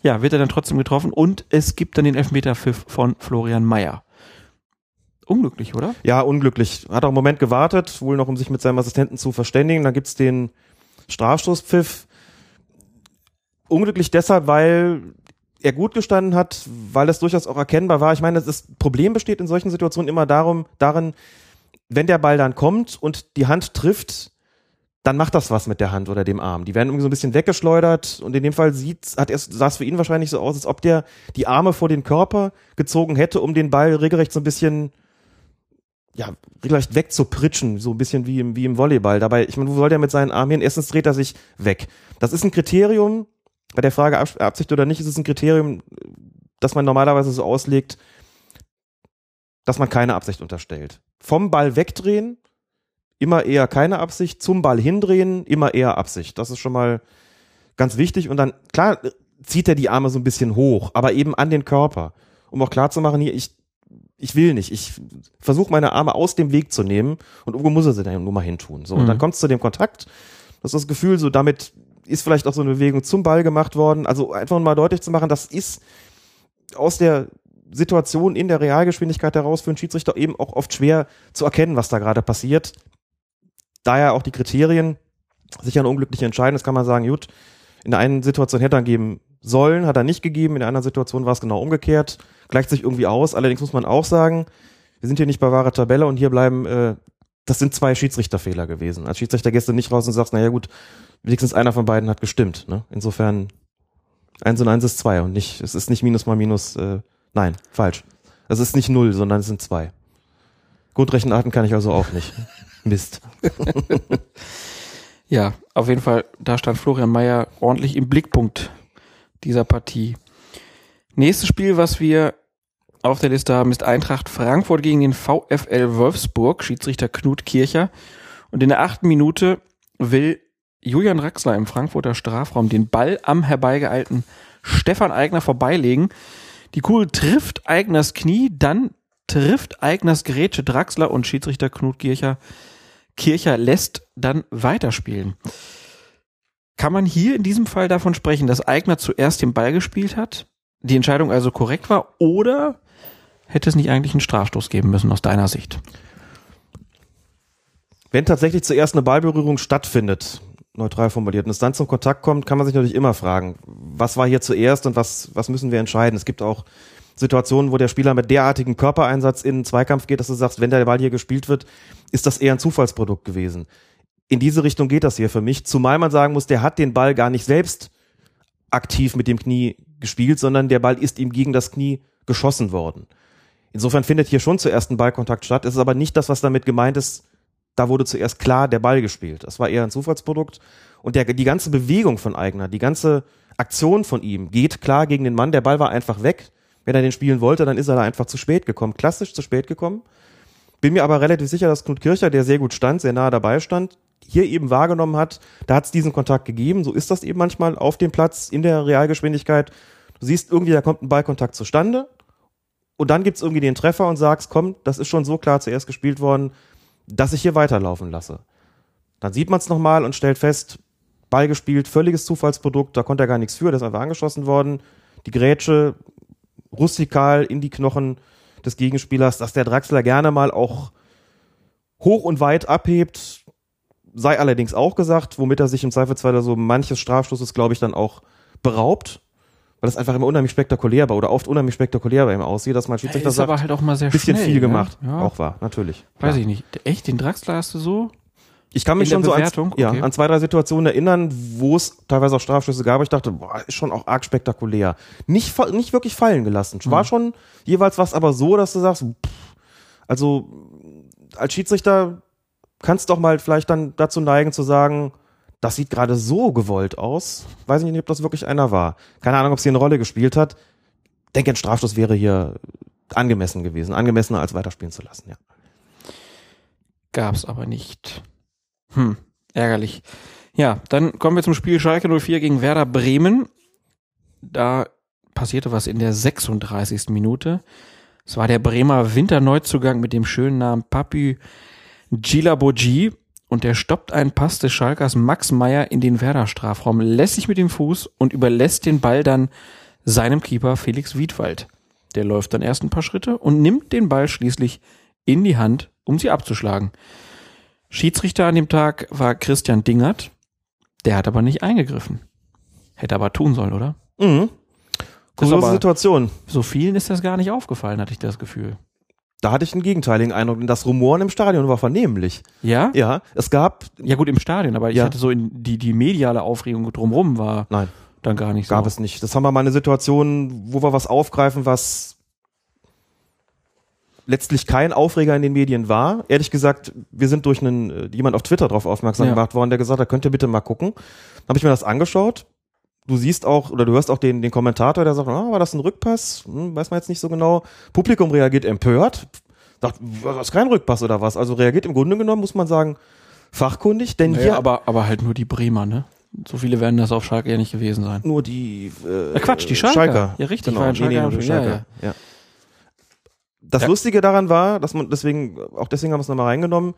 Ja, wird er dann trotzdem getroffen und es gibt dann den Elfmeterpfiff von Florian Mayer. Unglücklich, oder? Ja, unglücklich. Hat auch einen Moment gewartet, wohl noch, um sich mit seinem Assistenten zu verständigen. Dann gibt's den Strafstoßpfiff. Unglücklich deshalb, weil er gut gestanden hat, weil es durchaus auch erkennbar war. Ich meine, das Problem besteht in solchen Situationen immer darin, wenn der Ball dann kommt und die Hand trifft, dann macht das was mit der Hand oder dem Arm. Die werden irgendwie so ein bisschen weggeschleudert und in dem Fall sah es für ihn wahrscheinlich so aus, als ob der die Arme vor den Körper gezogen hätte, um den Ball regelrecht so ein bisschen, ja, regelrecht wegzupritschen, so ein bisschen wie im Volleyball. Dabei, ich meine, wo soll der mit seinen Armen hin? Erstens dreht er sich weg. Das ist ein Kriterium, bei der Frage Absicht oder nicht, ist es ein Kriterium, das man normalerweise so auslegt, dass man keine Absicht unterstellt. Vom Ball wegdrehen, immer eher keine Absicht, zum Ball hindrehen, immer eher Absicht. Das ist schon mal ganz wichtig. Und dann, klar, zieht er die Arme so ein bisschen hoch, aber eben an den Körper, um auch klar zu machen, hier, ich will nicht, ich versuche meine Arme aus dem Weg zu nehmen und irgendwo muss er sie dann nur mal hintun. So, und dann kommt es zu dem Kontakt. Das ist das Gefühl, so damit ist vielleicht auch so eine Bewegung zum Ball gemacht worden. Also einfach mal deutlich zu machen, das ist aus der Situation in der Realgeschwindigkeit heraus für einen Schiedsrichter eben auch oft schwer zu erkennen, was da gerade passiert. Daher auch die Kriterien sicher eine unglückliche Entscheidung. Das kann man sagen, gut, in der einen Situation hätte er geben sollen, hat er nicht gegeben, in der anderen Situation war es genau umgekehrt, gleicht sich irgendwie aus. Allerdings muss man auch sagen, wir sind hier nicht bei wahrer Tabelle und hier bleiben, das sind 2 Schiedsrichterfehler gewesen. Als Schiedsrichter gehst du nicht raus und sagst, naja gut, wenigstens einer von beiden hat gestimmt. Ne? Insofern 1 und 1 ist 2 und nicht, es ist nicht Minus mal Minus, nein, falsch. Es ist nicht 0, sondern es sind 2. Grundrechenarten kann ich also auch nicht. Mist. Ja, auf jeden Fall, da stand Florian Mayer ordentlich im Blickpunkt dieser Partie. Nächstes Spiel, was wir auf der Liste haben, ist Eintracht Frankfurt gegen den VfL Wolfsburg, Schiedsrichter Knut Kircher. Und in der 8. Minute will Julian Draxler im Frankfurter Strafraum den Ball am herbeigeeilten Stefan Aigner vorbeilegen. Die Kugel trifft Aigners Knie, dann trifft Aigners Grätsche Draxler und Schiedsrichter Knut Kircher lässt dann weiterspielen. Kann man hier in diesem Fall davon sprechen, dass Aigner zuerst den Ball gespielt hat, die Entscheidung also korrekt war, oder hätte es nicht eigentlich einen Strafstoß geben müssen aus deiner Sicht? Wenn tatsächlich zuerst eine Ballberührung stattfindet, neutral formuliert, und es dann zum Kontakt kommt, kann man sich natürlich immer fragen, was war hier zuerst und was müssen wir entscheiden? Es gibt auch Situationen, wo der Spieler mit derartigem Körpereinsatz in einen Zweikampf geht, dass du sagst, wenn der Ball hier gespielt wird, ist das eher ein Zufallsprodukt gewesen. In diese Richtung geht das hier für mich, zumal man sagen muss, der hat den Ball gar nicht selbst aktiv mit dem Knie gespielt, sondern der Ball ist ihm gegen das Knie geschossen worden. Insofern findet hier schon zuerst ein Ballkontakt statt. Es ist aber nicht das, was damit gemeint ist, da wurde zuerst klar der Ball gespielt. Das war eher ein Zufallsprodukt. Und die ganze Bewegung von Aigner, die ganze Aktion von ihm geht klar gegen den Mann. Der Ball war einfach weg. Wenn er den spielen wollte, dann ist er da einfach zu spät gekommen. Klassisch zu spät gekommen. Bin mir aber relativ sicher, dass Knut Kircher, der sehr gut stand, sehr nah dabei stand, hier eben wahrgenommen hat, da hat es diesen Kontakt gegeben. So ist das eben manchmal auf dem Platz in der Realgeschwindigkeit. Du siehst irgendwie, da kommt ein Ballkontakt zustande und dann gibt's irgendwie den Treffer und sagst, komm, das ist schon so klar zuerst gespielt worden, dass ich hier weiterlaufen lasse. Dann sieht man es nochmal und stellt fest, Ball gespielt, völliges Zufallsprodukt, da konnte er gar nichts für, der ist einfach angeschossen worden. Die Grätsche rustikal in die Knochen des Gegenspielers, dass der Draxler gerne mal auch hoch und weit abhebt, sei allerdings auch gesagt, womit er sich im Zweifelsfall so manches Strafstoßes, glaube ich, dann auch beraubt, weil das einfach immer unheimlich spektakulär war oder oft unheimlich spektakulär bei ihm aussieht, dass man Schiedsrichter sagt, aber halt auch mal sehr bisschen schnell, viel gemacht. Ja. Auch war, natürlich. Weiß ja. ich nicht. Echt, den Draxler hast du so? Ich kann mich schon so an 2, 3 Situationen erinnern, wo es teilweise auch Strafstöße gab, aber ich dachte, boah, ist schon auch arg spektakulär. Nicht wirklich fallen gelassen. War schon jeweils was, aber so, dass du sagst, also als Schiedsrichter kannst doch mal vielleicht dann dazu neigen zu sagen, das sieht gerade so gewollt aus. Weiß ich nicht, ob das wirklich einer war. Keine Ahnung, ob es hier eine Rolle gespielt hat. Denke, ein Strafstoß wäre hier angemessen gewesen. Angemessener als weiterspielen zu lassen, ja. Gab's aber nicht. Ärgerlich. Ja, dann kommen wir zum Spiel Schalke 04 gegen Werder Bremen. Da passierte was in der 36. Minute. Es war der Bremer Winterneuzugang mit dem schönen Namen Papy Djilabodji und der stoppt einen Pass des Schalkers Max Meyer in den Werder-Strafraum, lässt sich mit dem Fuß und überlässt den Ball dann seinem Keeper Felix Wiedwald. Der läuft dann erst ein paar Schritte und nimmt den Ball schließlich in die Hand, um sie abzuschlagen. Schiedsrichter an dem Tag war Christian Dingert. Der hat aber nicht eingegriffen. Hätte aber tun sollen, oder? Mhm. Kuriose Situation. So vielen ist das gar nicht aufgefallen, hatte ich das Gefühl. Da hatte ich einen gegenteiligen Eindruck. Das Rumoren im Stadion war vernehmlich. Ja? Ja, es gab... Ja gut, im Stadion, aber ich hatte so die mediale Aufregung drumherum war Nein, dann gar nicht so. gab es nicht. Das haben wir mal eine Situation, wo wir was aufgreifen, was letztlich kein Aufreger in den Medien war. Ehrlich gesagt, wir sind durch jemand auf Twitter drauf aufmerksam gemacht worden, der gesagt hat, könnt ihr bitte mal gucken. Dann habe ich mir das angeschaut. Du siehst auch, oder du hörst auch den Kommentator, der sagt, war das ein Rückpass? Weiß man jetzt nicht so genau. Publikum reagiert empört. Sagt, das ist kein Rückpass oder was? Also reagiert im Grunde genommen, muss man sagen, fachkundig. Denn hier aber halt nur die Bremer, ne? So viele werden das auf Schalke ja nicht gewesen sein. Nur die Quatsch, die Schalker. Ja, richtig. Genau, war Schalker. Ja. Das Lustige daran war, dass man deswegen haben wir es nochmal reingenommen,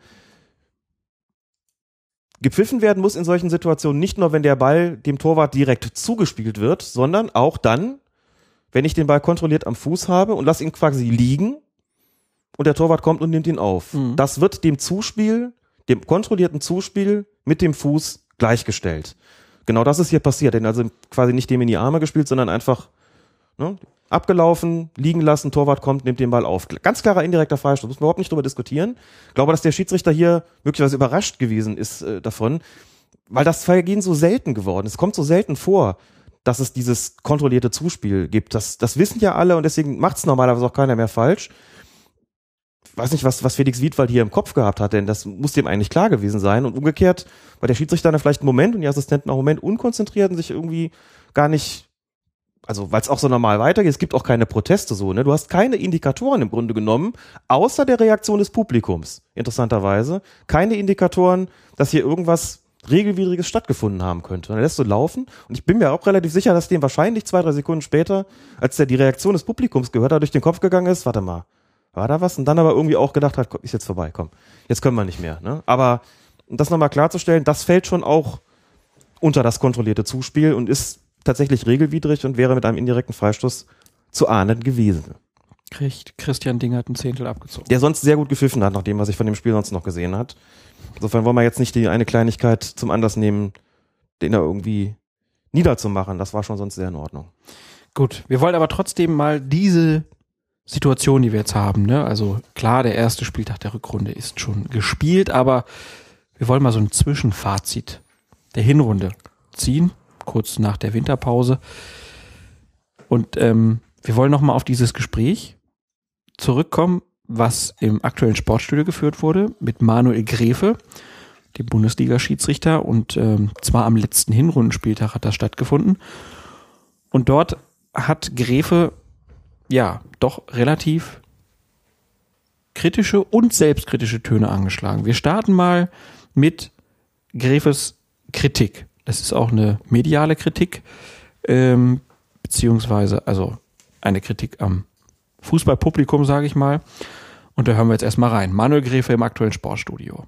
gepfiffen werden muss in solchen Situationen nicht nur, wenn der Ball dem Torwart direkt zugespielt wird, sondern auch dann, wenn ich den Ball kontrolliert am Fuß habe und lasse ihn quasi liegen und der Torwart kommt und nimmt ihn auf. Mhm. Das wird dem kontrollierten Zuspiel mit dem Fuß gleichgestellt. Genau das ist hier passiert, denn also quasi nicht dem in die Arme gespielt, sondern einfach abgelaufen, liegen lassen, Torwart kommt, nimmt den Ball auf. Ganz klarer indirekter Freistoß, müssen wir überhaupt nicht drüber diskutieren. Ich glaube, dass der Schiedsrichter hier möglicherweise überrascht gewesen ist davon, weil das Vergehen so selten geworden ist. Es kommt so selten vor, dass es dieses kontrollierte Zuspiel gibt. Das wissen ja alle und deswegen macht es normalerweise auch keiner mehr falsch. Ich weiß nicht, was Felix Wiedwald hier im Kopf gehabt hat, denn das muss dem eigentlich klar gewesen sein. Und umgekehrt war der Schiedsrichter dann vielleicht einen Moment und die Assistenten auch einen Moment unkonzentriert und sich irgendwie gar nicht, also weil es auch so normal weitergeht, es gibt auch keine Proteste so, ne? Du hast keine Indikatoren im Grunde genommen, außer der Reaktion des Publikums, interessanterweise. Keine Indikatoren, dass hier irgendwas Regelwidriges stattgefunden haben könnte. Und er lässt so laufen und ich bin mir auch relativ sicher, dass dem wahrscheinlich 2-3 Sekunden später, als der die Reaktion des Publikums gehört hat, durch den Kopf gegangen ist, warte mal, war da was? Und dann aber irgendwie auch gedacht hat, ist jetzt vorbei, komm, jetzt können wir nicht mehr. Ne? Aber um das nochmal klarzustellen, das fällt schon auch unter das kontrollierte Zuspiel und ist tatsächlich regelwidrig und wäre mit einem indirekten Freistoß zu ahnden gewesen. Kriegt Christian Dingert ein Zehntel abgezogen. Der sonst sehr gut gepfiffen hat, nach dem, was ich von dem Spiel sonst noch gesehen hat. Insofern wollen wir jetzt nicht die eine Kleinigkeit zum Anlass nehmen, den da irgendwie niederzumachen. Das war schon sonst sehr in Ordnung. Gut, wir wollen aber trotzdem mal diese Situation, die wir jetzt haben, ne? Also klar, der erste Spieltag der Rückrunde ist schon gespielt, aber wir wollen mal so ein Zwischenfazit der Hinrunde ziehen, kurz nach der Winterpause. Und wir wollen nochmal auf dieses Gespräch zurückkommen, was im aktuellen Sportstudio geführt wurde mit Manuel Gräfe, dem Bundesliga-Schiedsrichter. Und zwar am letzten Hinrundenspieltag hat das stattgefunden. Und dort hat Gräfe ja doch relativ kritische und selbstkritische Töne angeschlagen. Wir starten mal mit Gräfes Kritik. Das ist auch eine mediale Kritik, beziehungsweise also eine Kritik am Fußballpublikum, sage ich mal. Und da hören wir jetzt erstmal rein. Manuel Gräfe im aktuellen Sportstudio.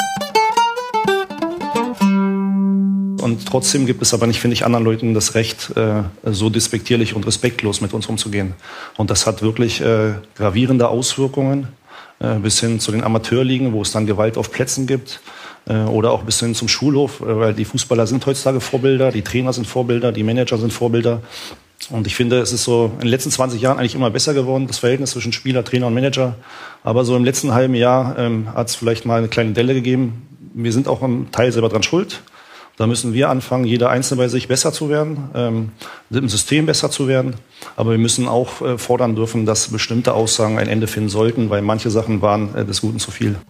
Und trotzdem gibt es aber nicht, finde ich, anderen Leuten das Recht, so despektierlich und respektlos mit uns umzugehen. Und das hat wirklich gravierende Auswirkungen bis hin zu den Amateurligen, wo es dann Gewalt auf Plätzen gibt. Oder auch bis hin zum Schulhof, weil die Fußballer sind heutzutage Vorbilder, die Trainer sind Vorbilder, die Manager sind Vorbilder. Und ich finde, es ist so in den letzten 20 Jahren eigentlich immer besser geworden, das Verhältnis zwischen Spieler, Trainer und Manager. Aber so im letzten halben Jahr hat es vielleicht mal eine kleine Delle gegeben. Wir sind auch im Teil selber dran schuld. Da müssen wir anfangen, jeder Einzelne bei sich besser zu werden, im System besser zu werden. Aber wir müssen auch fordern dürfen, dass bestimmte Aussagen ein Ende finden sollten, weil manche Sachen waren des Guten zu viel.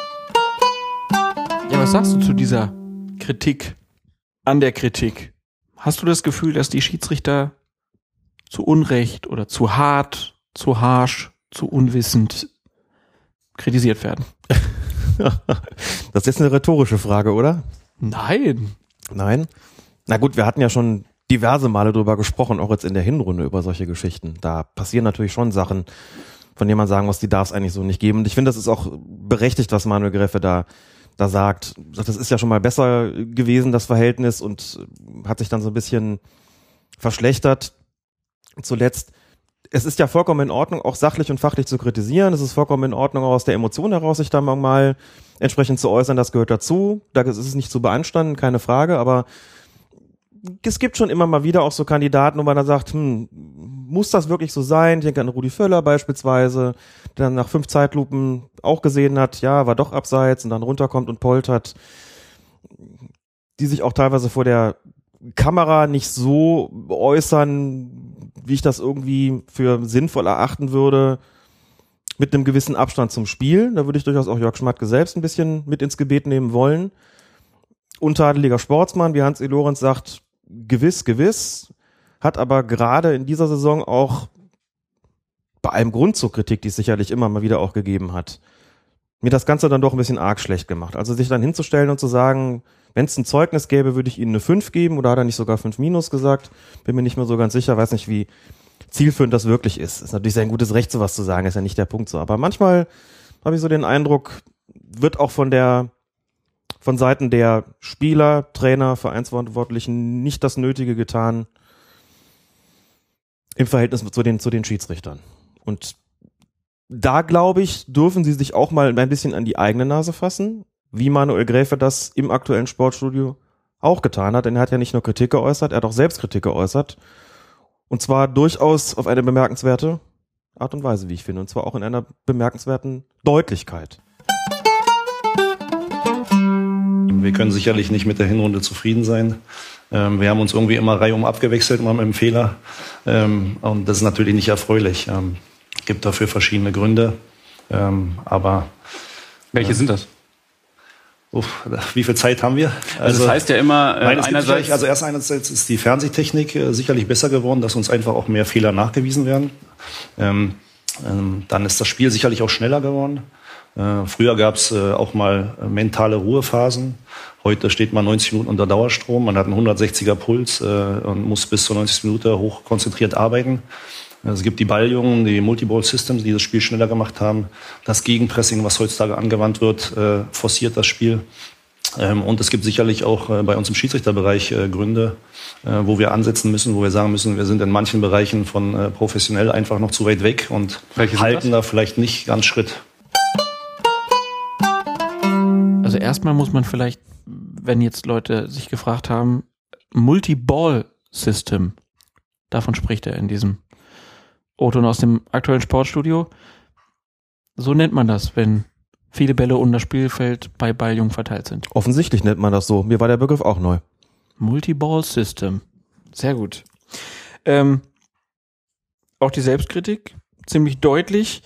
Ja, was sagst du zu dieser Kritik an der Kritik? Hast du das Gefühl, dass die Schiedsrichter zu Unrecht oder zu hart, zu harsch, zu unwissend kritisiert werden? Das ist jetzt eine rhetorische Frage, oder? Nein. Nein? Na gut, wir hatten ja schon diverse Male drüber gesprochen, auch jetzt in der Hinrunde über solche Geschichten. Da passieren natürlich schon Sachen, von denen man sagen muss, die darf es eigentlich so nicht geben. Und ich finde, das ist auch berechtigt, was Manuel Gräfe da sagt. Das ist ja schon mal besser gewesen, das Verhältnis, und hat sich dann so ein bisschen verschlechtert. zuletzt, es ist ja vollkommen in Ordnung, auch sachlich und fachlich zu kritisieren. Es ist vollkommen in Ordnung, auch aus der Emotion heraus sich da mal entsprechend zu äußern. Das gehört dazu. Da ist es nicht zu beanstanden, keine Frage. Aber es gibt schon immer mal wieder auch so Kandidaten, wo man dann sagt, muss das wirklich so sein? Ich denke an Rudi Völler beispielsweise, der dann nach 5 Zeitlupen auch gesehen hat, ja, war doch abseits und dann runterkommt und poltert. Die sich auch teilweise vor der Kamera nicht so äußern, wie ich das irgendwie für sinnvoll erachten würde, mit einem gewissen Abstand zum Spiel. Da würde ich durchaus auch Jörg Schmatke selbst ein bisschen mit ins Gebet nehmen wollen. Untadeliger Sportsmann, wie Hans E. Lorenz sagt, gewiss, hat aber gerade in dieser Saison auch bei allem Grund zur Kritik, die es sicherlich immer mal wieder auch gegeben hat, mir das Ganze dann doch ein bisschen arg schlecht gemacht. Also sich dann hinzustellen und zu sagen, wenn es ein Zeugnis gäbe, würde ich Ihnen eine 5 geben, oder hat er nicht sogar 5- gesagt? Bin mir nicht mehr so ganz sicher, weiß nicht, wie zielführend das wirklich ist. Ist natürlich sein gutes Recht, sowas zu sagen, ist ja nicht der Punkt so. Aber manchmal habe ich so den Eindruck, wird auch von Seiten der Spieler, Trainer, Vereinsverantwortlichen nicht das Nötige getan im Verhältnis zu den Schiedsrichtern. Und da, glaube ich, dürfen sie sich auch mal ein bisschen an die eigene Nase fassen, wie Manuel Gräfe das im aktuellen Sportstudio auch getan hat. Denn er hat ja nicht nur Kritik geäußert, er hat auch Selbstkritik geäußert. Und zwar durchaus auf eine bemerkenswerte Art und Weise, wie ich finde. Und zwar auch in einer bemerkenswerten Deutlichkeit. Wir können sicherlich nicht mit der Hinrunde zufrieden sein. Wir haben uns irgendwie immer reihum abgewechselt, mal mit einem Fehler. Und das ist natürlich nicht erfreulich. Gibt dafür verschiedene Gründe. Aber welche sind das? Wie viel Zeit haben wir? Also das heißt ja immer, einerseits ist die Fernsehtechnik sicherlich besser geworden, dass uns einfach auch mehr Fehler nachgewiesen werden. Dann ist das Spiel sicherlich auch schneller geworden. Früher gab es auch mal mentale Ruhephasen. Heute steht man 90 Minuten unter Dauerstrom. Man hat einen 160er Puls und muss bis zur 90. Minute hoch konzentriert arbeiten. Es gibt die Balljungen, die Multiball-Systems, die das Spiel schneller gemacht haben. Das Gegenpressing, was heutzutage angewandt wird, forciert das Spiel. Und es gibt sicherlich auch bei uns im Schiedsrichterbereich Gründe, wo wir ansetzen müssen, wo wir sagen müssen, wir sind in manchen Bereichen von professionell einfach noch zu weit weg und halten da vielleicht nicht ganz Schritt. Also erstmal muss man vielleicht, wenn jetzt Leute sich gefragt haben, Multiball-System, davon spricht er in diesem O-Ton aus dem aktuellen Sportstudio. So nennt man das, wenn viele Bälle um das Spielfeld bei Balljungen verteilt sind. Offensichtlich nennt man das so. Mir war der Begriff auch neu. Multiball-System. Sehr gut. Auch die Selbstkritik, ziemlich deutlich.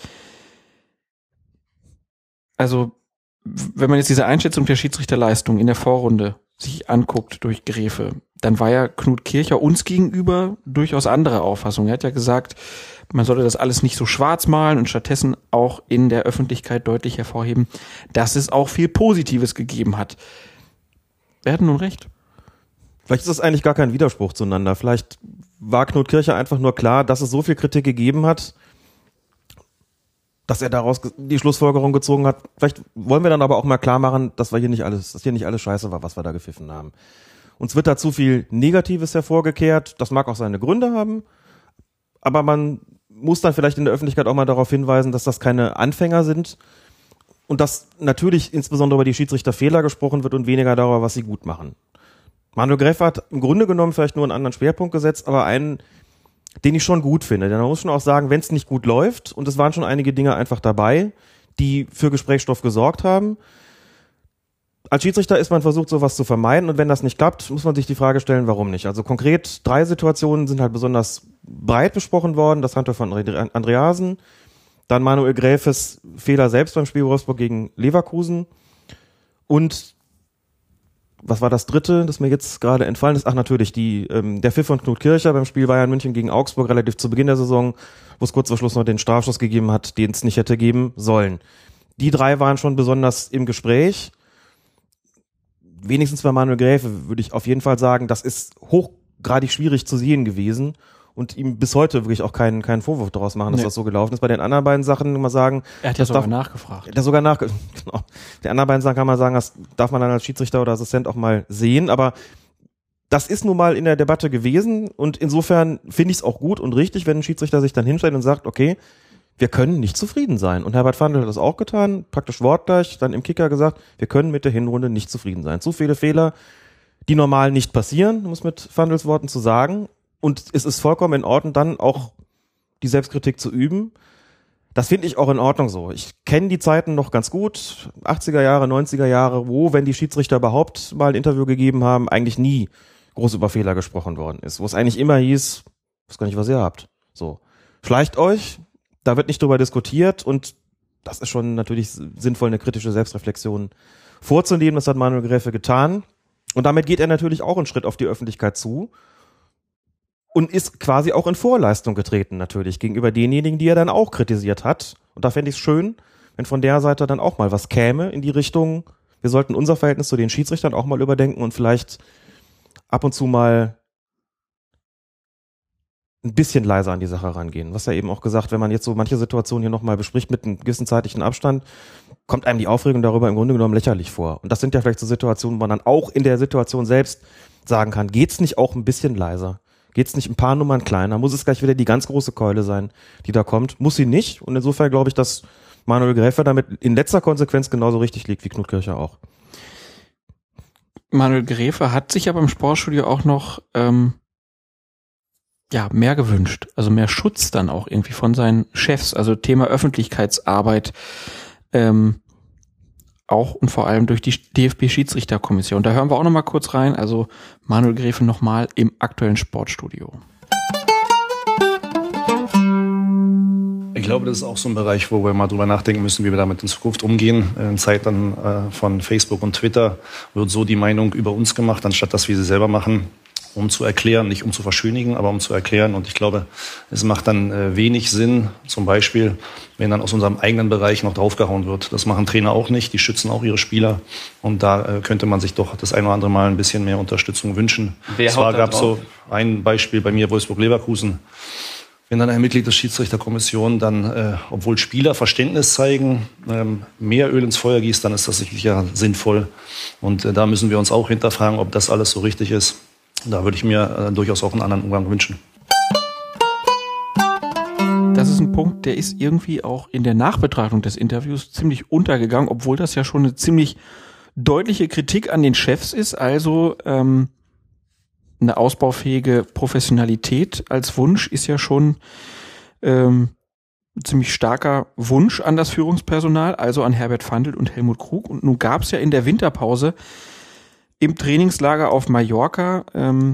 Also, wenn man jetzt diese Einschätzung der Schiedsrichterleistung in der Vorrunde sich anguckt durch Gräfe, dann war ja Knut Kircher uns gegenüber durchaus andere Auffassung. Er hat ja gesagt, man solle das alles nicht so schwarz malen und stattdessen auch in der Öffentlichkeit deutlich hervorheben, dass es auch viel Positives gegeben hat. Wer hat nun recht? Vielleicht ist das eigentlich gar kein Widerspruch zueinander. Vielleicht war Knut Kircher einfach nur klar, dass es so viel Kritik gegeben hat, dass er daraus die Schlussfolgerung gezogen hat. Vielleicht wollen wir dann aber auch mal klar machen, dass hier nicht alles scheiße war, was wir da gepfiffen haben. Uns wird da zu viel Negatives hervorgekehrt. Das mag auch seine Gründe haben. Aber man muss dann vielleicht in der Öffentlichkeit auch mal darauf hinweisen, dass das keine Anfänger sind. Und dass natürlich insbesondere über die Schiedsrichterfehler gesprochen wird und weniger darüber, was sie gut machen. Manuel Gräfe hat im Grunde genommen vielleicht nur einen anderen Schwerpunkt gesetzt, aber einen, den ich schon gut finde. Denn man muss schon auch sagen, wenn es nicht gut läuft, und es waren schon einige Dinge einfach dabei, die für Gesprächsstoff gesorgt haben. Als Schiedsrichter ist man versucht, sowas zu vermeiden, und wenn das nicht klappt, muss man sich die Frage stellen, warum nicht. Also konkret 3 Situationen sind halt besonders breit besprochen worden. Das Handtuch von Andreasen, dann Manuel Gräfes Fehler selbst beim Spiel Wolfsburg gegen Leverkusen und was war das dritte, das mir jetzt gerade entfallen ist? Ach, natürlich, der Pfiff von Knut Kircher beim Spiel Bayern München gegen Augsburg relativ zu Beginn der Saison, wo es kurz vor Schluss noch den Strafschuss gegeben hat, den es nicht hätte geben sollen. Die 3 waren schon besonders im Gespräch. Wenigstens bei Manuel Gräfe würde ich auf jeden Fall sagen, das ist hochgradig schwierig zu sehen gewesen und ihm bis heute wirklich auch keinen Vorwurf daraus machen, dass das so gelaufen ist. Bei den anderen beiden Sachen mal sagen... Er hat ja sogar nachgefragt. Genau. Die anderen beiden Sachen kann man sagen, das darf man dann als Schiedsrichter oder Assistent auch mal sehen, aber das ist nun mal in der Debatte gewesen und insofern finde ich es auch gut und richtig, wenn ein Schiedsrichter sich dann hinstellt und sagt, okay, wir können nicht zufrieden sein. Und Herbert Fandl hat das auch getan, praktisch wortgleich, dann im Kicker gesagt, wir können mit der Hinrunde nicht zufrieden sein. Zu viele Fehler, die normal nicht passieren, um es mit Fandls Worten zu sagen. Und es ist vollkommen in Ordnung, dann auch die Selbstkritik zu üben. Das finde ich auch in Ordnung so. Ich kenne die Zeiten noch ganz gut, 80er Jahre, 90er Jahre, wo, wenn die Schiedsrichter überhaupt mal ein Interview gegeben haben, eigentlich nie groß über Fehler gesprochen worden ist. Wo es eigentlich immer hieß, ich weiß gar nicht, was ihr habt. So, schleicht euch, da wird nicht drüber diskutiert und das ist schon natürlich sinnvoll, eine kritische Selbstreflexion vorzunehmen. Das hat Manuel Gräfe getan. Und damit geht er natürlich auch einen Schritt auf die Öffentlichkeit zu und ist quasi auch in Vorleistung getreten natürlich gegenüber denjenigen, die er dann auch kritisiert hat. Und da fände ich es schön, wenn von der Seite dann auch mal was käme in die Richtung, wir sollten unser Verhältnis zu den Schiedsrichtern auch mal überdenken und vielleicht ab und zu mal ein bisschen leiser an die Sache rangehen. Was er eben auch gesagt, wenn man jetzt so manche Situationen hier nochmal bespricht mit einem gewissen zeitlichen Abstand, kommt einem die Aufregung darüber im Grunde genommen lächerlich vor. Und das sind ja vielleicht so Situationen, wo man dann auch in der Situation selbst sagen kann, geht's nicht auch ein bisschen leiser? Geht's nicht ein paar Nummern kleiner? Muss es gleich wieder die ganz große Keule sein, die da kommt? Muss sie nicht. Und insofern glaube ich, dass Manuel Gräfe damit in letzter Konsequenz genauso richtig liegt wie Knut Kircher auch. Manuel Gräfe hat sich aber im Sportstudio auch noch mehr gewünscht, also mehr Schutz dann auch irgendwie von seinen Chefs, also Thema Öffentlichkeitsarbeit, auch und vor allem durch die DFB-Schiedsrichterkommission. Da hören wir auch noch mal kurz rein, also Manuel Gräfe noch mal im aktuellen Sportstudio. Ich glaube, das ist auch so ein Bereich, wo wir mal drüber nachdenken müssen, wie wir damit in Zukunft umgehen. In Zeiten von Facebook und Twitter wird so die Meinung über uns gemacht, anstatt dass wir sie selber machen, um zu erklären, nicht um zu verschönigen, aber um zu erklären. Und ich glaube, es macht dann wenig Sinn, zum Beispiel, wenn dann aus unserem eigenen Bereich noch draufgehauen wird. Das machen Trainer auch nicht, die schützen auch ihre Spieler. Und da könnte man sich doch das ein oder andere Mal ein bisschen mehr Unterstützung wünschen. Zwar gab es so ein Beispiel bei mir, Wolfsburg-Leverkusen. Wenn dann ein Mitglied der Schiedsrichterkommission dann, obwohl Spieler Verständnis zeigen, mehr Öl ins Feuer gießt, dann ist das sicher sinnvoll. Und da müssen wir uns auch hinterfragen, ob das alles so richtig ist. Da würde ich mir durchaus auch einen anderen Umgang wünschen. Das ist ein Punkt, der ist irgendwie auch in der Nachbetrachtung des Interviews ziemlich untergegangen, obwohl das ja schon eine ziemlich deutliche Kritik an den Chefs ist, also eine ausbaufähige Professionalität als Wunsch ist ja schon ziemlich starker Wunsch an das Führungspersonal, also an Herbert Fandl und Helmut Krug. Und nun gab es ja in der Winterpause im Trainingslager auf Mallorca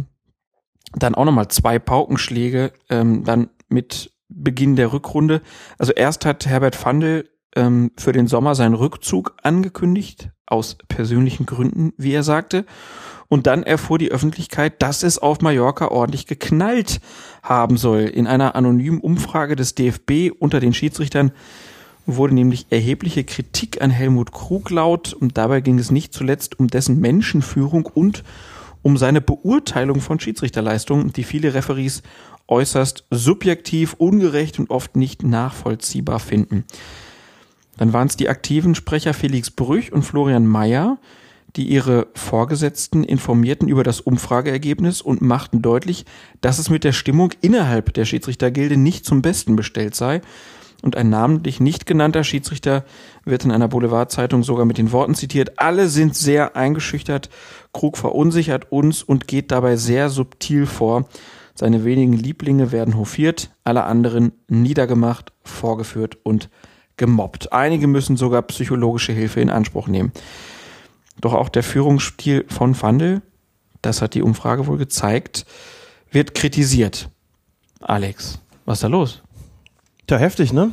dann auch nochmal 2 Paukenschläge dann mit Beginn der Rückrunde. Also erst hat Herbert Fandl für den Sommer seinen Rückzug angekündigt, aus persönlichen Gründen, wie er sagte. Und dann erfuhr die Öffentlichkeit, dass es auf Mallorca ordentlich geknallt haben soll. In einer anonymen Umfrage des DFB unter den Schiedsrichtern wurde nämlich erhebliche Kritik an Helmut Krug laut und dabei ging es nicht zuletzt um dessen Menschenführung und um seine Beurteilung von Schiedsrichterleistungen, die viele Referees äußerst subjektiv, ungerecht und oft nicht nachvollziehbar finden. Dann waren es die aktiven Sprecher Felix Brüch und Florian Mayer, die ihre Vorgesetzten informierten über das Umfrageergebnis und machten deutlich, dass es mit der Stimmung innerhalb der Schiedsrichtergilde nicht zum Besten bestellt sei. Und ein namentlich nicht genannter Schiedsrichter wird in einer Boulevardzeitung sogar mit den Worten zitiert: Alle sind sehr eingeschüchtert, Krug verunsichert uns und geht dabei sehr subtil vor. Seine wenigen Lieblinge werden hofiert, alle anderen niedergemacht, vorgeführt und gemobbt. Einige müssen sogar psychologische Hilfe in Anspruch nehmen. Doch auch der Führungsstil von Fandl, das hat die Umfrage wohl gezeigt, wird kritisiert. Alex, was ist da los? Tja, heftig, ne?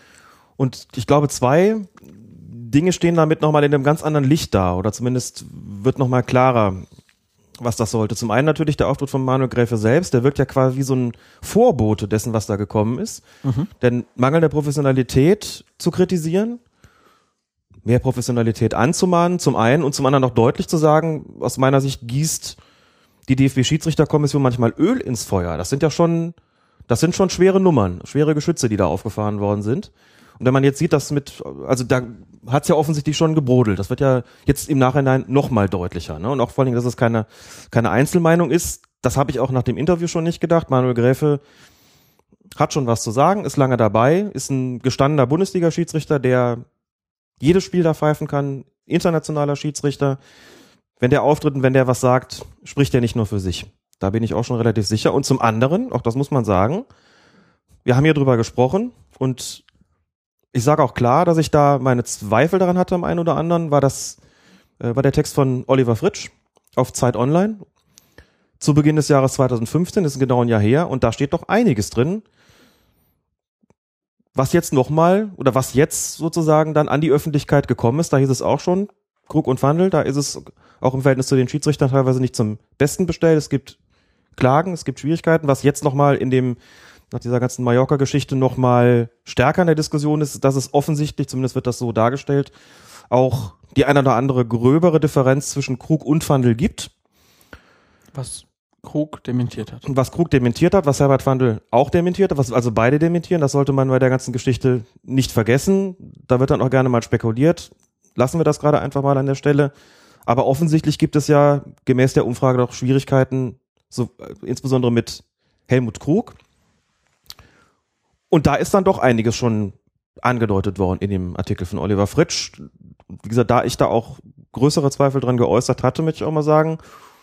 Und ich glaube, 2 Dinge stehen damit nochmal in einem ganz anderen Licht da, oder zumindest wird nochmal klarer, was das sollte. Zum einen natürlich der Auftritt von Manuel Gräfe selbst, der wirkt ja quasi wie so ein Vorbote dessen, was da gekommen ist. Denn mangelnde Professionalität zu kritisieren, mehr Professionalität anzumahnen, zum einen, und zum anderen auch deutlich zu sagen, aus meiner Sicht gießt die DFB-Schiedsrichterkommission manchmal Öl ins Feuer. Das sind schon schwere Nummern, schwere Geschütze, die da aufgefahren worden sind. Und wenn man jetzt sieht, dass also da hat's ja offensichtlich schon gebrodelt. Das wird ja jetzt im Nachhinein noch mal deutlicher, ne? Und auch vor allem, dass es keine Einzelmeinung ist. Das habe ich auch nach dem Interview schon nicht gedacht. Manuel Gräfe hat schon was zu sagen, ist lange dabei, ist ein gestandener Bundesliga-Schiedsrichter, der jedes Spiel da pfeifen kann, internationaler Schiedsrichter. Wenn der auftritt und wenn der was sagt, spricht er nicht nur für sich. Da bin ich auch schon relativ sicher. Und zum anderen, auch das muss man sagen, wir haben hier drüber gesprochen und ich sage auch klar, dass ich da meine Zweifel daran hatte am einen oder anderen, war der Text von Oliver Fritsch auf Zeit Online zu Beginn des Jahres 2015, das ist genau ein Jahr her, und da steht doch einiges drin, was jetzt sozusagen dann an die Öffentlichkeit gekommen ist. Da hieß es auch schon, Krug und Fandl, da ist es auch im Verhältnis zu den Schiedsrichtern teilweise nicht zum Besten bestellt. Es gibt Klagen, es gibt Schwierigkeiten, was jetzt nochmal nach dieser ganzen Mallorca-Geschichte nochmal stärker in der Diskussion ist, dass es offensichtlich, zumindest wird das so dargestellt, auch die eine oder andere gröbere Differenz zwischen Krug und Fandl gibt. Was Krug dementiert hat. Und was Krug dementiert hat, was Herbert Fandl auch dementiert hat, was also beide dementieren, das sollte man bei der ganzen Geschichte nicht vergessen. Da wird dann auch gerne mal spekuliert. Lassen wir das gerade einfach mal an der Stelle. Aber offensichtlich gibt es ja gemäß der Umfrage doch Schwierigkeiten, insbesondere mit Helmut Krug. Und da ist dann doch einiges schon angedeutet worden in dem Artikel von Oliver Fritsch. Wie gesagt, da ich da auch größere Zweifel dran geäußert hatte, möchte ich auch mal sagen,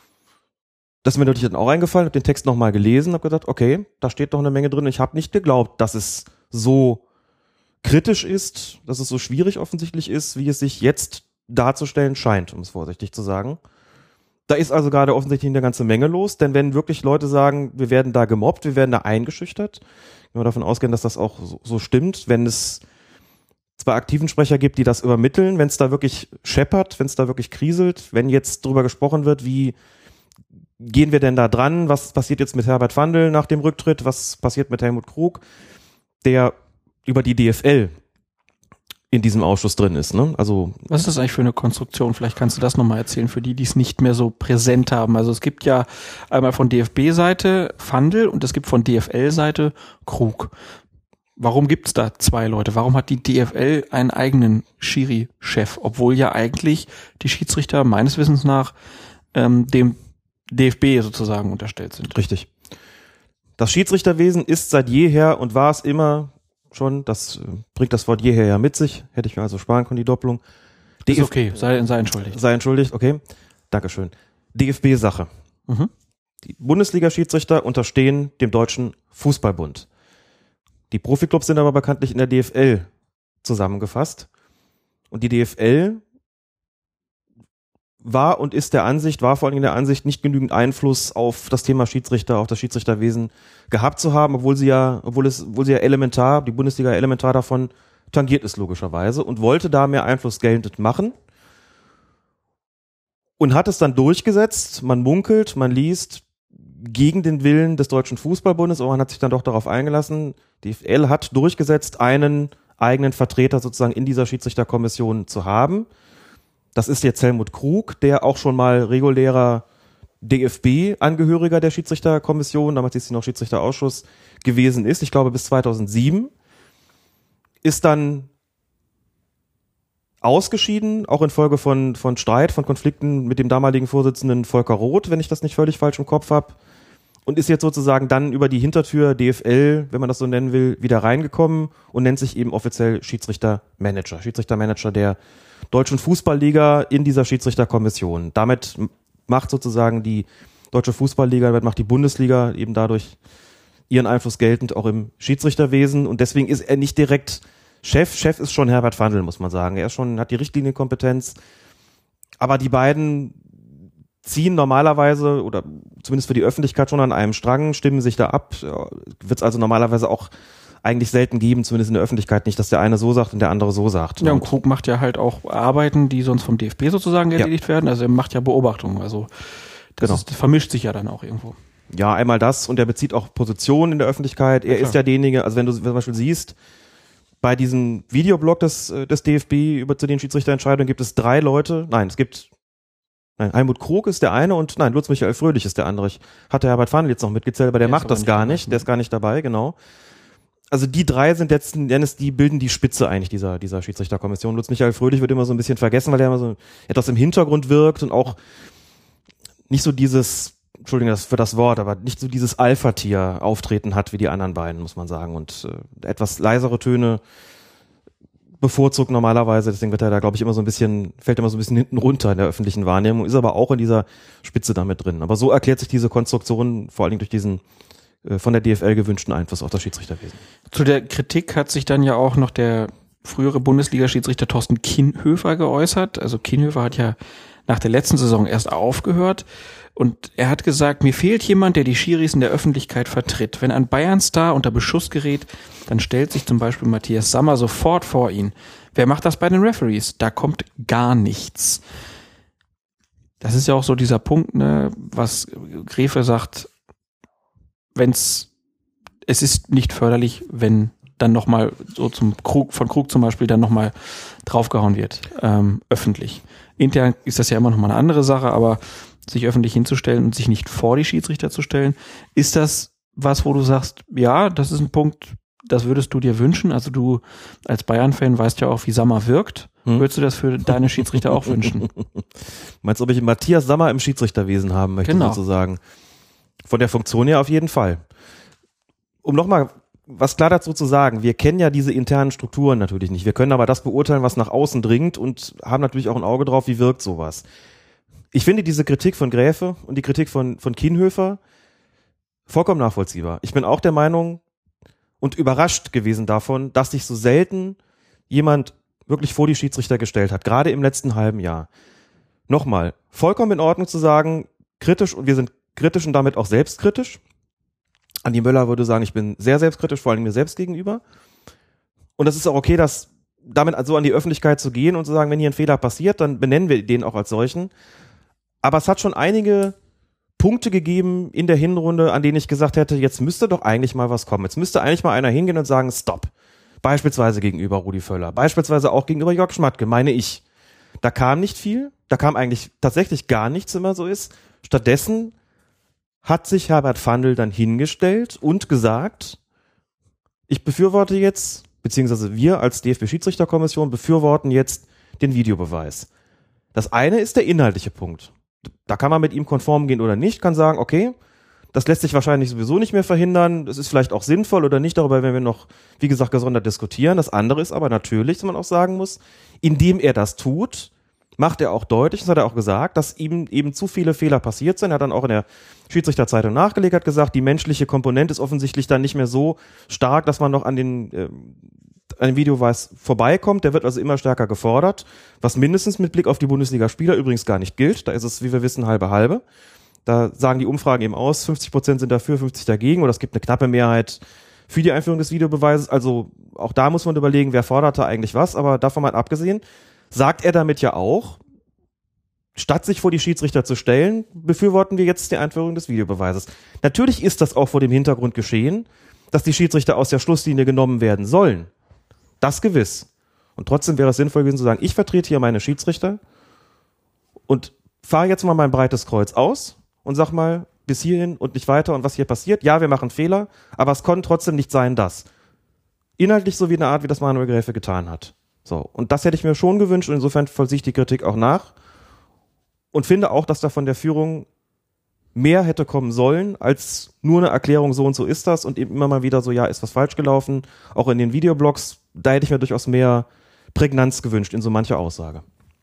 das ist mir natürlich dann auch eingefallen, habe den Text nochmal gelesen, habe gedacht, okay, da steht doch eine Menge drin. Ich habe nicht geglaubt, dass es so kritisch ist, dass es so schwierig offensichtlich ist, wie es sich jetzt darzustellen scheint, um es vorsichtig zu sagen. Da ist also gerade offensichtlich eine ganze Menge los, denn wenn wirklich Leute sagen, wir werden da gemobbt, wir werden da eingeschüchtert, wenn wir davon ausgehen, dass das auch so stimmt, wenn es zwar aktiven Sprecher gibt, die das übermitteln, wenn es da wirklich scheppert, wenn es da wirklich kriselt, wenn jetzt drüber gesprochen wird, wie gehen wir denn da dran, was passiert jetzt mit Herbert Fandl nach dem Rücktritt, was passiert mit Helmut Krug, der über die DFL in diesem Ausschuss drin ist, ne? Also was ist das eigentlich für eine Konstruktion? Vielleicht kannst du das nochmal erzählen für die, die es nicht mehr so präsent haben. Also es gibt ja einmal von DFB-Seite Fandl und es gibt von DFL-Seite Krug. Warum gibt's da zwei Leute? Warum hat die DFL einen eigenen Schiri-Chef, obwohl ja eigentlich die Schiedsrichter meines Wissens nach dem DFB sozusagen unterstellt sind? Richtig. Das Schiedsrichterwesen ist seit jeher und war es immer schon, das bringt das Wort jeher ja mit sich, hätte ich mir also sparen können, die Doppelung. Ist okay, sei entschuldigt. Sei entschuldigt, okay. Dankeschön. DFB-Sache. Mhm. Die Bundesliga-Schiedsrichter unterstehen dem Deutschen Fußballbund. Die Profiklubs sind aber bekanntlich in der DFL zusammengefasst. Und die DFL war vor allen Dingen der Ansicht, nicht genügend Einfluss auf das Thema Schiedsrichter, auf das Schiedsrichterwesen gehabt zu haben, obwohl sie ja elementar, die Bundesliga elementar davon tangiert ist logischerweise und wollte da mehr Einfluss geltend machen und hat es dann durchgesetzt. Man munkelt, man liest gegen den Willen des Deutschen Fußballbundes, aber man hat sich dann doch darauf eingelassen. Die DFL hat durchgesetzt, einen eigenen Vertreter sozusagen in dieser Schiedsrichterkommission zu haben. Das ist jetzt Helmut Krug, der auch schon mal regulärer DFB-Angehöriger der Schiedsrichterkommission, damals hieß sie noch Schiedsrichterausschuss, gewesen ist. Ich glaube bis 2007. Ist dann ausgeschieden, auch infolge von Streit, von Konflikten mit dem damaligen Vorsitzenden Volker Roth, wenn ich das nicht völlig falsch im Kopf habe. Und ist jetzt sozusagen dann über die Hintertür DFL, wenn man das so nennen will, wieder reingekommen und nennt sich eben offiziell Schiedsrichtermanager der Deutschen Fußballliga in dieser Schiedsrichterkommission. Damit macht sozusagen die Deutsche Fußballliga, damit macht die Bundesliga eben dadurch ihren Einfluss geltend auch im Schiedsrichterwesen und deswegen ist er nicht direkt Chef. Chef ist schon Herbert Fandl, muss man sagen. Hat die Richtlinienkompetenz, aber die beiden ziehen normalerweise oder zumindest für die Öffentlichkeit schon an einem Strang, stimmen sich da ab, wird es also normalerweise auch eigentlich selten geben, zumindest in der Öffentlichkeit nicht, dass der eine so sagt und der andere so sagt. Ja, und Krug macht ja halt auch Arbeiten, die sonst vom DFB sozusagen erledigt werden. Also er macht ja Beobachtungen. Also das vermischt sich ja dann auch irgendwo. Ja, einmal das und er bezieht auch Positionen in der Öffentlichkeit. Er ist derjenige, also wenn du zum Beispiel siehst, bei diesem Videoblog des DFB zu den Schiedsrichterentscheidungen gibt es 3 Leute. Helmut Krug ist der eine und Lutz Michael Fröhlich ist der andere. Ich hatte Herbert Fandl jetzt noch mitgezählt, aber der macht das gar nicht. Der ist gar nicht dabei, genau. also die drei sind letzten Endes, die bilden die Spitze eigentlich dieser Schiedsrichterkommission. Lutz Michael Fröhlich wird immer so ein bisschen vergessen, weil er immer so etwas im Hintergrund wirkt und auch nicht so dieses, Entschuldigung für das Wort, aber nicht so dieses Alpha-Tier-Auftreten hat wie die anderen beiden, muss man sagen. Und etwas leisere Töne bevorzugt normalerweise, deswegen wird er da, glaube ich, fällt immer so ein bisschen hinten runter in der öffentlichen Wahrnehmung, ist aber auch in dieser Spitze damit drin. Aber so erklärt sich diese Konstruktion vor allen Dingen durch diesen von der DFL gewünschten Einfluss auf das Schiedsrichterwesen. Zu der Kritik hat sich dann ja auch noch der frühere Bundesliga-Schiedsrichter Thorsten Kienhöfer geäußert. Also Kienhöfer hat ja nach der letzten Saison erst aufgehört und er hat gesagt, mir fehlt jemand, der die Schiris in der Öffentlichkeit vertritt. Wenn ein Bayern-Star unter Beschuss gerät, dann stellt sich zum Beispiel Matthias Sammer sofort vor ihn. Wer macht das bei den Referees? Da kommt gar nichts. Das ist ja auch so dieser Punkt, ne, was Gräfe sagt, es ist nicht förderlich, wenn dann nochmal so von Krug zum Beispiel dann nochmal draufgehauen wird, öffentlich. Intern ist das ja immer nochmal eine andere Sache, aber sich öffentlich hinzustellen und sich nicht vor die Schiedsrichter zu stellen, ist das was, wo du sagst, ja, das ist ein Punkt, das würdest du dir wünschen? Also du als Bayern-Fan weißt ja auch, wie Sammer wirkt. Würdest du das für deine Schiedsrichter auch wünschen? Meinst du, ob ich Matthias Sammer im Schiedsrichterwesen haben möchte, genau, sozusagen? Von der Funktion her auf jeden Fall. Um nochmal was klar dazu zu sagen, wir kennen ja diese internen Strukturen natürlich nicht. Wir können aber das beurteilen, was nach außen dringt und haben natürlich auch ein Auge drauf, wie wirkt sowas. Ich finde diese Kritik von Gräfe und die Kritik von Kienhöfer vollkommen nachvollziehbar. Ich bin auch der Meinung und überrascht gewesen davon, dass sich so selten jemand wirklich vor die Schiedsrichter gestellt hat, gerade im letzten halben Jahr. Nochmal, vollkommen in Ordnung zu sagen, kritisch, und wir sind kritisch und damit auch selbstkritisch. Andi Möller würde sagen, ich bin sehr selbstkritisch, vor allem mir selbst gegenüber. Und das ist auch okay, das damit also an die Öffentlichkeit zu gehen und zu sagen, wenn hier ein Fehler passiert, dann benennen wir den auch als solchen. Aber es hat schon einige Punkte gegeben in der Hinrunde, an denen ich gesagt hätte, jetzt müsste doch eigentlich mal was kommen. Jetzt müsste eigentlich mal einer hingehen und sagen, stopp. Beispielsweise gegenüber Rudi Völler, beispielsweise auch gegenüber Jörg Schmatke, meine ich. Da kam nicht viel, da kam eigentlich tatsächlich gar nichts, wenn man so ist. Stattdessen hat sich Herbert Fandl dann hingestellt und gesagt, ich befürworte jetzt, beziehungsweise wir als DFB-Schiedsrichterkommission befürworten jetzt den Videobeweis. Das eine ist der inhaltliche Punkt. Da kann man mit ihm konform gehen oder nicht, kann sagen, okay, das lässt sich wahrscheinlich sowieso nicht mehr verhindern, das ist vielleicht auch sinnvoll oder nicht, darüber werden wir noch, wie gesagt, gesondert diskutieren. Das andere ist aber natürlich, dass man auch sagen muss, indem er das tut, macht er auch deutlich, das hat er auch gesagt, dass ihm eben zu viele Fehler passiert sind. Er hat dann auch in der Schiedsrichterzeitung nachgelegt, hat gesagt, die menschliche Komponente ist offensichtlich dann nicht mehr so stark, dass man noch an den Videobeweis vorbeikommt. Der wird also immer stärker gefordert, was mindestens mit Blick auf die Bundesligaspieler übrigens gar nicht gilt. Da ist es, wie wir wissen, halbe. Da sagen die Umfragen eben aus, 50% sind dafür, 50% dagegen, oder es gibt eine knappe Mehrheit für die Einführung des Videobeweises. Also auch da muss man überlegen, wer fordert da eigentlich was, aber davon mal abgesehen, sagt er damit ja auch, statt sich vor die Schiedsrichter zu stellen, befürworten wir jetzt die Einführung des Videobeweises. Natürlich ist das auch vor dem Hintergrund geschehen, dass die Schiedsrichter aus der Schlusslinie genommen werden sollen. Das gewiss. Und trotzdem wäre es sinnvoll gewesen zu sagen, ich vertrete hier meine Schiedsrichter und fahre jetzt mal mein breites Kreuz aus und sag mal, bis hierhin und nicht weiter und was hier passiert. Ja, wir machen Fehler, aber es konnte trotzdem nicht sein, dass. Inhaltlich so wie eine Art, wie das Manuel Gräfe getan hat. So. Und das hätte ich mir schon gewünscht und insofern vollziehe ich die Kritik auch nach und finde auch, dass da von der Führung mehr hätte kommen sollen, als nur eine Erklärung, so und so ist das und eben immer mal wieder so, ja, ist was falsch gelaufen. Auch in den Videoblogs, da hätte ich mir durchaus mehr Prägnanz gewünscht in so mancher Aussage.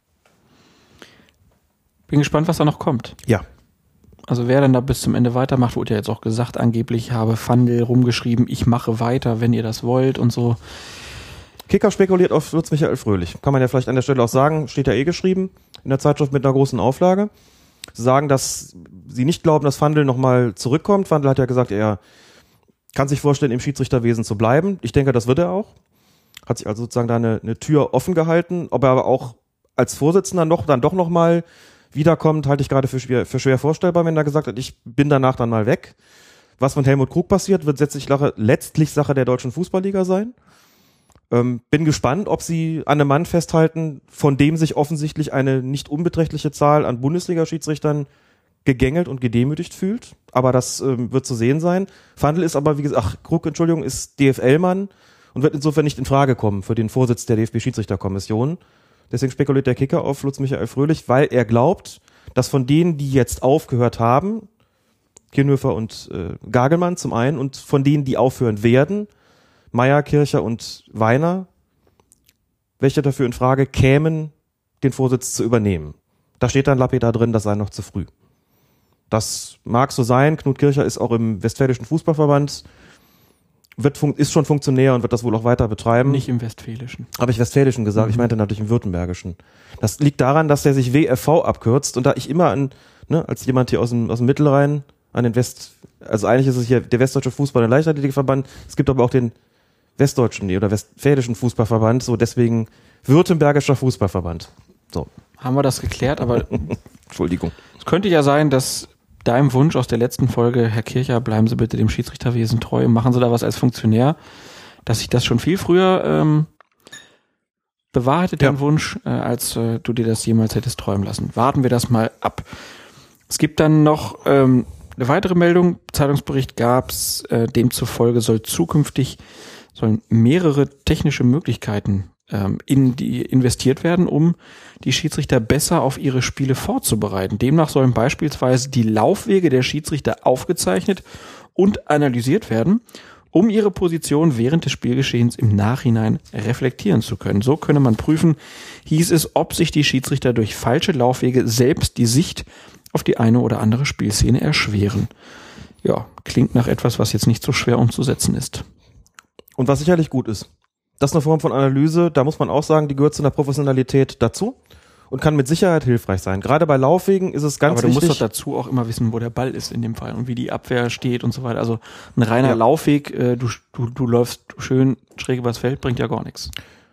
Bin gespannt, was da noch kommt. Ja. Also wer dann da bis zum Ende weitermacht, wurde ja jetzt auch gesagt, angeblich habe Fandl rumgeschrieben, ich mache weiter, wenn ihr das wollt und so. Kicker spekuliert auf Lutz Michael Fröhlich. Kann man ja vielleicht an der Stelle auch sagen, steht ja geschrieben in der Zeitschrift mit einer großen Auflage. Sie sagen, dass sie nicht glauben, dass Fandl nochmal zurückkommt. Fandl hat ja gesagt, er kann sich vorstellen, im Schiedsrichterwesen zu bleiben. Ich denke, das wird er auch. Hat sich also sozusagen da eine Tür offen gehalten. Ob er aber auch als Vorsitzender dann doch nochmal wiederkommt, halte ich gerade für schwer vorstellbar, wenn er gesagt hat, ich bin danach dann mal weg. Was mit Helmut Krug passiert, wird letztlich Sache der Deutschen Fußballliga sein. Bin gespannt, ob sie an einem Mann festhalten, von dem sich offensichtlich eine nicht unbeträchtliche Zahl an Bundesliga-Schiedsrichtern gegängelt und gedemütigt fühlt. Aber das wird zu sehen sein. Fandl ist aber, wie gesagt, Krug, Entschuldigung, ist DFL-Mann und wird insofern nicht in Frage kommen für den Vorsitz der DFB-Schiedsrichterkommission. Deswegen spekuliert der Kicker auf Lutz Michael Fröhlich, weil er glaubt, dass von denen, die jetzt aufgehört haben, Kienhöfer und Gagelmann zum einen, und von denen, die aufhören werden, Meyer, Kircher und Weiner, welche dafür in Frage kämen, den Vorsitz zu übernehmen. Da steht dann lapidar drin, das sei noch zu früh. Das mag so sein. Knut Kircher ist auch im Westfälischen Fußballverband, ist schon Funktionär und wird das wohl auch weiter betreiben. Nicht im Westfälischen. Habe ich Westfälischen gesagt? Ich meinte natürlich im Württembergischen. Das liegt daran, dass er sich WFV abkürzt, und da ich immer als jemand hier aus dem Mittelrhein an den also eigentlich ist es hier der Westdeutsche Fußball- und Leichtathletikverband, es gibt aber auch den Westdeutschen oder Westfälischen Fußballverband, so deswegen Württembergischer Fußballverband. So. Haben wir das geklärt, aber Entschuldigung. es könnte ja sein, dass deinem Wunsch aus der letzten Folge, Herr Kircher, bleiben Sie bitte dem Schiedsrichterwesen treu und machen Sie da was als Funktionär, dass sich das schon viel früher bewahrheitet, dein Wunsch, als du dir das jemals hättest träumen lassen. Warten wir das mal ab. Es gibt dann noch eine weitere Meldung, Zeitungsbericht gab's, demzufolge sollen mehrere technische Möglichkeiten investiert werden, um die Schiedsrichter besser auf ihre Spiele vorzubereiten. Demnach sollen beispielsweise die Laufwege der Schiedsrichter aufgezeichnet und analysiert werden, um ihre Position während des Spielgeschehens im Nachhinein reflektieren zu können. So könne man prüfen, hieß es, ob sich die Schiedsrichter durch falsche Laufwege selbst die Sicht auf die eine oder andere Spielszene erschweren. Ja, klingt nach etwas, was jetzt nicht so schwer umzusetzen ist. Und was sicherlich gut ist. Das ist eine Form von Analyse, da muss man auch sagen, die gehört zu einer Professionalität dazu und kann mit Sicherheit hilfreich sein. Gerade bei Laufwegen ist es ganz wichtig. Aber du musst doch dazu auch immer wissen, wo der Ball ist in dem Fall und wie die Abwehr steht und so weiter. Also ein reiner Laufweg, du läufst schön schräg übers Feld, bringt ja gar nichts.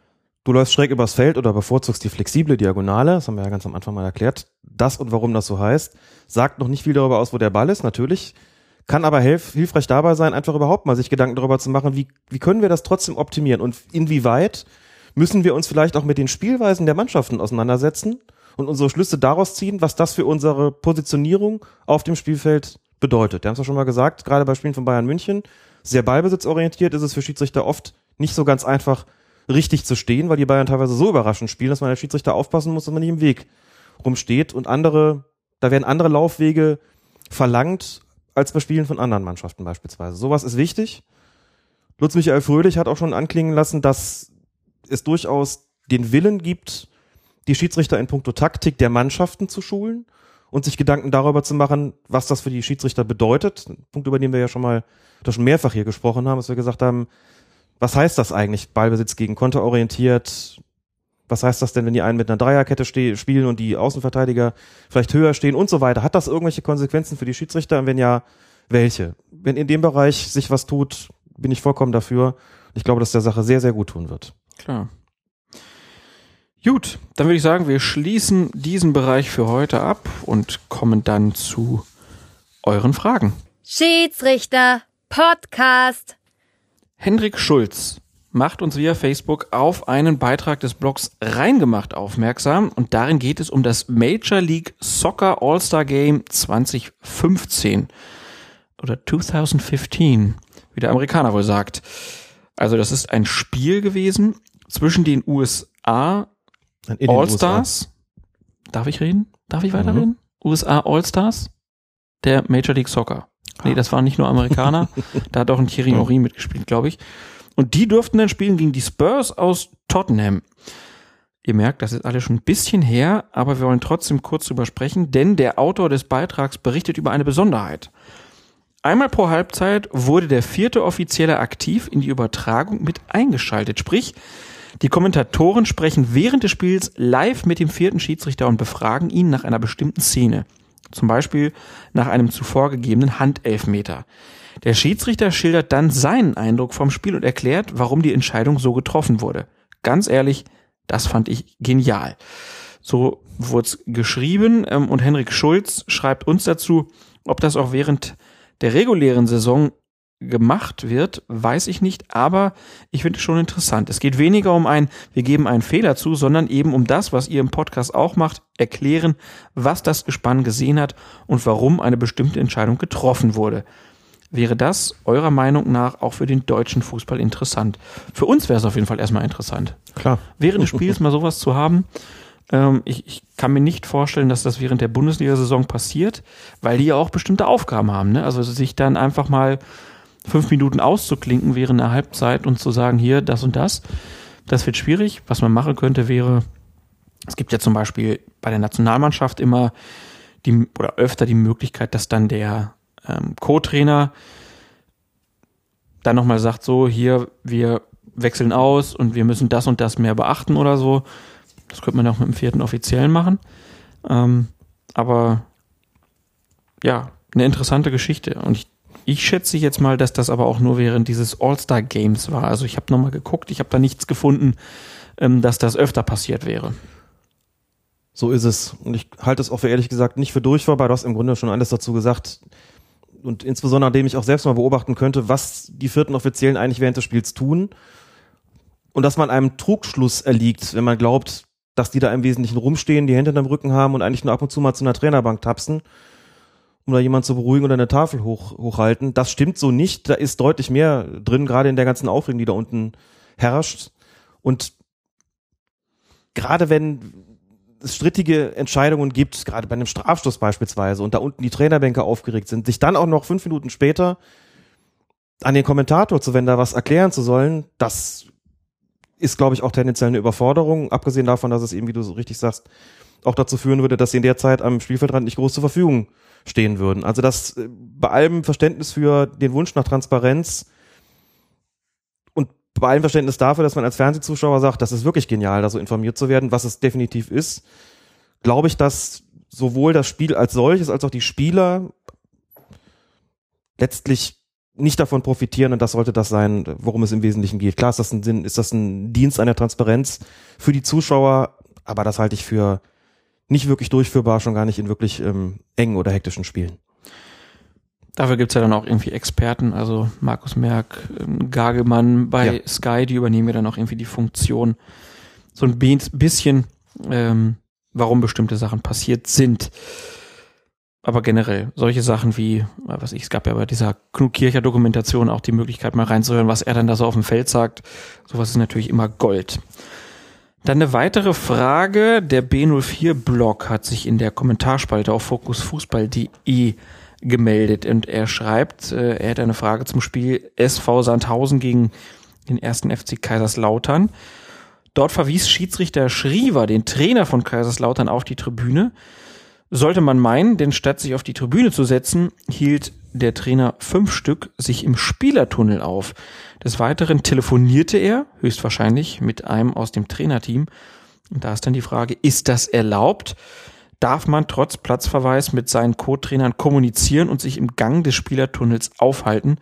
Du läufst schräg übers Feld oder bevorzugst die flexible Diagonale, das haben wir ja ganz am Anfang mal erklärt. Das und warum das so heißt, sagt noch nicht viel darüber aus, wo der Ball ist, natürlich. Kann aber hilfreich dabei sein, einfach überhaupt mal sich Gedanken darüber zu machen, wie können wir das trotzdem optimieren und inwieweit müssen wir uns vielleicht auch mit den Spielweisen der Mannschaften auseinandersetzen und unsere Schlüsse daraus ziehen, was das für unsere Positionierung auf dem Spielfeld bedeutet. Wir haben es ja schon mal gesagt, gerade bei Spielen von Bayern München, sehr ballbesitzorientiert ist es für Schiedsrichter oft nicht so ganz einfach, richtig zu stehen, weil die Bayern teilweise so überraschend spielen, dass man als Schiedsrichter aufpassen muss, dass man nicht im Weg rumsteht und da werden andere Laufwege verlangt, als bei Spielen von anderen Mannschaften beispielsweise. Sowas ist wichtig. Lutz Michael Fröhlich hat auch schon anklingen lassen, dass es durchaus den Willen gibt, die Schiedsrichter in puncto Taktik der Mannschaften zu schulen und sich Gedanken darüber zu machen, was das für die Schiedsrichter bedeutet. Ein Punkt, über den wir ja schon mehrfach hier gesprochen haben, dass wir gesagt haben, was heißt das eigentlich, Ballbesitz gegen Konter orientiert? Was heißt das denn, wenn die einen mit einer Dreierkette spielen und die Außenverteidiger vielleicht höher stehen und so weiter? Hat das irgendwelche Konsequenzen für die Schiedsrichter? Und wenn ja, welche? Wenn in dem Bereich sich was tut, bin ich vollkommen dafür. Ich glaube, dass der Sache sehr, sehr gut tun wird. Klar. Gut, dann würde ich sagen, wir schließen diesen Bereich für heute ab und kommen dann zu euren Fragen. Schiedsrichter Podcast. Hendrik Schulz macht uns via Facebook auf einen Beitrag des Blogs Reingemacht aufmerksam und darin geht es um das Major League Soccer All-Star Game 2015 oder 2015, wie der Amerikaner wohl sagt. Also das ist ein Spiel gewesen zwischen den USA All-Stars. Darf ich reden? Darf ich weiterreden? USA All-Stars der Major League Soccer. Nee, das waren nicht nur Amerikaner, da hat auch ein Thierry Henry mitgespielt, glaube ich. Und die durften dann spielen gegen die Spurs aus Tottenham. Ihr merkt, das ist alles schon ein bisschen her, aber wir wollen trotzdem kurz drüber sprechen, denn der Autor des Beitrags berichtet über eine Besonderheit. Einmal pro Halbzeit wurde der 4. Offizielle aktiv in die Übertragung mit eingeschaltet. Sprich, die Kommentatoren sprechen während des Spiels live mit dem 4. Schiedsrichter und befragen ihn nach einer bestimmten Szene. Zum Beispiel nach einem zuvor gegebenen Handelfmeter. Der Schiedsrichter schildert dann seinen Eindruck vom Spiel und erklärt, warum die Entscheidung so getroffen wurde. Ganz ehrlich, das fand ich genial. So wurde es geschrieben und Hendrik Schulz schreibt uns dazu, ob das auch während der regulären Saison gemacht wird, weiß ich nicht, aber ich finde es schon interessant. Es geht weniger um wir geben einen Fehler zu, sondern eben um das, was ihr im Podcast auch macht, erklären, was das Gespann gesehen hat und warum eine bestimmte Entscheidung getroffen wurde. Wäre das eurer Meinung nach auch für den deutschen Fußball interessant? Für uns wäre es auf jeden Fall erstmal interessant. Klar. Während des Spiels mal sowas zu haben. Ich kann mir nicht vorstellen, dass das während der Bundesliga-Saison passiert, weil die ja auch bestimmte Aufgaben haben. Ne? Also sich dann einfach mal 5 Minuten auszuklinken während einer Halbzeit und zu sagen, hier, das und das wird schwierig. Was man machen könnte wäre, es gibt ja zum Beispiel bei der Nationalmannschaft immer öfter die Möglichkeit, dass dann der Co-Trainer dann nochmal sagt, so hier, wir wechseln aus und wir müssen das und das mehr beachten oder so. Das könnte man auch mit dem 4. Offiziellen machen. Aber ja, eine interessante Geschichte. Und ich schätze jetzt mal, dass das aber auch nur während dieses All-Star-Games war. Also ich habe nochmal geguckt, ich habe da nichts gefunden, dass das öfter passiert wäre. So ist es. Und ich halte es auch für ehrlich gesagt nicht für durchführbar. Du hast im Grunde schon alles dazu gesagt. Und insbesondere, nachdem ich auch selbst mal beobachten könnte, was die 4. Offiziellen eigentlich während des Spiels tun. Und dass man einem Trugschluss erliegt, wenn man glaubt, dass die da im Wesentlichen rumstehen, die Hände in dem Rücken haben und eigentlich nur ab und zu mal zu einer Trainerbank tapsen, um da jemanden zu beruhigen oder eine Tafel hochhalten. Das stimmt so nicht. Da ist deutlich mehr drin, gerade in der ganzen Aufregung, die da unten herrscht. Und gerade wenn es strittige Entscheidungen gibt, gerade bei einem Strafstoß beispielsweise, und da unten die Trainerbänke aufgeregt sind, sich dann auch noch 5 Minuten später an den Kommentator zu wenden, da was erklären zu sollen, das ist, glaube ich, auch tendenziell eine Überforderung, abgesehen davon, dass es eben, wie du so richtig sagst, auch dazu führen würde, dass sie in der Zeit am Spielfeldrand nicht groß zur Verfügung stehen würden. Also das bei allem Verständnis für den Wunsch nach Transparenz und bei allem Verständnis dafür, dass man als Fernsehzuschauer sagt, das ist wirklich genial, da so informiert zu werden, was es definitiv ist, glaube ich, dass sowohl das Spiel als solches als auch die Spieler letztlich nicht davon profitieren, und das sollte das sein, worum es im Wesentlichen geht. Klar ist das ein Dienst an der Transparenz für die Zuschauer, aber das halte ich für nicht wirklich durchführbar, schon gar nicht in wirklich engen oder hektischen Spielen. Dafür gibt's ja dann auch irgendwie Experten, also Markus Merck, Gagelmann bei Sky, die übernehmen ja dann auch irgendwie die Funktion, so ein bisschen, warum bestimmte Sachen passiert sind. Aber generell, solche Sachen wie, es gab ja bei dieser Knut Kircher Dokumentation auch die Möglichkeit mal reinzuhören, was er dann da so auf dem Feld sagt. Sowas ist natürlich immer Gold. Dann eine weitere Frage, der B04-Blog hat sich in der Kommentarspalte auf fokusfußball.de gemeldet und er schreibt, er hätte eine Frage zum Spiel SV Sandhausen gegen den 1. FC Kaiserslautern. Dort verwies Schiedsrichter Schriever, den Trainer von Kaiserslautern, auf die Tribüne. Sollte man meinen, denn statt sich auf die Tribüne zu setzen, hielt der Trainer 5 Stück sich im Spielertunnel auf. Des Weiteren telefonierte er, höchstwahrscheinlich, mit einem aus dem Trainerteam. Und da ist dann die Frage, ist das erlaubt? Darf man trotz Platzverweis mit seinen Co-Trainern kommunizieren und sich im Gang des Spielertunnels aufhalten?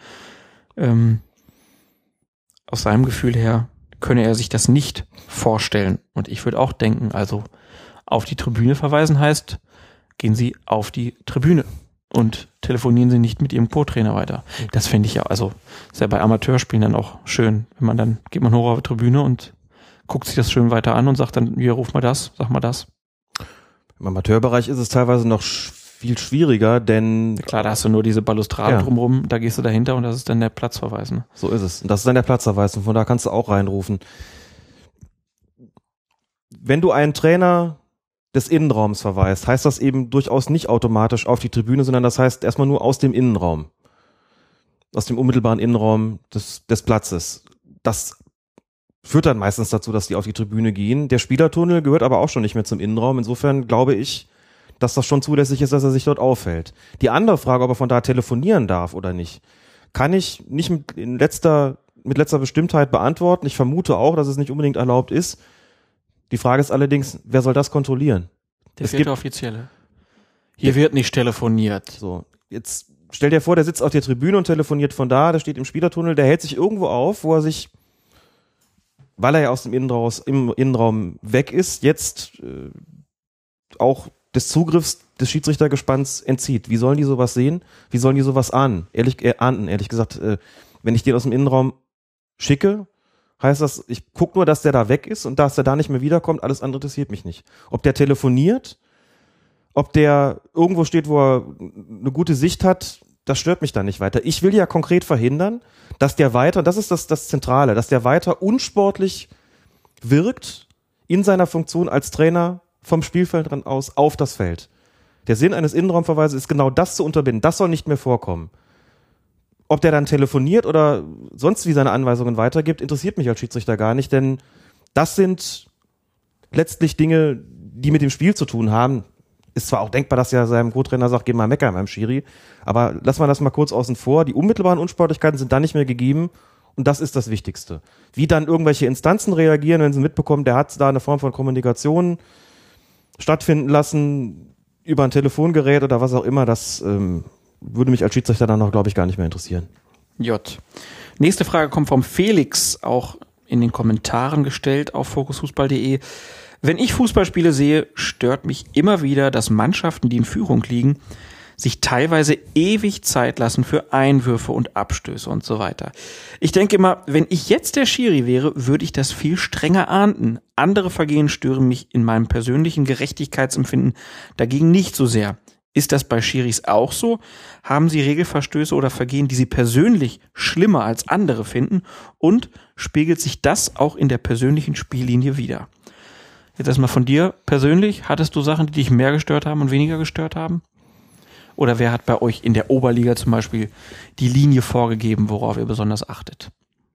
Aus seinem Gefühl her könne er sich das nicht vorstellen. Und ich würde auch denken, also auf die Tribüne verweisen heißt, gehen Sie auf die Tribüne und telefonieren Sie nicht mit Ihrem Co-Trainer weiter. Das finde ich ja, also ist ja bei Amateurspielen dann auch schön, wenn man dann, geht man hoch auf die Tribüne und guckt sich das schön weiter an und sagt dann, hier, ruf mal das, sag mal das. Im Amateurbereich ist es teilweise noch viel schwieriger, denn... Klar, da hast du nur diese Balustrade drumherum, da gehst du dahinter und das ist dann der Platzverweis. Ne? So ist es. Und das ist dann der Platzverweis und von da kannst du auch reinrufen. Wenn du einen Trainer des Innenraums verweist, heißt das eben durchaus nicht automatisch auf die Tribüne, sondern das heißt erstmal nur aus dem Innenraum. Aus dem unmittelbaren Innenraum des Platzes. Das führt dann meistens dazu, dass die auf die Tribüne gehen. Der Spielertunnel gehört aber auch schon nicht mehr zum Innenraum. Insofern glaube ich, dass das schon zulässig ist, dass er sich dort aufhält. Die andere Frage, ob er von da telefonieren darf oder nicht, kann ich nicht mit letzter Bestimmtheit beantworten. Ich vermute auch, dass es nicht unbedingt erlaubt ist. Die Frage ist allerdings, wer soll das kontrollieren? Der 4. Offizielle. Hier wird nicht telefoniert. So, jetzt stell dir vor, der sitzt auf der Tribüne und telefoniert von da, der steht im Spielertunnel, der hält sich irgendwo auf, wo er sich, weil er ja aus dem Innenraum weg ist, jetzt auch des Zugriffs des Schiedsrichtergespanns entzieht. Wie sollen die sowas sehen? Wie sollen die sowas ahnden? Ehrlich gesagt, wenn ich den aus dem Innenraum schicke, heißt das, ich gucke nur, dass der da weg ist und dass der da nicht mehr wiederkommt, alles andere interessiert mich nicht. Ob der telefoniert, ob der irgendwo steht, wo er eine gute Sicht hat, das stört mich dann nicht weiter. Ich will ja konkret verhindern, dass der weiter, das ist das Zentrale, dass der weiter unsportlich wirkt in seiner Funktion als Trainer vom Spielfeld aus auf das Feld. Der Sinn eines Innenraumverweises ist genau das zu unterbinden. Das soll nicht mehr vorkommen. Ob der dann telefoniert oder sonst wie seine Anweisungen weitergibt, interessiert mich als Schiedsrichter gar nicht, denn das sind letztlich Dinge, die mit dem Spiel zu tun haben. Ist zwar auch denkbar, dass ja seinem Co-Trainer sagt, geh mal meckern beim Schiri, aber lass mal das mal kurz außen vor. Die unmittelbaren Unsportlichkeiten sind dann nicht mehr gegeben und das ist das Wichtigste. Wie dann irgendwelche Instanzen reagieren, wenn sie mitbekommen, der hat da eine Form von Kommunikation stattfinden lassen, über ein Telefongerät oder was auch immer, das würde mich als Schiedsrichter dann noch, glaube ich, gar nicht mehr interessieren. J. Nächste Frage kommt vom Felix, auch in den Kommentaren gestellt auf fokusfußball.de. Wenn ich Fußballspiele sehe, stört mich immer wieder, dass Mannschaften, die in Führung liegen, sich teilweise ewig Zeit lassen für Einwürfe und Abstöße und so weiter. Ich denke immer, wenn ich jetzt der Schiri wäre, würde ich das viel strenger ahnden. Andere Vergehen stören mich in meinem persönlichen Gerechtigkeitsempfinden dagegen nicht so sehr. Ist das bei Schiris auch so? Haben sie Regelverstöße oder Vergehen, die sie persönlich schlimmer als andere finden? Und spiegelt sich das auch in der persönlichen Spiellinie wider? Jetzt erstmal von dir persönlich. Hattest du Sachen, die dich mehr gestört haben und weniger gestört haben? Oder wer hat bei euch in der Oberliga zum Beispiel die Linie vorgegeben, worauf ihr besonders achtet?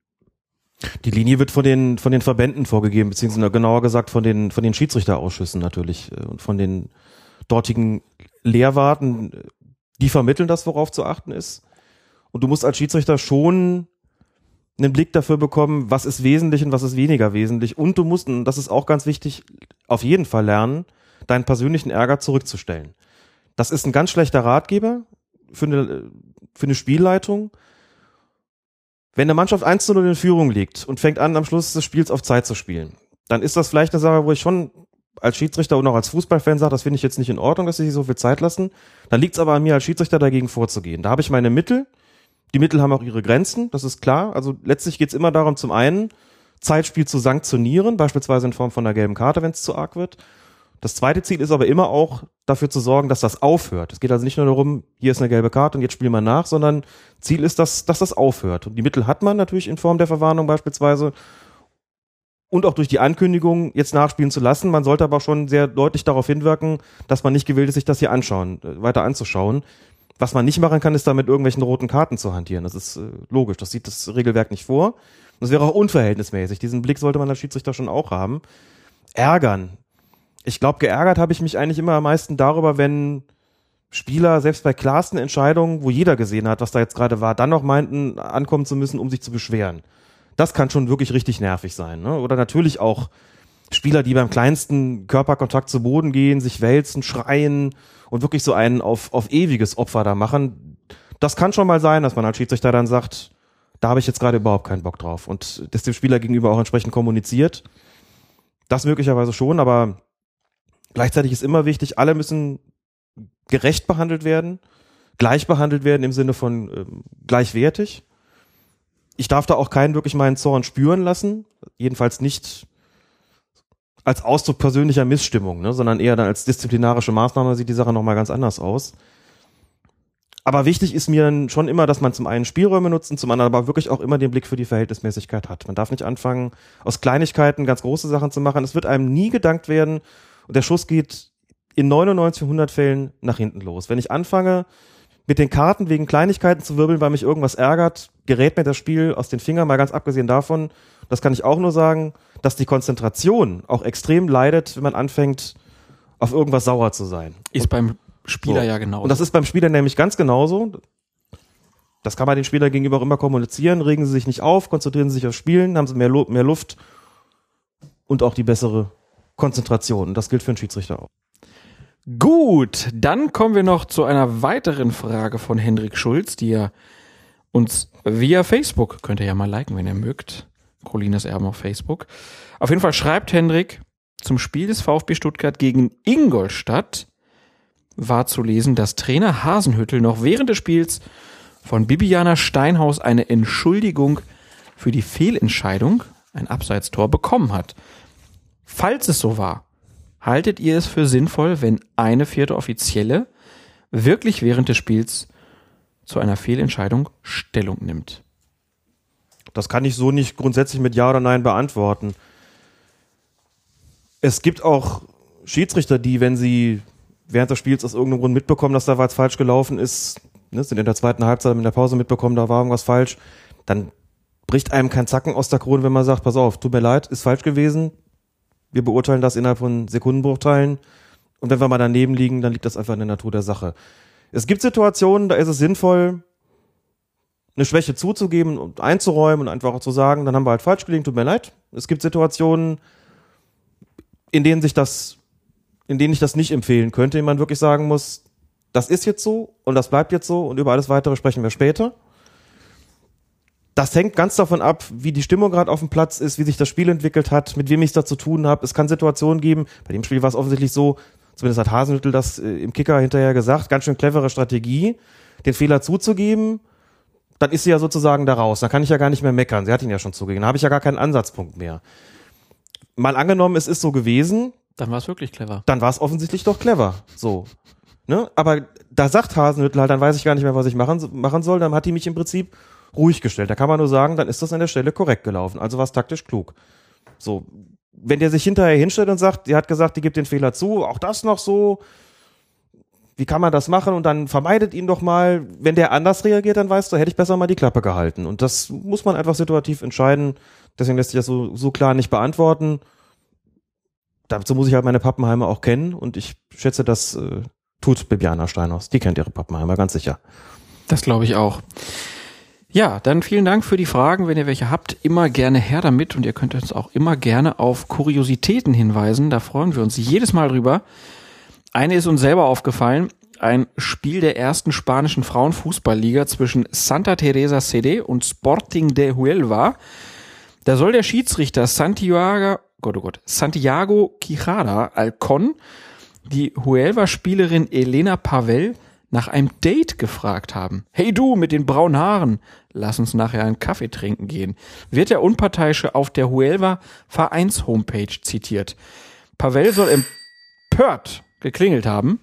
Die Linie wird von den Verbänden vorgegeben, beziehungsweise genauer gesagt von den Schiedsrichterausschüssen natürlich und von den dortigen Lehrwarten. Die vermitteln das, worauf zu achten ist. Und du musst als Schiedsrichter schon einen Blick dafür bekommen, was ist wesentlich und was ist weniger wesentlich. Und du musst, und das ist auch ganz wichtig, auf jeden Fall lernen, deinen persönlichen Ärger zurückzustellen. Das ist ein ganz schlechter Ratgeber für eine Spielleitung. Wenn eine Mannschaft 1:0 in Führung liegt und fängt an, am Schluss des Spiels auf Zeit zu spielen, dann ist das vielleicht eine Sache, wo ich schon als Schiedsrichter und auch als Fußballfan sage, das finde ich jetzt nicht in Ordnung, dass sie sich so viel Zeit lassen. Dann liegt es aber an mir als Schiedsrichter, dagegen vorzugehen. Da habe ich meine Mittel. Die Mittel haben auch ihre Grenzen, das ist klar. Also letztlich geht es immer darum, zum einen Zeitspiel zu sanktionieren, beispielsweise in Form von einer gelben Karte, wenn es zu arg wird. Das zweite Ziel ist aber immer auch, dafür zu sorgen, dass das aufhört. Es geht also nicht nur darum, hier ist eine gelbe Karte und jetzt spielen wir nach, sondern Ziel ist, dass das aufhört. Und die Mittel hat man natürlich in Form der Verwarnung beispielsweise und auch durch die Ankündigung, jetzt nachspielen zu lassen. Man sollte aber schon sehr deutlich darauf hinwirken, dass man nicht gewillt ist, sich das hier weiter anzuschauen. Was man nicht machen kann, ist da mit irgendwelchen roten Karten zu hantieren. Das ist logisch, das sieht das Regelwerk nicht vor. Das wäre auch unverhältnismäßig. Diesen Blick sollte man als Schiedsrichter schon auch haben. Ärgern. Ich glaube, geärgert habe ich mich eigentlich immer am meisten darüber, wenn Spieler, selbst bei klarsten Entscheidungen, wo jeder gesehen hat, was da jetzt gerade war, dann noch meinten, ankommen zu müssen, um sich zu beschweren. Das kann schon wirklich richtig nervig sein, ne? Oder natürlich auch Spieler, die beim kleinsten Körperkontakt zu Boden gehen, sich wälzen, schreien und wirklich so einen auf ewiges Opfer da machen. Das kann schon mal sein, dass man als Schiedsrichter dann sagt, da habe ich jetzt gerade überhaupt keinen Bock drauf und das dem Spieler gegenüber auch entsprechend kommuniziert. Das möglicherweise schon, aber gleichzeitig ist immer wichtig, alle müssen gerecht behandelt werden, gleich behandelt werden im Sinne von gleichwertig. Ich darf da auch keinen wirklich meinen Zorn spüren lassen, jedenfalls nicht als Ausdruck persönlicher Missstimmung, ne, sondern eher dann als disziplinarische Maßnahme sieht die Sache nochmal ganz anders aus. Aber wichtig ist mir dann schon immer, dass man zum einen Spielräume nutzt und zum anderen aber wirklich auch immer den Blick für die Verhältnismäßigkeit hat. Man darf nicht anfangen, aus Kleinigkeiten ganz große Sachen zu machen. Es wird einem nie gedankt werden und der Schuss geht in 99 von 100 Fällen nach hinten los. Wenn ich anfange, mit den Karten wegen Kleinigkeiten zu wirbeln, weil mich irgendwas ärgert, gerät mir das Spiel aus den Fingern, mal ganz abgesehen davon, das kann ich auch nur sagen, dass die Konzentration auch extrem leidet, wenn man anfängt, auf irgendwas sauer zu sein. Ist beim Spieler ja genauso. Und das ist beim Spieler nämlich ganz genauso. Das kann man den Spieler gegenüber auch immer kommunizieren. Regen sie sich nicht auf, konzentrieren sie sich aufs Spielen, haben sie mehr Luft und auch die bessere Konzentration. Und das gilt für einen Schiedsrichter auch. Gut, dann kommen wir noch zu einer weiteren Frage von Hendrik Schulz, die er uns via Facebook, könnt ihr ja mal liken, wenn ihr mögt, Colinas Erben auf Facebook. Auf jeden Fall schreibt Hendrik zum Spiel des VfB Stuttgart gegen Ingolstadt, war zu lesen, dass Trainer Hasenhüttl noch während des Spiels von Bibiana Steinhaus eine Entschuldigung für die Fehlentscheidung, ein Abseitstor, bekommen hat. Falls es so war, haltet ihr es für sinnvoll, wenn eine 4. Offizielle wirklich während des Spiels zu einer Fehlentscheidung Stellung nimmt? Das kann ich so nicht grundsätzlich mit Ja oder Nein beantworten. Es gibt auch Schiedsrichter, die, wenn sie während des Spiels aus irgendeinem Grund mitbekommen, dass da was falsch gelaufen ist, sind in der zweiten Halbzeit in der Pause mitbekommen, da war irgendwas falsch, dann bricht einem kein Zacken aus der Krone, wenn man sagt, pass auf, tut mir leid, ist falsch gewesen, wir beurteilen das innerhalb von Sekundenbruchteilen und wenn wir mal daneben liegen, dann liegt das einfach in der Natur der Sache. Es gibt Situationen, da ist es sinnvoll, eine Schwäche zuzugeben und einzuräumen und einfach auch zu sagen, dann haben wir halt falsch gelegen, tut mir leid. Es gibt Situationen, in denen ich das nicht empfehlen könnte, in denen man wirklich sagen muss, das ist jetzt so und das bleibt jetzt so und über alles Weitere sprechen wir später. Das hängt ganz davon ab, wie die Stimmung gerade auf dem Platz ist, wie sich das Spiel entwickelt hat, mit wem ich es da zu tun habe. Es kann Situationen geben, bei dem Spiel war es offensichtlich so, zumindest hat Hasenhüttl das im Kicker hinterher gesagt, ganz schön clevere Strategie, den Fehler zuzugeben, dann ist sie ja sozusagen da raus. Da kann ich ja gar nicht mehr meckern. Sie hat ihn ja schon zugegeben. Da habe ich ja gar keinen Ansatzpunkt mehr. Mal angenommen, es ist so gewesen. Dann war es wirklich clever. Dann war es offensichtlich doch clever. So. Ne? Aber da sagt Hasenhüttl halt, dann weiß ich gar nicht mehr, was ich machen soll. Dann hat die mich im Prinzip ruhig gestellt. Da kann man nur sagen, dann ist das an der Stelle korrekt gelaufen. Also war es taktisch klug. So. Wenn der sich hinterher hinstellt und sagt, die hat gesagt, die gibt den Fehler zu, auch das noch so, wie kann man das machen? Und dann vermeidet ihn doch mal, wenn der anders reagiert, dann weißt du, hätte ich besser mal die Klappe gehalten. Und das muss man einfach situativ entscheiden. Deswegen lässt sich das so klar nicht beantworten. Dazu muss ich halt meine Pappenheimer auch kennen. Und ich schätze, das tut Bibiana Steinhaus. Die kennt ihre Pappenheimer, ganz sicher. Das glaube ich auch. Ja, dann vielen Dank für die Fragen. Wenn ihr welche habt, immer gerne her damit. Und ihr könnt uns auch immer gerne auf Kuriositäten hinweisen. Da freuen wir uns jedes Mal drüber. Eine ist uns selber aufgefallen, ein Spiel der ersten spanischen Frauenfußballliga zwischen Santa Teresa CD und Sporting de Huelva. Da soll der Schiedsrichter Santiago Quijada Alcón die Huelva-Spielerin Elena Pavel nach einem Date gefragt haben. Hey du mit den braunen Haaren, lass uns nachher einen Kaffee trinken gehen. Wird der Unparteiische auf der Huelva-Vereins-Homepage zitiert. Pavel soll empört geklingelt haben.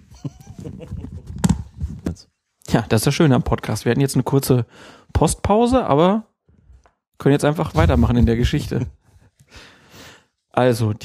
Ja, das ist das Schöne am Podcast. Wir hatten jetzt eine kurze Postpause, aber können jetzt einfach weitermachen in der Geschichte. Also,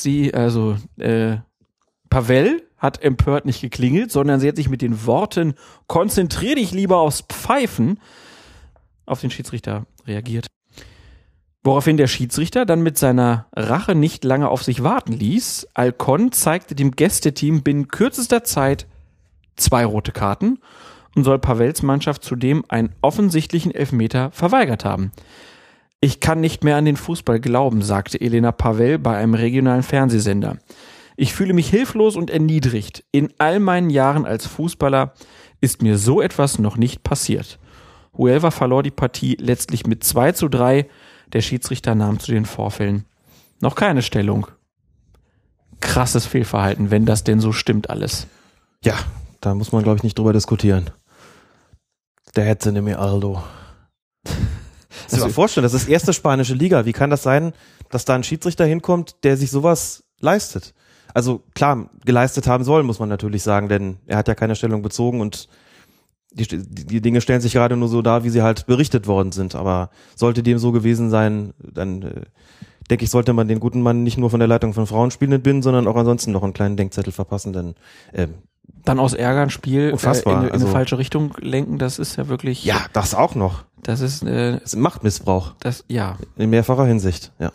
Pavel hat empört nicht geklingelt, sondern sie hat sich mit den Worten konzentrier dich lieber aufs Pfeifen auf den Schiedsrichter reagiert. Woraufhin der Schiedsrichter dann mit seiner Rache nicht lange auf sich warten ließ. Alcón zeigte dem Gästeteam binnen kürzester Zeit 2 rote Karten und soll Pavels Mannschaft zudem einen offensichtlichen Elfmeter verweigert haben. Ich kann nicht mehr an den Fußball glauben, sagte Elena Pavel bei einem regionalen Fernsehsender. Ich fühle mich hilflos und erniedrigt. In all meinen Jahren als Fußballer ist mir so etwas noch nicht passiert. Huelva verlor die Partie letztlich mit 2:3. Der Schiedsrichter nahm zu den Vorfällen noch keine Stellung. Krasses Fehlverhalten, wenn das denn so stimmt alles. Ja, da muss man, glaube ich, nicht drüber diskutieren. Der hätte nämlich Aldo. Kannst du dir mal vorstellen, das ist erste spanische Liga. Wie kann das sein, dass da ein Schiedsrichter hinkommt, der sich sowas leistet? Also klar, geleistet haben soll, muss man natürlich sagen, denn er hat ja keine Stellung bezogen und die Dinge stellen sich gerade nur so dar, wie sie halt berichtet worden sind. Aber sollte dem so gewesen sein, dann denke ich, sollte man den guten Mann nicht nur von der Leitung von Frauenspielen entbinden, sondern auch ansonsten noch einen kleinen Denkzettel verpassen. Denn dann aus Ärger ein Spiel in also, eine falsche Richtung lenken, das ist ja wirklich... Ja, das auch noch. Das ist Machtmissbrauch. Das, ja. In mehrfacher Hinsicht, ja.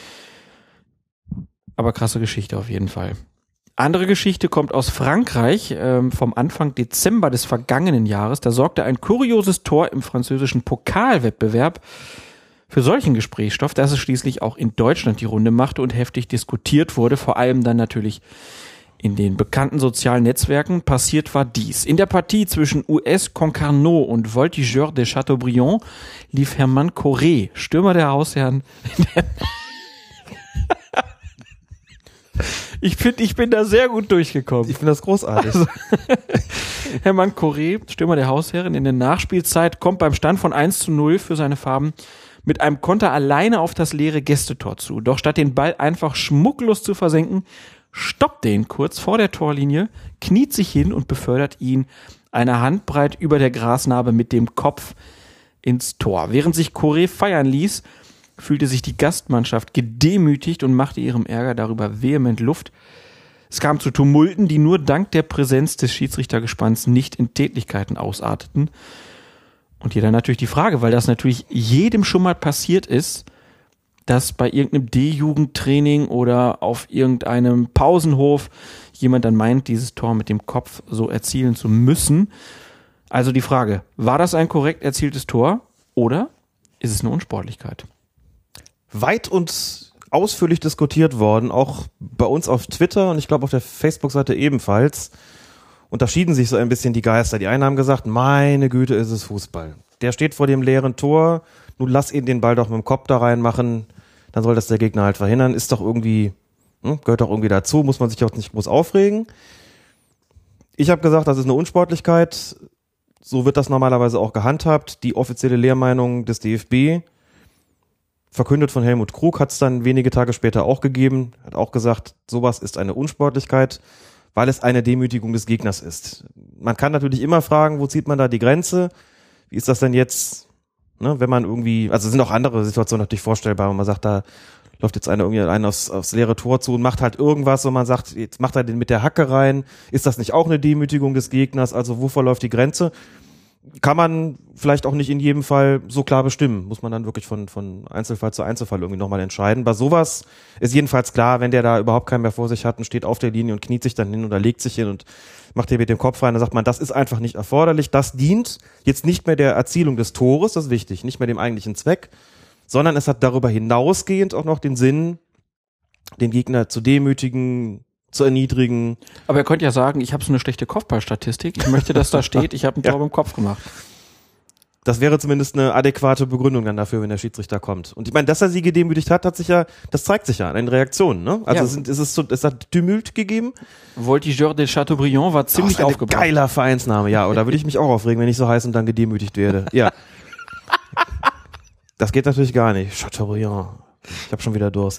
Aber krasse Geschichte auf jeden Fall. Andere Geschichte kommt aus Frankreich vom Anfang Dezember des vergangenen Jahres. Da sorgte ein kurioses Tor im französischen Pokalwettbewerb für solchen Gesprächsstoff, dass es schließlich auch in Deutschland die Runde machte und heftig diskutiert wurde. Vor allem dann natürlich in den bekannten sozialen Netzwerken. Passiert war dies. In der Partie zwischen US Concarneau und Voltigeur de Chateaubriand lief Hermann Corré, Stürmer der Hausherren, Ich finde, ich bin da sehr gut durchgekommen. Ich finde das großartig. Also, Hermann Corré, Stürmer der Hausherren, in der Nachspielzeit kommt beim Stand von 1:0 für seine Farben mit einem Konter alleine auf das leere Gästetor zu. Doch statt den Ball einfach schmucklos zu versenken, stoppt er ihn kurz vor der Torlinie, kniet sich hin und befördert ihn eine Handbreit über der Grasnarbe mit dem Kopf ins Tor. Während sich Corré feiern ließ, fühlte sich die Gastmannschaft gedemütigt und machte ihrem Ärger darüber vehement Luft. Es kam zu Tumulten, die nur dank der Präsenz des Schiedsrichtergespanns nicht in Tätlichkeiten ausarteten. Und hier dann natürlich die Frage, weil das natürlich jedem schon mal passiert ist, dass bei irgendeinem D-Jugendtraining oder auf irgendeinem Pausenhof jemand dann meint, dieses Tor mit dem Kopf so erzielen zu müssen. Also die Frage, war das ein korrekt erzieltes Tor oder ist es eine Unsportlichkeit? Weit und ausführlich diskutiert worden, auch bei uns auf Twitter und ich glaube auf der Facebook-Seite ebenfalls. Unterschieden sich so ein bisschen die Geister. Die einen haben gesagt, meine Güte, ist es Fußball. Der steht vor dem leeren Tor, nun lass ihn den Ball doch mit dem Kopf da reinmachen, dann soll das der Gegner halt verhindern. Ist doch irgendwie, gehört doch irgendwie dazu, muss man sich auch nicht groß aufregen. Ich habe gesagt, das ist eine Unsportlichkeit. So wird das normalerweise auch gehandhabt. Die offizielle Lehrmeinung des DFB, verkündet von Helmut Krug, hat es dann wenige Tage später auch gegeben, hat auch gesagt, sowas ist eine Unsportlichkeit, weil es eine Demütigung des Gegners ist. Man kann natürlich immer fragen, wo zieht man da die Grenze? Wie ist das denn jetzt, ne, wenn man irgendwie, also es sind auch andere Situationen natürlich vorstellbar, wenn man sagt, da läuft jetzt einer aufs leere Tor zu und macht halt irgendwas, wo man sagt, jetzt macht er den mit der Hacke rein. Ist das nicht auch eine Demütigung des Gegners? Also wo verläuft die Grenze? Kann man vielleicht auch nicht in jedem Fall so klar bestimmen. Muss man dann wirklich von Einzelfall zu Einzelfall irgendwie nochmal entscheiden. Bei sowas ist jedenfalls klar, wenn der da überhaupt keinen mehr vor sich hat und steht auf der Linie und kniet sich dann hin oder legt sich hin und macht den mit dem Kopf rein, dann sagt man, das ist einfach nicht erforderlich. Das dient jetzt nicht mehr der Erzielung des Tores, das ist wichtig, nicht mehr dem eigentlichen Zweck, sondern es hat darüber hinausgehend auch noch den Sinn, den Gegner zu demütigen, zu erniedrigen. Aber er könnte ja sagen, ich habe so eine schlechte Kopfballstatistik, ich möchte, dass da steht, ich habe ein Tor im Kopf gemacht. Das wäre zumindest eine adäquate Begründung dann dafür, wenn der Schiedsrichter kommt. Und ich meine, dass er sie gedemütigt hat, das zeigt sich ja in den Reaktionen, ne? Also ja. Es hat Tumult gegeben. Voltigeur de Chateaubriand war ziemlich aufgebracht. Geiler Vereinsname, ja. Oder würde ich mich auch aufregen, wenn ich so heiß und dann gedemütigt werde. Ja. Das geht natürlich gar nicht. Chateaubriand. Ich habe schon wieder Durst.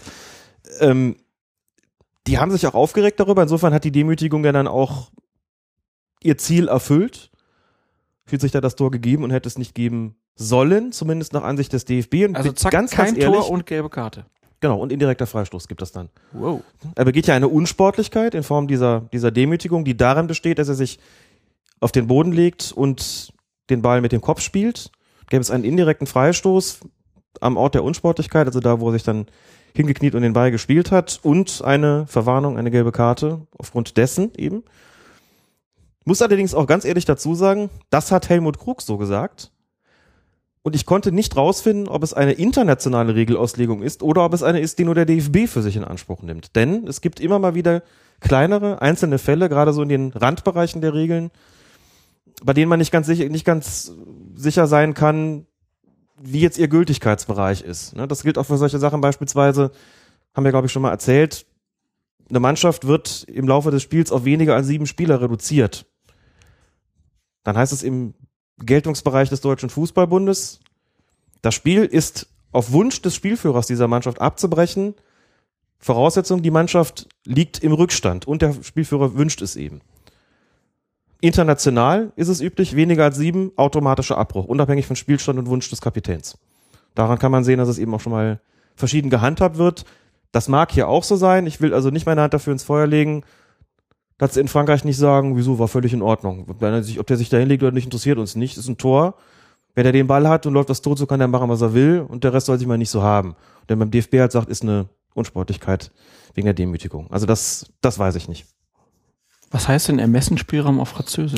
Die haben sich auch aufgeregt darüber. Insofern hat die Demütigung ja dann auch ihr Ziel erfüllt. Schiedsrichter das Tor gegeben und hätte es nicht geben sollen, zumindest nach Ansicht des DFB. Und also zack, kein ganz ehrlich, Tor und gelbe Karte. Genau, und indirekter Freistoß gibt es dann. Wow. Er begeht ja eine Unsportlichkeit in Form dieser Demütigung, die darin besteht, dass er sich auf den Boden legt und den Ball mit dem Kopf spielt. Gäbe es einen indirekten Freistoß am Ort der Unsportlichkeit, also da, wo er sich dann hingekniet und den Ball gespielt hat, und eine Verwarnung, eine gelbe Karte aufgrund dessen eben. Muss allerdings auch ganz ehrlich dazu sagen, das hat Helmut Krug so gesagt. Und ich konnte nicht rausfinden, ob es eine internationale Regelauslegung ist oder ob es eine ist, die nur der DFB für sich in Anspruch nimmt. Denn es gibt immer mal wieder kleinere, einzelne Fälle, gerade so in den Randbereichen der Regeln, bei denen man nicht ganz sicher sein kann, wie jetzt ihr Gültigkeitsbereich ist. Das gilt auch für solche Sachen beispielsweise, haben wir glaube ich schon mal erzählt, eine Mannschaft wird im Laufe des Spiels auf weniger als 7 Spieler reduziert. Dann heißt es im Geltungsbereich des Deutschen Fußballbundes, das Spiel ist auf Wunsch des Spielführers dieser Mannschaft abzubrechen. Voraussetzung, die Mannschaft liegt im Rückstand und der Spielführer wünscht es eben. International ist es üblich, weniger als 7, automatischer Abbruch, unabhängig von Spielstand und Wunsch des Kapitäns. Daran kann man sehen, dass es eben auch schon mal verschieden gehandhabt wird. Das mag hier auch so sein. Ich will also nicht meine Hand dafür ins Feuer legen, dass sie in Frankreich nicht sagen, wieso, war völlig in Ordnung. Ob der sich da hinlegt oder nicht, interessiert uns nicht. Das ist ein Tor. Wenn er den Ball hat und läuft das Tor zu, kann er machen, was er will, und der Rest soll sich mal nicht so haben. Denn beim DFB halt sagt, ist eine Unsportlichkeit wegen der Demütigung. Also das weiß ich nicht. Was heißt denn Ermessensspielraum auf Französisch?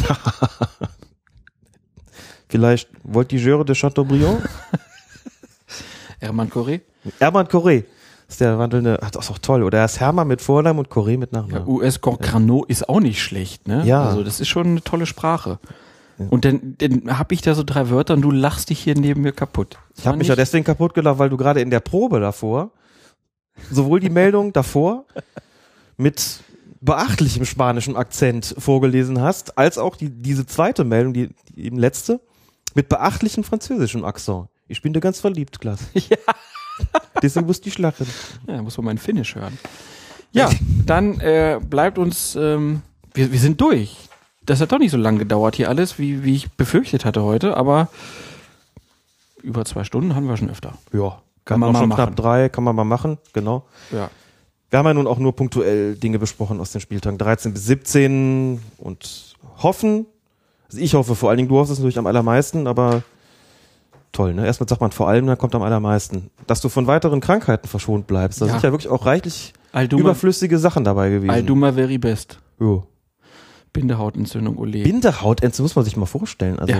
Vielleicht Voltigeur de Chateaubriand? Hermann Corré? Hermann Corré. Das ist der wandelnde, das ist auch toll. Oder er ist Hermann mit Vornamen und Corré mit Nachnamen. Ja, US Gorgrano ist auch nicht schlecht, ne? Ja. Also das ist schon eine tolle Sprache. Ja. Und dann hab ich da so 3 Wörter und du lachst dich hier neben mir kaputt. Ich habe mich ja deswegen kaputt gelacht, weil du gerade in der Probe davor, sowohl die Meldung davor, mit beachtlichem spanischen Akzent vorgelesen hast, als auch diese zweite Meldung, die eben letzte, mit beachtlichem französischem Akzent. Ich bin dir ganz verliebt, Klaas. Ja. Deswegen musste ich lachen. Ja, muss man meinen Finnisch hören. Ja, dann bleibt uns, wir sind durch. Das hat doch nicht so lange gedauert hier alles, wie ich befürchtet hatte heute, aber über 2 Stunden haben wir schon öfter. Ja, kann man mal schon machen. Knapp 3, kann man mal machen, genau. Ja. Wir haben ja nun auch nur punktuell Dinge besprochen aus den Spieltagen 13 bis 17 und hoffen, also ich hoffe vor allen Dingen, du hoffst es natürlich am allermeisten, aber toll, ne? Erstmal sagt man vor allem, dann kommt am allermeisten. Dass du von weiteren Krankheiten verschont bleibst, da sind ja wirklich auch reichlich überflüssige Sachen dabei gewesen. Alduma very best. Jo. Bindehautentzündung, ole. Bindehautentzündung muss man sich mal vorstellen. Also. Ja.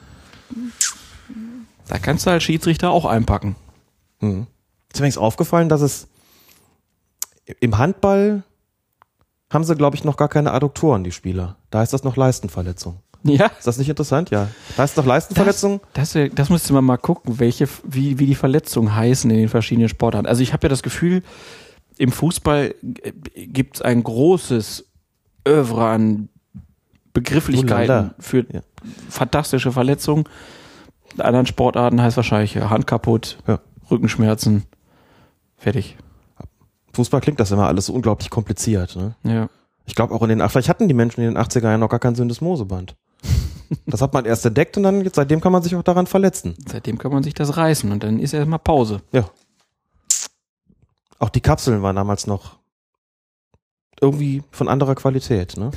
Da kannst du als Schiedsrichter auch einpacken. Mhm. Ist mir übrigens aufgefallen, dass es im Handball haben sie, glaube ich, noch gar keine Adduktoren, die Spieler. Da ist das noch Leistenverletzung. Ja. Ist das nicht interessant? Ja. Da ist doch Leistenverletzung. Das müsste man mal gucken, wie die Verletzungen heißen in den verschiedenen Sportarten. Also ich habe ja das Gefühl, im Fußball gibt es ein großes Œuvre an Begrifflichkeiten für fantastische Verletzungen. In anderen Sportarten heißt wahrscheinlich Hand kaputt, Rückenschmerzen, fertig. Fußball klingt das immer alles so unglaublich kompliziert. Ne? Ja. Ich glaube auch vielleicht hatten die Menschen in den 80er Jahren noch gar kein Syndesmoseband. Das hat man erst entdeckt und dann seitdem kann man sich auch daran verletzen. Seitdem kann man sich das reißen und dann ist erstmal Pause. Ja. Auch die Kapseln waren damals noch irgendwie von anderer Qualität, ne?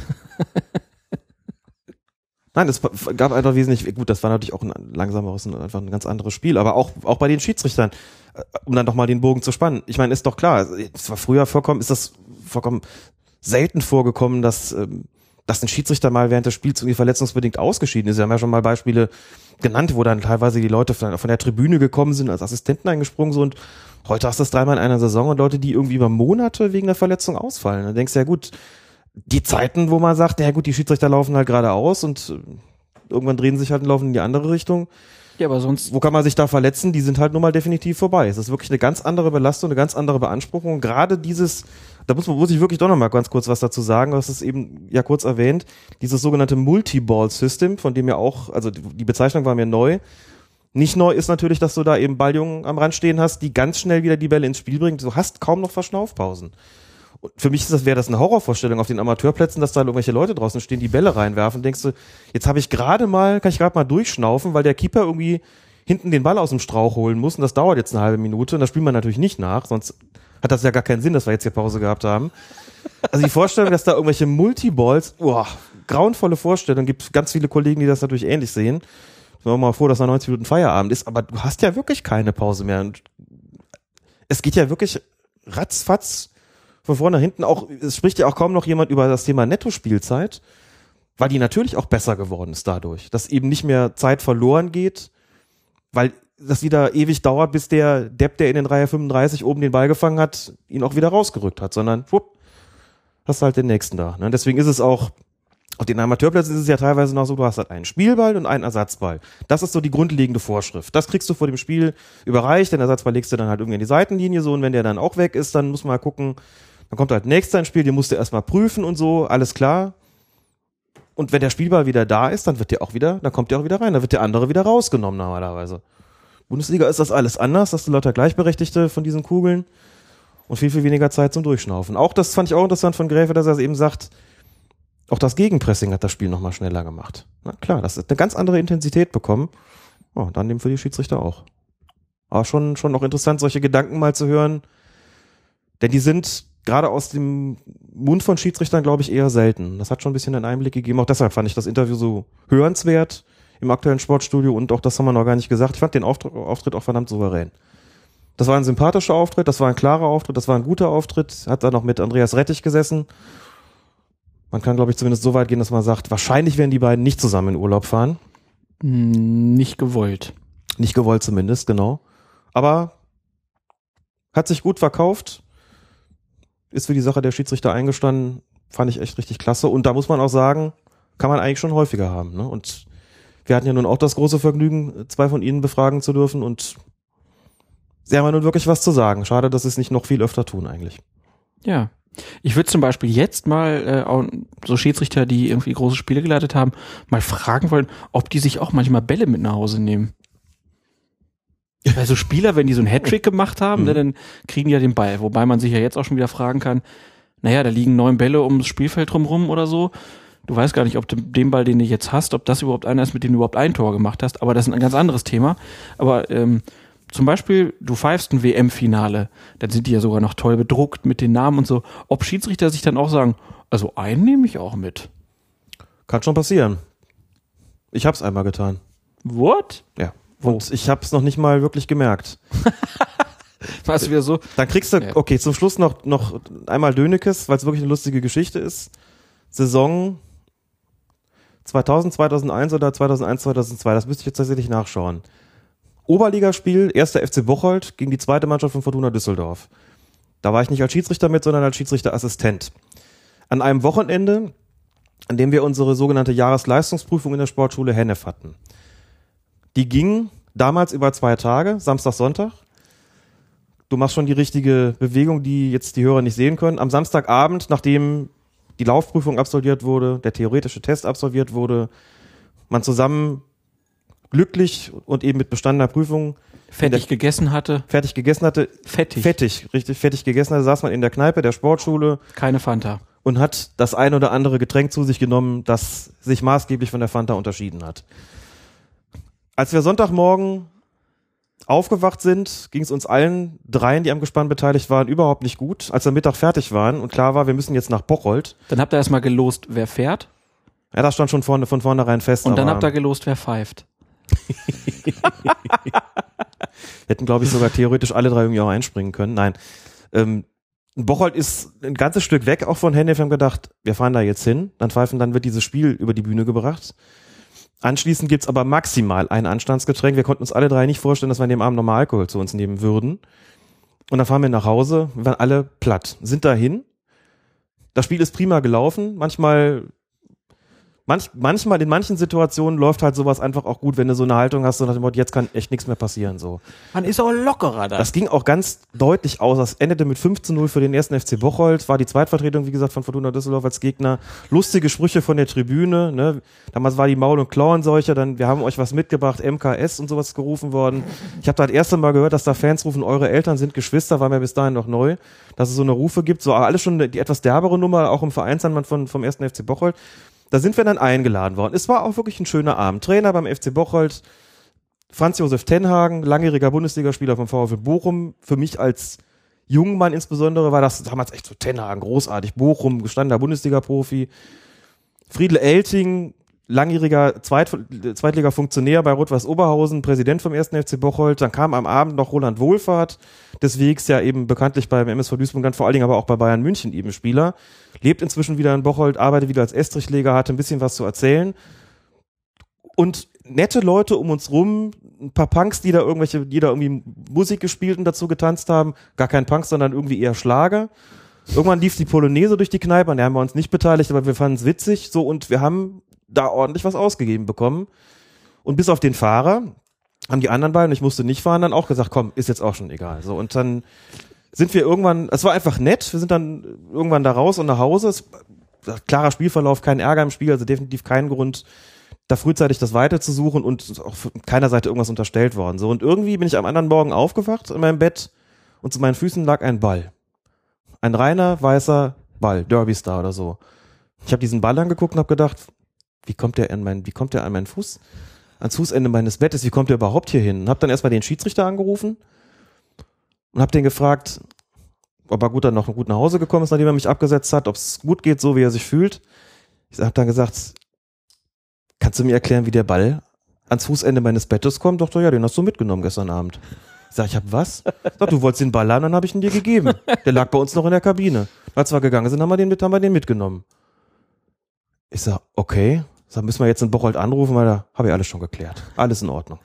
Nein, es gab einfach wesentlich, gut, das war natürlich auch ein langsameres und einfach ein ganz anderes Spiel, aber auch bei den Schiedsrichtern, um dann doch mal den Bogen zu spannen. Ich meine, ist doch klar, es war früher ist das vollkommen selten vorgekommen, dass ein Schiedsrichter mal während des Spiels irgendwie verletzungsbedingt ausgeschieden ist. Wir haben ja schon mal Beispiele genannt, wo dann teilweise die Leute von der Tribüne gekommen sind, als Assistenten eingesprungen sind und heute hast du es 3-mal in einer Saison und Leute, die irgendwie über Monate wegen der Verletzung ausfallen. Dann denkst du, ja gut, die Zeiten, wo man sagt, ja gut, die Schiedsrichter laufen halt geradeaus und irgendwann drehen sich halt und laufen in die andere Richtung. Ja, aber sonst. Wo kann man sich da verletzen? Die sind halt nun mal definitiv vorbei. Es ist wirklich eine ganz andere Belastung, eine ganz andere Beanspruchung. Gerade da muss ich wirklich doch noch mal ganz kurz was dazu sagen, was ist eben ja kurz erwähnt, dieses sogenannte Multi-Ball-System, von dem ja auch, also die Bezeichnung war mir neu. Nicht neu ist natürlich, dass du da eben Balljungen am Rand stehen hast, die ganz schnell wieder die Bälle ins Spiel bringen. Du hast kaum noch Verschnaufpausen. Und für mich wäre das eine Horrorvorstellung auf den Amateurplätzen, dass da irgendwelche Leute draußen stehen, die Bälle reinwerfen. Denkst du, jetzt kann ich gerade mal durchschnaufen, weil der Keeper irgendwie hinten den Ball aus dem Strauch holen muss und das dauert jetzt eine halbe Minute und das spielt man natürlich nicht nach, sonst hat das ja gar keinen Sinn, dass wir jetzt hier Pause gehabt haben. Also die Vorstellung, dass da irgendwelche Multiballs, grauenvolle Vorstellung, gibt ganz viele Kollegen, die das natürlich ähnlich sehen. Ich bin mal froh, dass nach 90 Minuten Feierabend ist, aber du hast ja wirklich keine Pause mehr. Und es geht ja wirklich ratzfatz von vorne nach hinten. Auch, es spricht ja auch kaum noch jemand über das Thema Nettospielzeit, weil die natürlich auch besser geworden ist dadurch, dass eben nicht mehr Zeit verloren geht, weil das wieder ewig dauert, bis der Depp, der in den Reihe 35 oben den Ball gefangen hat, ihn auch wieder rausgerückt hat, sondern hast halt den nächsten da. Ne? Deswegen ist es auch, auf den Amateurplätzen ist es ja teilweise noch so, du hast halt einen Spielball und einen Ersatzball. Das ist so die grundlegende Vorschrift. Das kriegst du vor dem Spiel überreicht, den Ersatzball legst du dann halt irgendwie in die Seitenlinie so und wenn der dann auch weg ist, dann muss man mal gucken, dann kommt halt nächster ins Spiel, den musst du erstmal prüfen und so, alles klar. Und wenn der Spielball wieder da ist, dann kommt der auch wieder rein, dann wird der andere wieder rausgenommen normalerweise. Bundesliga ist das alles anders, hast du lauter Gleichberechtigte von diesen Kugeln und viel, viel weniger Zeit zum Durchschnaufen. Auch das fand ich auch interessant von Gräfe, dass er eben sagt, auch das Gegenpressing hat das Spiel nochmal schneller gemacht. Na klar, das hat eine ganz andere Intensität bekommen. Oh, dann eben für die Schiedsrichter auch. Aber schon auch interessant, solche Gedanken mal zu hören, denn die sind gerade aus dem Mund von Schiedsrichtern, glaube ich, eher selten. Das hat schon ein bisschen einen Einblick gegeben. Auch deshalb fand ich das Interview so hörenswert im aktuellen Sportstudio und auch das haben wir noch gar nicht gesagt. Ich fand den Auftritt auch verdammt souverän. Das war ein sympathischer Auftritt, das war ein klarer Auftritt, das war ein guter Auftritt. Hat da noch mit Andreas Rettich gesessen. Man kann, glaube ich, zumindest so weit gehen, dass man sagt, wahrscheinlich werden die beiden nicht zusammen in Urlaub fahren. Nicht gewollt. Nicht gewollt zumindest, genau. Aber hat sich gut verkauft. Ist für die Sache der Schiedsrichter eingestanden. Fand ich echt richtig klasse. Und da muss man auch sagen, kann man eigentlich schon häufiger haben. Ne? Und wir hatten ja nun auch das große Vergnügen, 2 von ihnen befragen zu dürfen. Und sie haben ja nun wirklich was zu sagen. Schade, dass sie es nicht noch viel öfter tun eigentlich. Ja, Ich würde zum Beispiel jetzt mal auch so Schiedsrichter, die irgendwie große Spiele geleitet haben, mal fragen wollen, ob die sich auch manchmal Bälle mit nach Hause nehmen. Weil so Spieler, wenn die so einen Hattrick gemacht haben, ne, dann kriegen die ja den Ball. Wobei man sich ja jetzt auch schon wieder fragen kann, naja, da liegen 9 Bälle ums Spielfeld drumrum oder so. Du weißt gar nicht, ob du den Ball, den du jetzt hast, ob das überhaupt einer ist, mit dem du überhaupt ein Tor gemacht hast. Aber das ist ein ganz anderes Thema. Aber zum Beispiel, du pfeifst ein WM-Finale, dann sind die ja sogar noch toll bedruckt mit den Namen und so. Ob Schiedsrichter sich dann auch sagen, also einen nehme ich auch mit. Kann schon passieren. Ich hab's einmal getan. What? Ja. Und ich hab's noch nicht mal wirklich gemerkt. Was wir so. Dann kriegst du, okay, zum Schluss noch einmal Dönekes, weil es wirklich eine lustige Geschichte ist. Saison 2000, 2001 oder 2001, 2002, das müsste ich jetzt tatsächlich nachschauen. Oberligaspiel, 1. FC Bocholt gegen die zweite Mannschaft von Fortuna Düsseldorf. Da war ich nicht als Schiedsrichter mit, sondern als Schiedsrichterassistent. An einem Wochenende, an dem wir unsere sogenannte Jahresleistungsprüfung in der Sportschule Hennef hatten. Die ging damals über 2 Tage, Samstag, Sonntag. Du machst schon die richtige Bewegung, die jetzt die Hörer nicht sehen können. Am Samstagabend, nachdem die Laufprüfung absolviert wurde, der theoretische Test absolviert wurde, man zusammen glücklich und eben mit bestandener Prüfung Fettig gegessen hatte. Fettig, richtig, fettig gegessen hatte, saß man in der Kneipe der Sportschule. Keine Fanta. Und hat das ein oder andere Getränk zu sich genommen, das sich maßgeblich von der Fanta unterschieden hat. Als wir Sonntagmorgen aufgewacht sind, ging es uns allen dreien, die am Gespann beteiligt waren, überhaupt nicht gut. Als wir Mittag fertig waren und klar war, wir müssen jetzt nach Bocholt. Dann habt ihr erstmal gelost, wer fährt. Ja, das stand schon von vornherein fest. Und dann habt ihr gelost, wer pfeift. Hätten, glaube ich, sogar theoretisch alle 3 irgendwie auch einspringen können. Nein. Bocholt ist ein ganzes Stück weg auch von Hennef. Wir haben gedacht, wir fahren da jetzt hin, dann pfeifen, dann wird dieses Spiel über die Bühne gebracht. Anschließend gibt's aber maximal ein Anstandsgetränk. Wir konnten uns alle 3 nicht vorstellen, dass wir an dem Abend nochmal Alkohol zu uns nehmen würden. Und dann fahren wir nach Hause, wir waren alle platt, sind dahin. Das Spiel ist prima gelaufen. Manchmal in manchen Situationen läuft halt sowas einfach auch gut, wenn du so eine Haltung hast, so nach dem Motto, jetzt kann echt nichts mehr passieren. So. Man ist auch lockerer da. Das ging auch ganz deutlich aus. Das endete mit 5:0 für den 1. FC Bocholt. War die Zweitvertretung, wie gesagt, von Fortuna Düsseldorf als Gegner. Lustige Sprüche von der Tribüne. Ne? Damals war die Maul- und Klauenseuche. Dann, wir haben euch was mitgebracht, MKS und sowas gerufen worden. Ich habe da das erste Mal gehört, dass da Fans rufen, eure Eltern sind Geschwister, war mir bis dahin noch neu. Dass es so eine Rufe gibt. So alles schon die etwas derbere Nummer, auch im Vereinsanwand vom 1. FC Bocholt. Da sind wir dann eingeladen worden. Es war auch wirklich ein schöner Abend. Trainer beim FC Bocholt, Franz Josef Tenhagen, langjähriger Bundesligaspieler vom VfL Bochum. Für mich als jungen Mann insbesondere war das damals echt so Tenhagen, großartig. Bochum, gestandener Bundesliga-Profi. Friedle Elting, langjähriger Zweitliga-Funktionär bei Rot-Weiß Oberhausen, Präsident vom 1. FC Bocholt. Dann kam am Abend noch Roland Wohlfahrt, des Wegs ja eben bekanntlich beim MSV Duisburg, dann vor allen Dingen aber auch bei Bayern München eben Spieler. Lebt inzwischen wieder in Bocholt, arbeitet wieder als Estrichleger, hatte ein bisschen was zu erzählen. Und nette Leute um uns rum, ein paar Punks, die da irgendwie Musik gespielt und dazu getanzt haben. Gar kein Punk, sondern irgendwie eher Schlager. Irgendwann lief die Polonaise durch die Kneipe, an der haben wir uns nicht beteiligt, aber wir fanden es witzig. So, und wir haben da ordentlich was ausgegeben bekommen. Und bis auf den Fahrer haben die anderen beiden, ich musste nicht fahren, dann auch gesagt, komm, ist jetzt auch schon egal. So, und dann sind wir irgendwann, es war einfach nett, wir sind dann irgendwann da raus und nach Hause. Klarer Spielverlauf, kein Ärger im Spiel, also definitiv kein Grund, da frühzeitig das Weite zu suchen und auch von keiner Seite irgendwas unterstellt worden. So, und irgendwie bin ich am anderen Morgen aufgewacht in meinem Bett und zu meinen Füßen lag ein Ball. Ein reiner, weißer Ball, Derby Star oder so. Ich habe diesen Ball angeguckt und habe gedacht, wie kommt der an meinen Fuß? Ans Fußende meines Bettes, wie kommt der überhaupt hier hin? Und habe dann erstmal den Schiedsrichter angerufen und habe den gefragt, ob er gut nach Hause gekommen ist, nachdem er mich abgesetzt hat, ob es gut geht, so wie er sich fühlt. Ich habe dann gesagt, kannst du mir erklären, wie der Ball ans Fußende meines Bettes kommt? Doch, ja, den hast du mitgenommen gestern Abend. Ich sag, ich hab was? Doch, du wolltest den Ball haben, dann habe ich ihn dir gegeben. Der lag bei uns noch in der Kabine. Als wir gegangen sind, haben wir den mitgenommen. Ich sag, okay. Da müssen wir jetzt in Bocholt anrufen, weil da habe ich alles schon geklärt. Alles in Ordnung.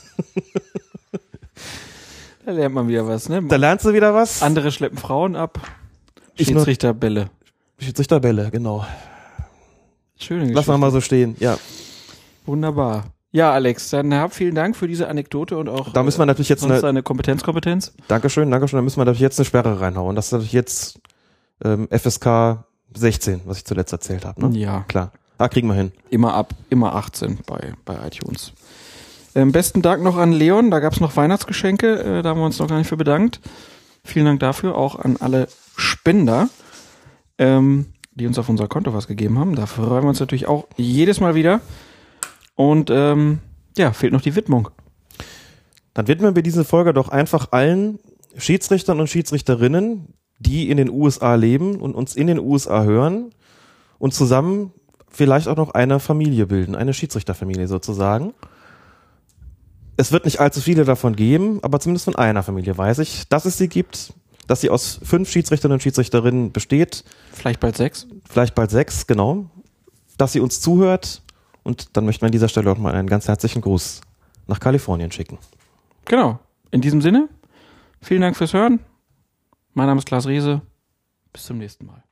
Da lernt man wieder was, ne? Da lernst du wieder was. Andere schleppen Frauen ab. Schiedsrichterbälle. Schiedsrichterbälle, genau. Schöne Geschichte. Lass mal so stehen, ja. Wunderbar. Ja, Alex, dann vielen Dank für diese Anekdote und auch da müssen wir natürlich jetzt deine Kompetenz. Dankeschön. Da müssen wir natürlich jetzt eine Sperre reinhauen. Das ist natürlich jetzt FSK 16, was ich zuletzt erzählt habe. Ne? Ja. Klar. Kriegen wir hin. Immer 18 bei iTunes. Besten Dank noch an Leon, da gab es noch Weihnachtsgeschenke, da haben wir uns noch gar nicht für bedankt. Vielen Dank dafür, auch an alle Spender, die uns auf unser Konto was gegeben haben. Da freuen wir uns natürlich auch jedes Mal wieder. Und fehlt noch die Widmung. Dann widmen wir diese Folge doch einfach allen Schiedsrichtern und Schiedsrichterinnen, die in den USA leben und uns in den USA hören und zusammen vielleicht auch noch eine Familie bilden, eine Schiedsrichterfamilie sozusagen. Es wird nicht allzu viele davon geben, aber zumindest von einer Familie weiß ich, dass es sie gibt, dass sie aus 5 Schiedsrichterinnen und Schiedsrichterinnen besteht. Vielleicht bald 6. Vielleicht bald 6, genau. Dass sie uns zuhört und dann möchten wir an dieser Stelle auch mal einen ganz herzlichen Gruß nach Kalifornien schicken. Genau. In diesem Sinne, vielen Dank fürs Hören. Mein Name ist Klaas Riese. Bis zum nächsten Mal.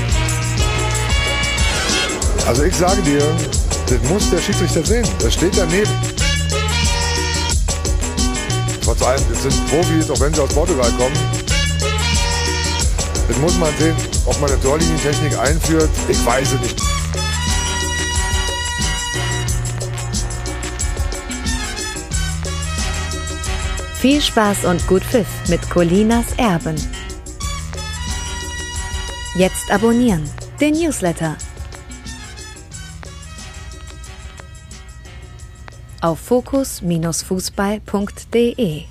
Also ich sage dir, das muss der Schiedsrichter sehen. Das steht daneben. Trotz allem, das sind Profis, auch wenn sie aus Portugal kommen. Das muss man sehen, ob man eine Torlinientechnik einführt. Ich weiß es nicht. Viel Spaß und gut Pfiff mit Colinas Erben. Jetzt abonnieren, den Newsletter. Auf fokus-fußball.de